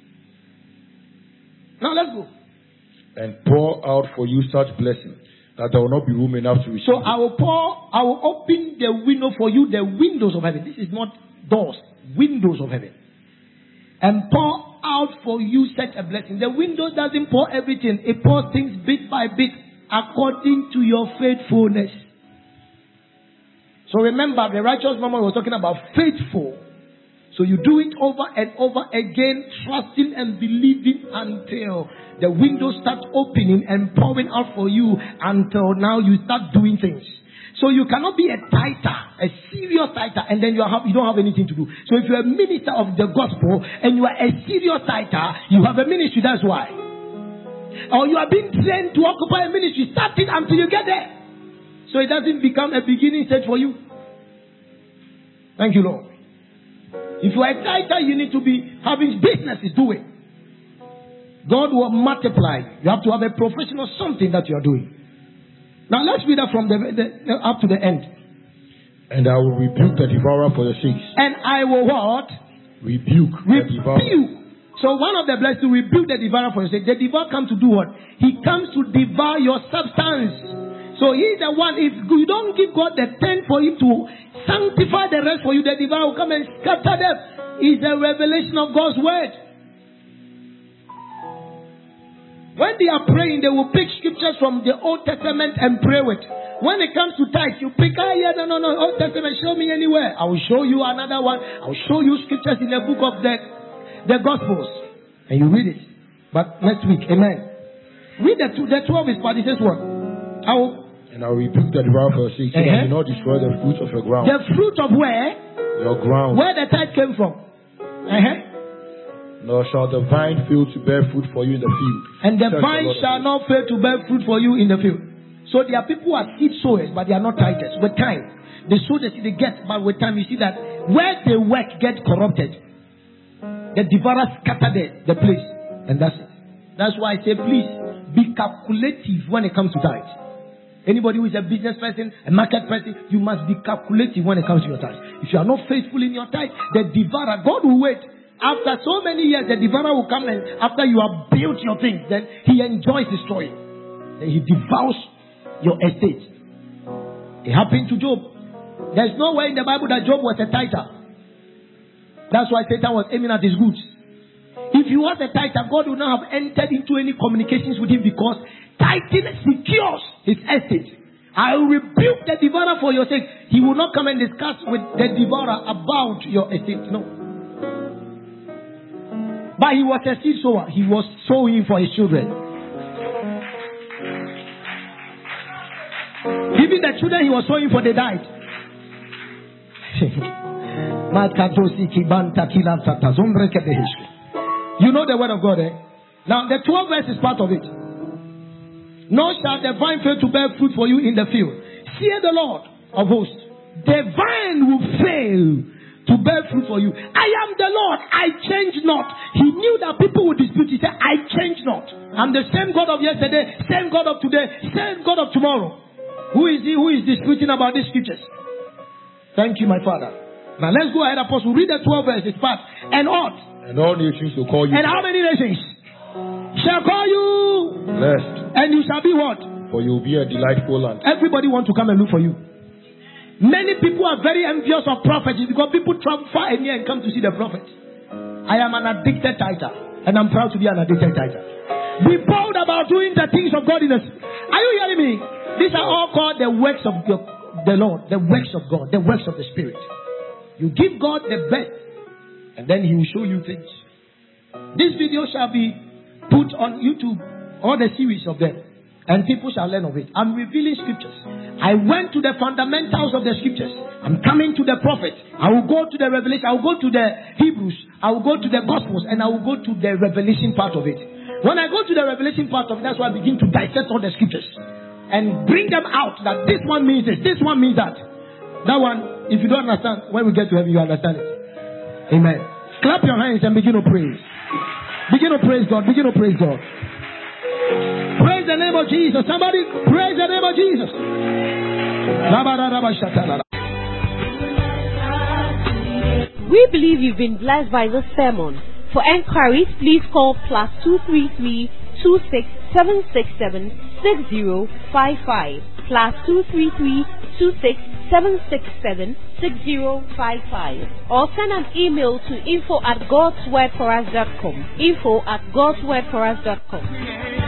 [SPEAKER 2] Now let's go.
[SPEAKER 3] And pour out for you such blessing that there will not be room enough to receive.
[SPEAKER 2] So I will open the window for you, the windows of heaven. This is not doors, windows of heaven. And pour out for you such a blessing. The window doesn't pour everything. It pours things bit by bit according to your faithfulness. So remember, the righteous woman was talking about faithful. So you do it over and over again, trusting and believing until the windows start opening and pouring out for you until now you start doing things. So you cannot be a tither, a serious tither, and then you don't have anything to do. So if you're a minister of the gospel and you are a serious tither, you have a ministry, that's why. Or you are being trained to occupy a ministry, start it until you get there. So it doesn't become a beginning stage for you. Thank you, Lord. If you are a tither, you need to be having businesses, do it. God will multiply. You have to have a professional something that you are doing. Now let's read that from the up to the end.
[SPEAKER 3] And I will rebuke the devourer for your sakes.
[SPEAKER 2] And I will what?
[SPEAKER 3] Rebuke the devourer.
[SPEAKER 2] So one of the blessings to rebuke the devourer for your sake. The devourer comes to do what? He comes to devour your substance. So he's the one. If you don't give God the 10 for him to sanctify the rest for you, the devourer will come and scatter them. It's a revelation of God's word. When they are praying, they will pick scriptures from the Old Testament and pray with. When it comes to tithe, you pick, no, Old Testament, show me anywhere. I will show you another one. I will show you scriptures in the book of the Gospels. And you read it. But next week, amen. Read the 12 is part. It says what?
[SPEAKER 3] And I will rebuke the devourer for your sake, so that you not destroy the fruit of your ground.
[SPEAKER 2] The fruit of where?
[SPEAKER 3] Your ground.
[SPEAKER 2] Where the tithe came from.
[SPEAKER 3] Nor shall the vine fail to bear fruit for you in the field.
[SPEAKER 2] And the vine shall not fail to bear fruit for you in the field. So there are people who are seed sowers, but they are not tithers. With time, they sow the seed, they get, but with time you see that where they work get corrupted. The devourer scatter the place. And that's it. That's why I say, please, be calculative when it comes to tithe. Anybody who is a business person, a market person, you must be calculative when it comes to your tithe. If you are not faithful in your tithe, the devourer, God will wait. After so many years, the devourer will come, and after you have built your things, then he enjoys destroying. Then he devours your estate. It happened to Job. There's nowhere in the Bible that Job was a tither. That's why Satan was aiming at his goods. If he was a tither, God would not have entered into any communications with him, because tithing secures his estate. I will rebuke the devourer for your sake. He will not come and discuss with the devourer about your estate. No. But he was a seed sower. He was sowing for his children. Even the children he was sowing for, they died. You know the word of God, eh? Now, the 12th verse is part of it. Nor shall the vine fail to bear fruit for you in the field. Fear the Lord of hosts. The vine will fail to bear fruit for you. I am the Lord, I change not. He knew that people would dispute. He said, I change not. I'm the same God of yesterday, same God of today, same God of tomorrow. Who is he who is disputing about these scriptures? Thank you, my Father. Now let's go ahead, Apostle. Read the 12 verses part. And ought.
[SPEAKER 3] And all nations will call you.
[SPEAKER 2] And how many nations shall call you
[SPEAKER 3] blessed?
[SPEAKER 2] And you shall be what?
[SPEAKER 3] For you will be a delightful land.
[SPEAKER 2] Everybody want to come and look for you. Many people are very envious of prophets because people travel far and near and come to see the prophet. I am an addicted tither, and I'm proud to be an addicted tither. Be bold about doing the things of God in us. Are you hearing me? These are all called the works of the Lord, the works of God, the works of the Spirit. You give God the best, and then He will show you things. This video shall be put on YouTube, all the series of them, and people shall learn of it. I'm revealing scriptures. I went to the fundamentals of the scriptures. I'm coming to the prophet. I will go to the revelation. I will go to the Hebrews. I will go to the Gospels, and I will go to the revelation part of it. When I go to the revelation part of it, that's why I begin to dissect all the scriptures and bring them out. That this one means this, this one means that. That one, if you don't understand, when we get to heaven, you understand it. Amen. Clap your hands and begin to praise. Begin to praise God. Begin to praise God. Praise the name of Jesus. Somebody praise the name of Jesus.
[SPEAKER 1] We believe you've been blessed by this sermon. For enquiries, please call +233 26767 6055 +233 26767 6055, or send an email to info@godswordforus.com. info@godswordforus.com.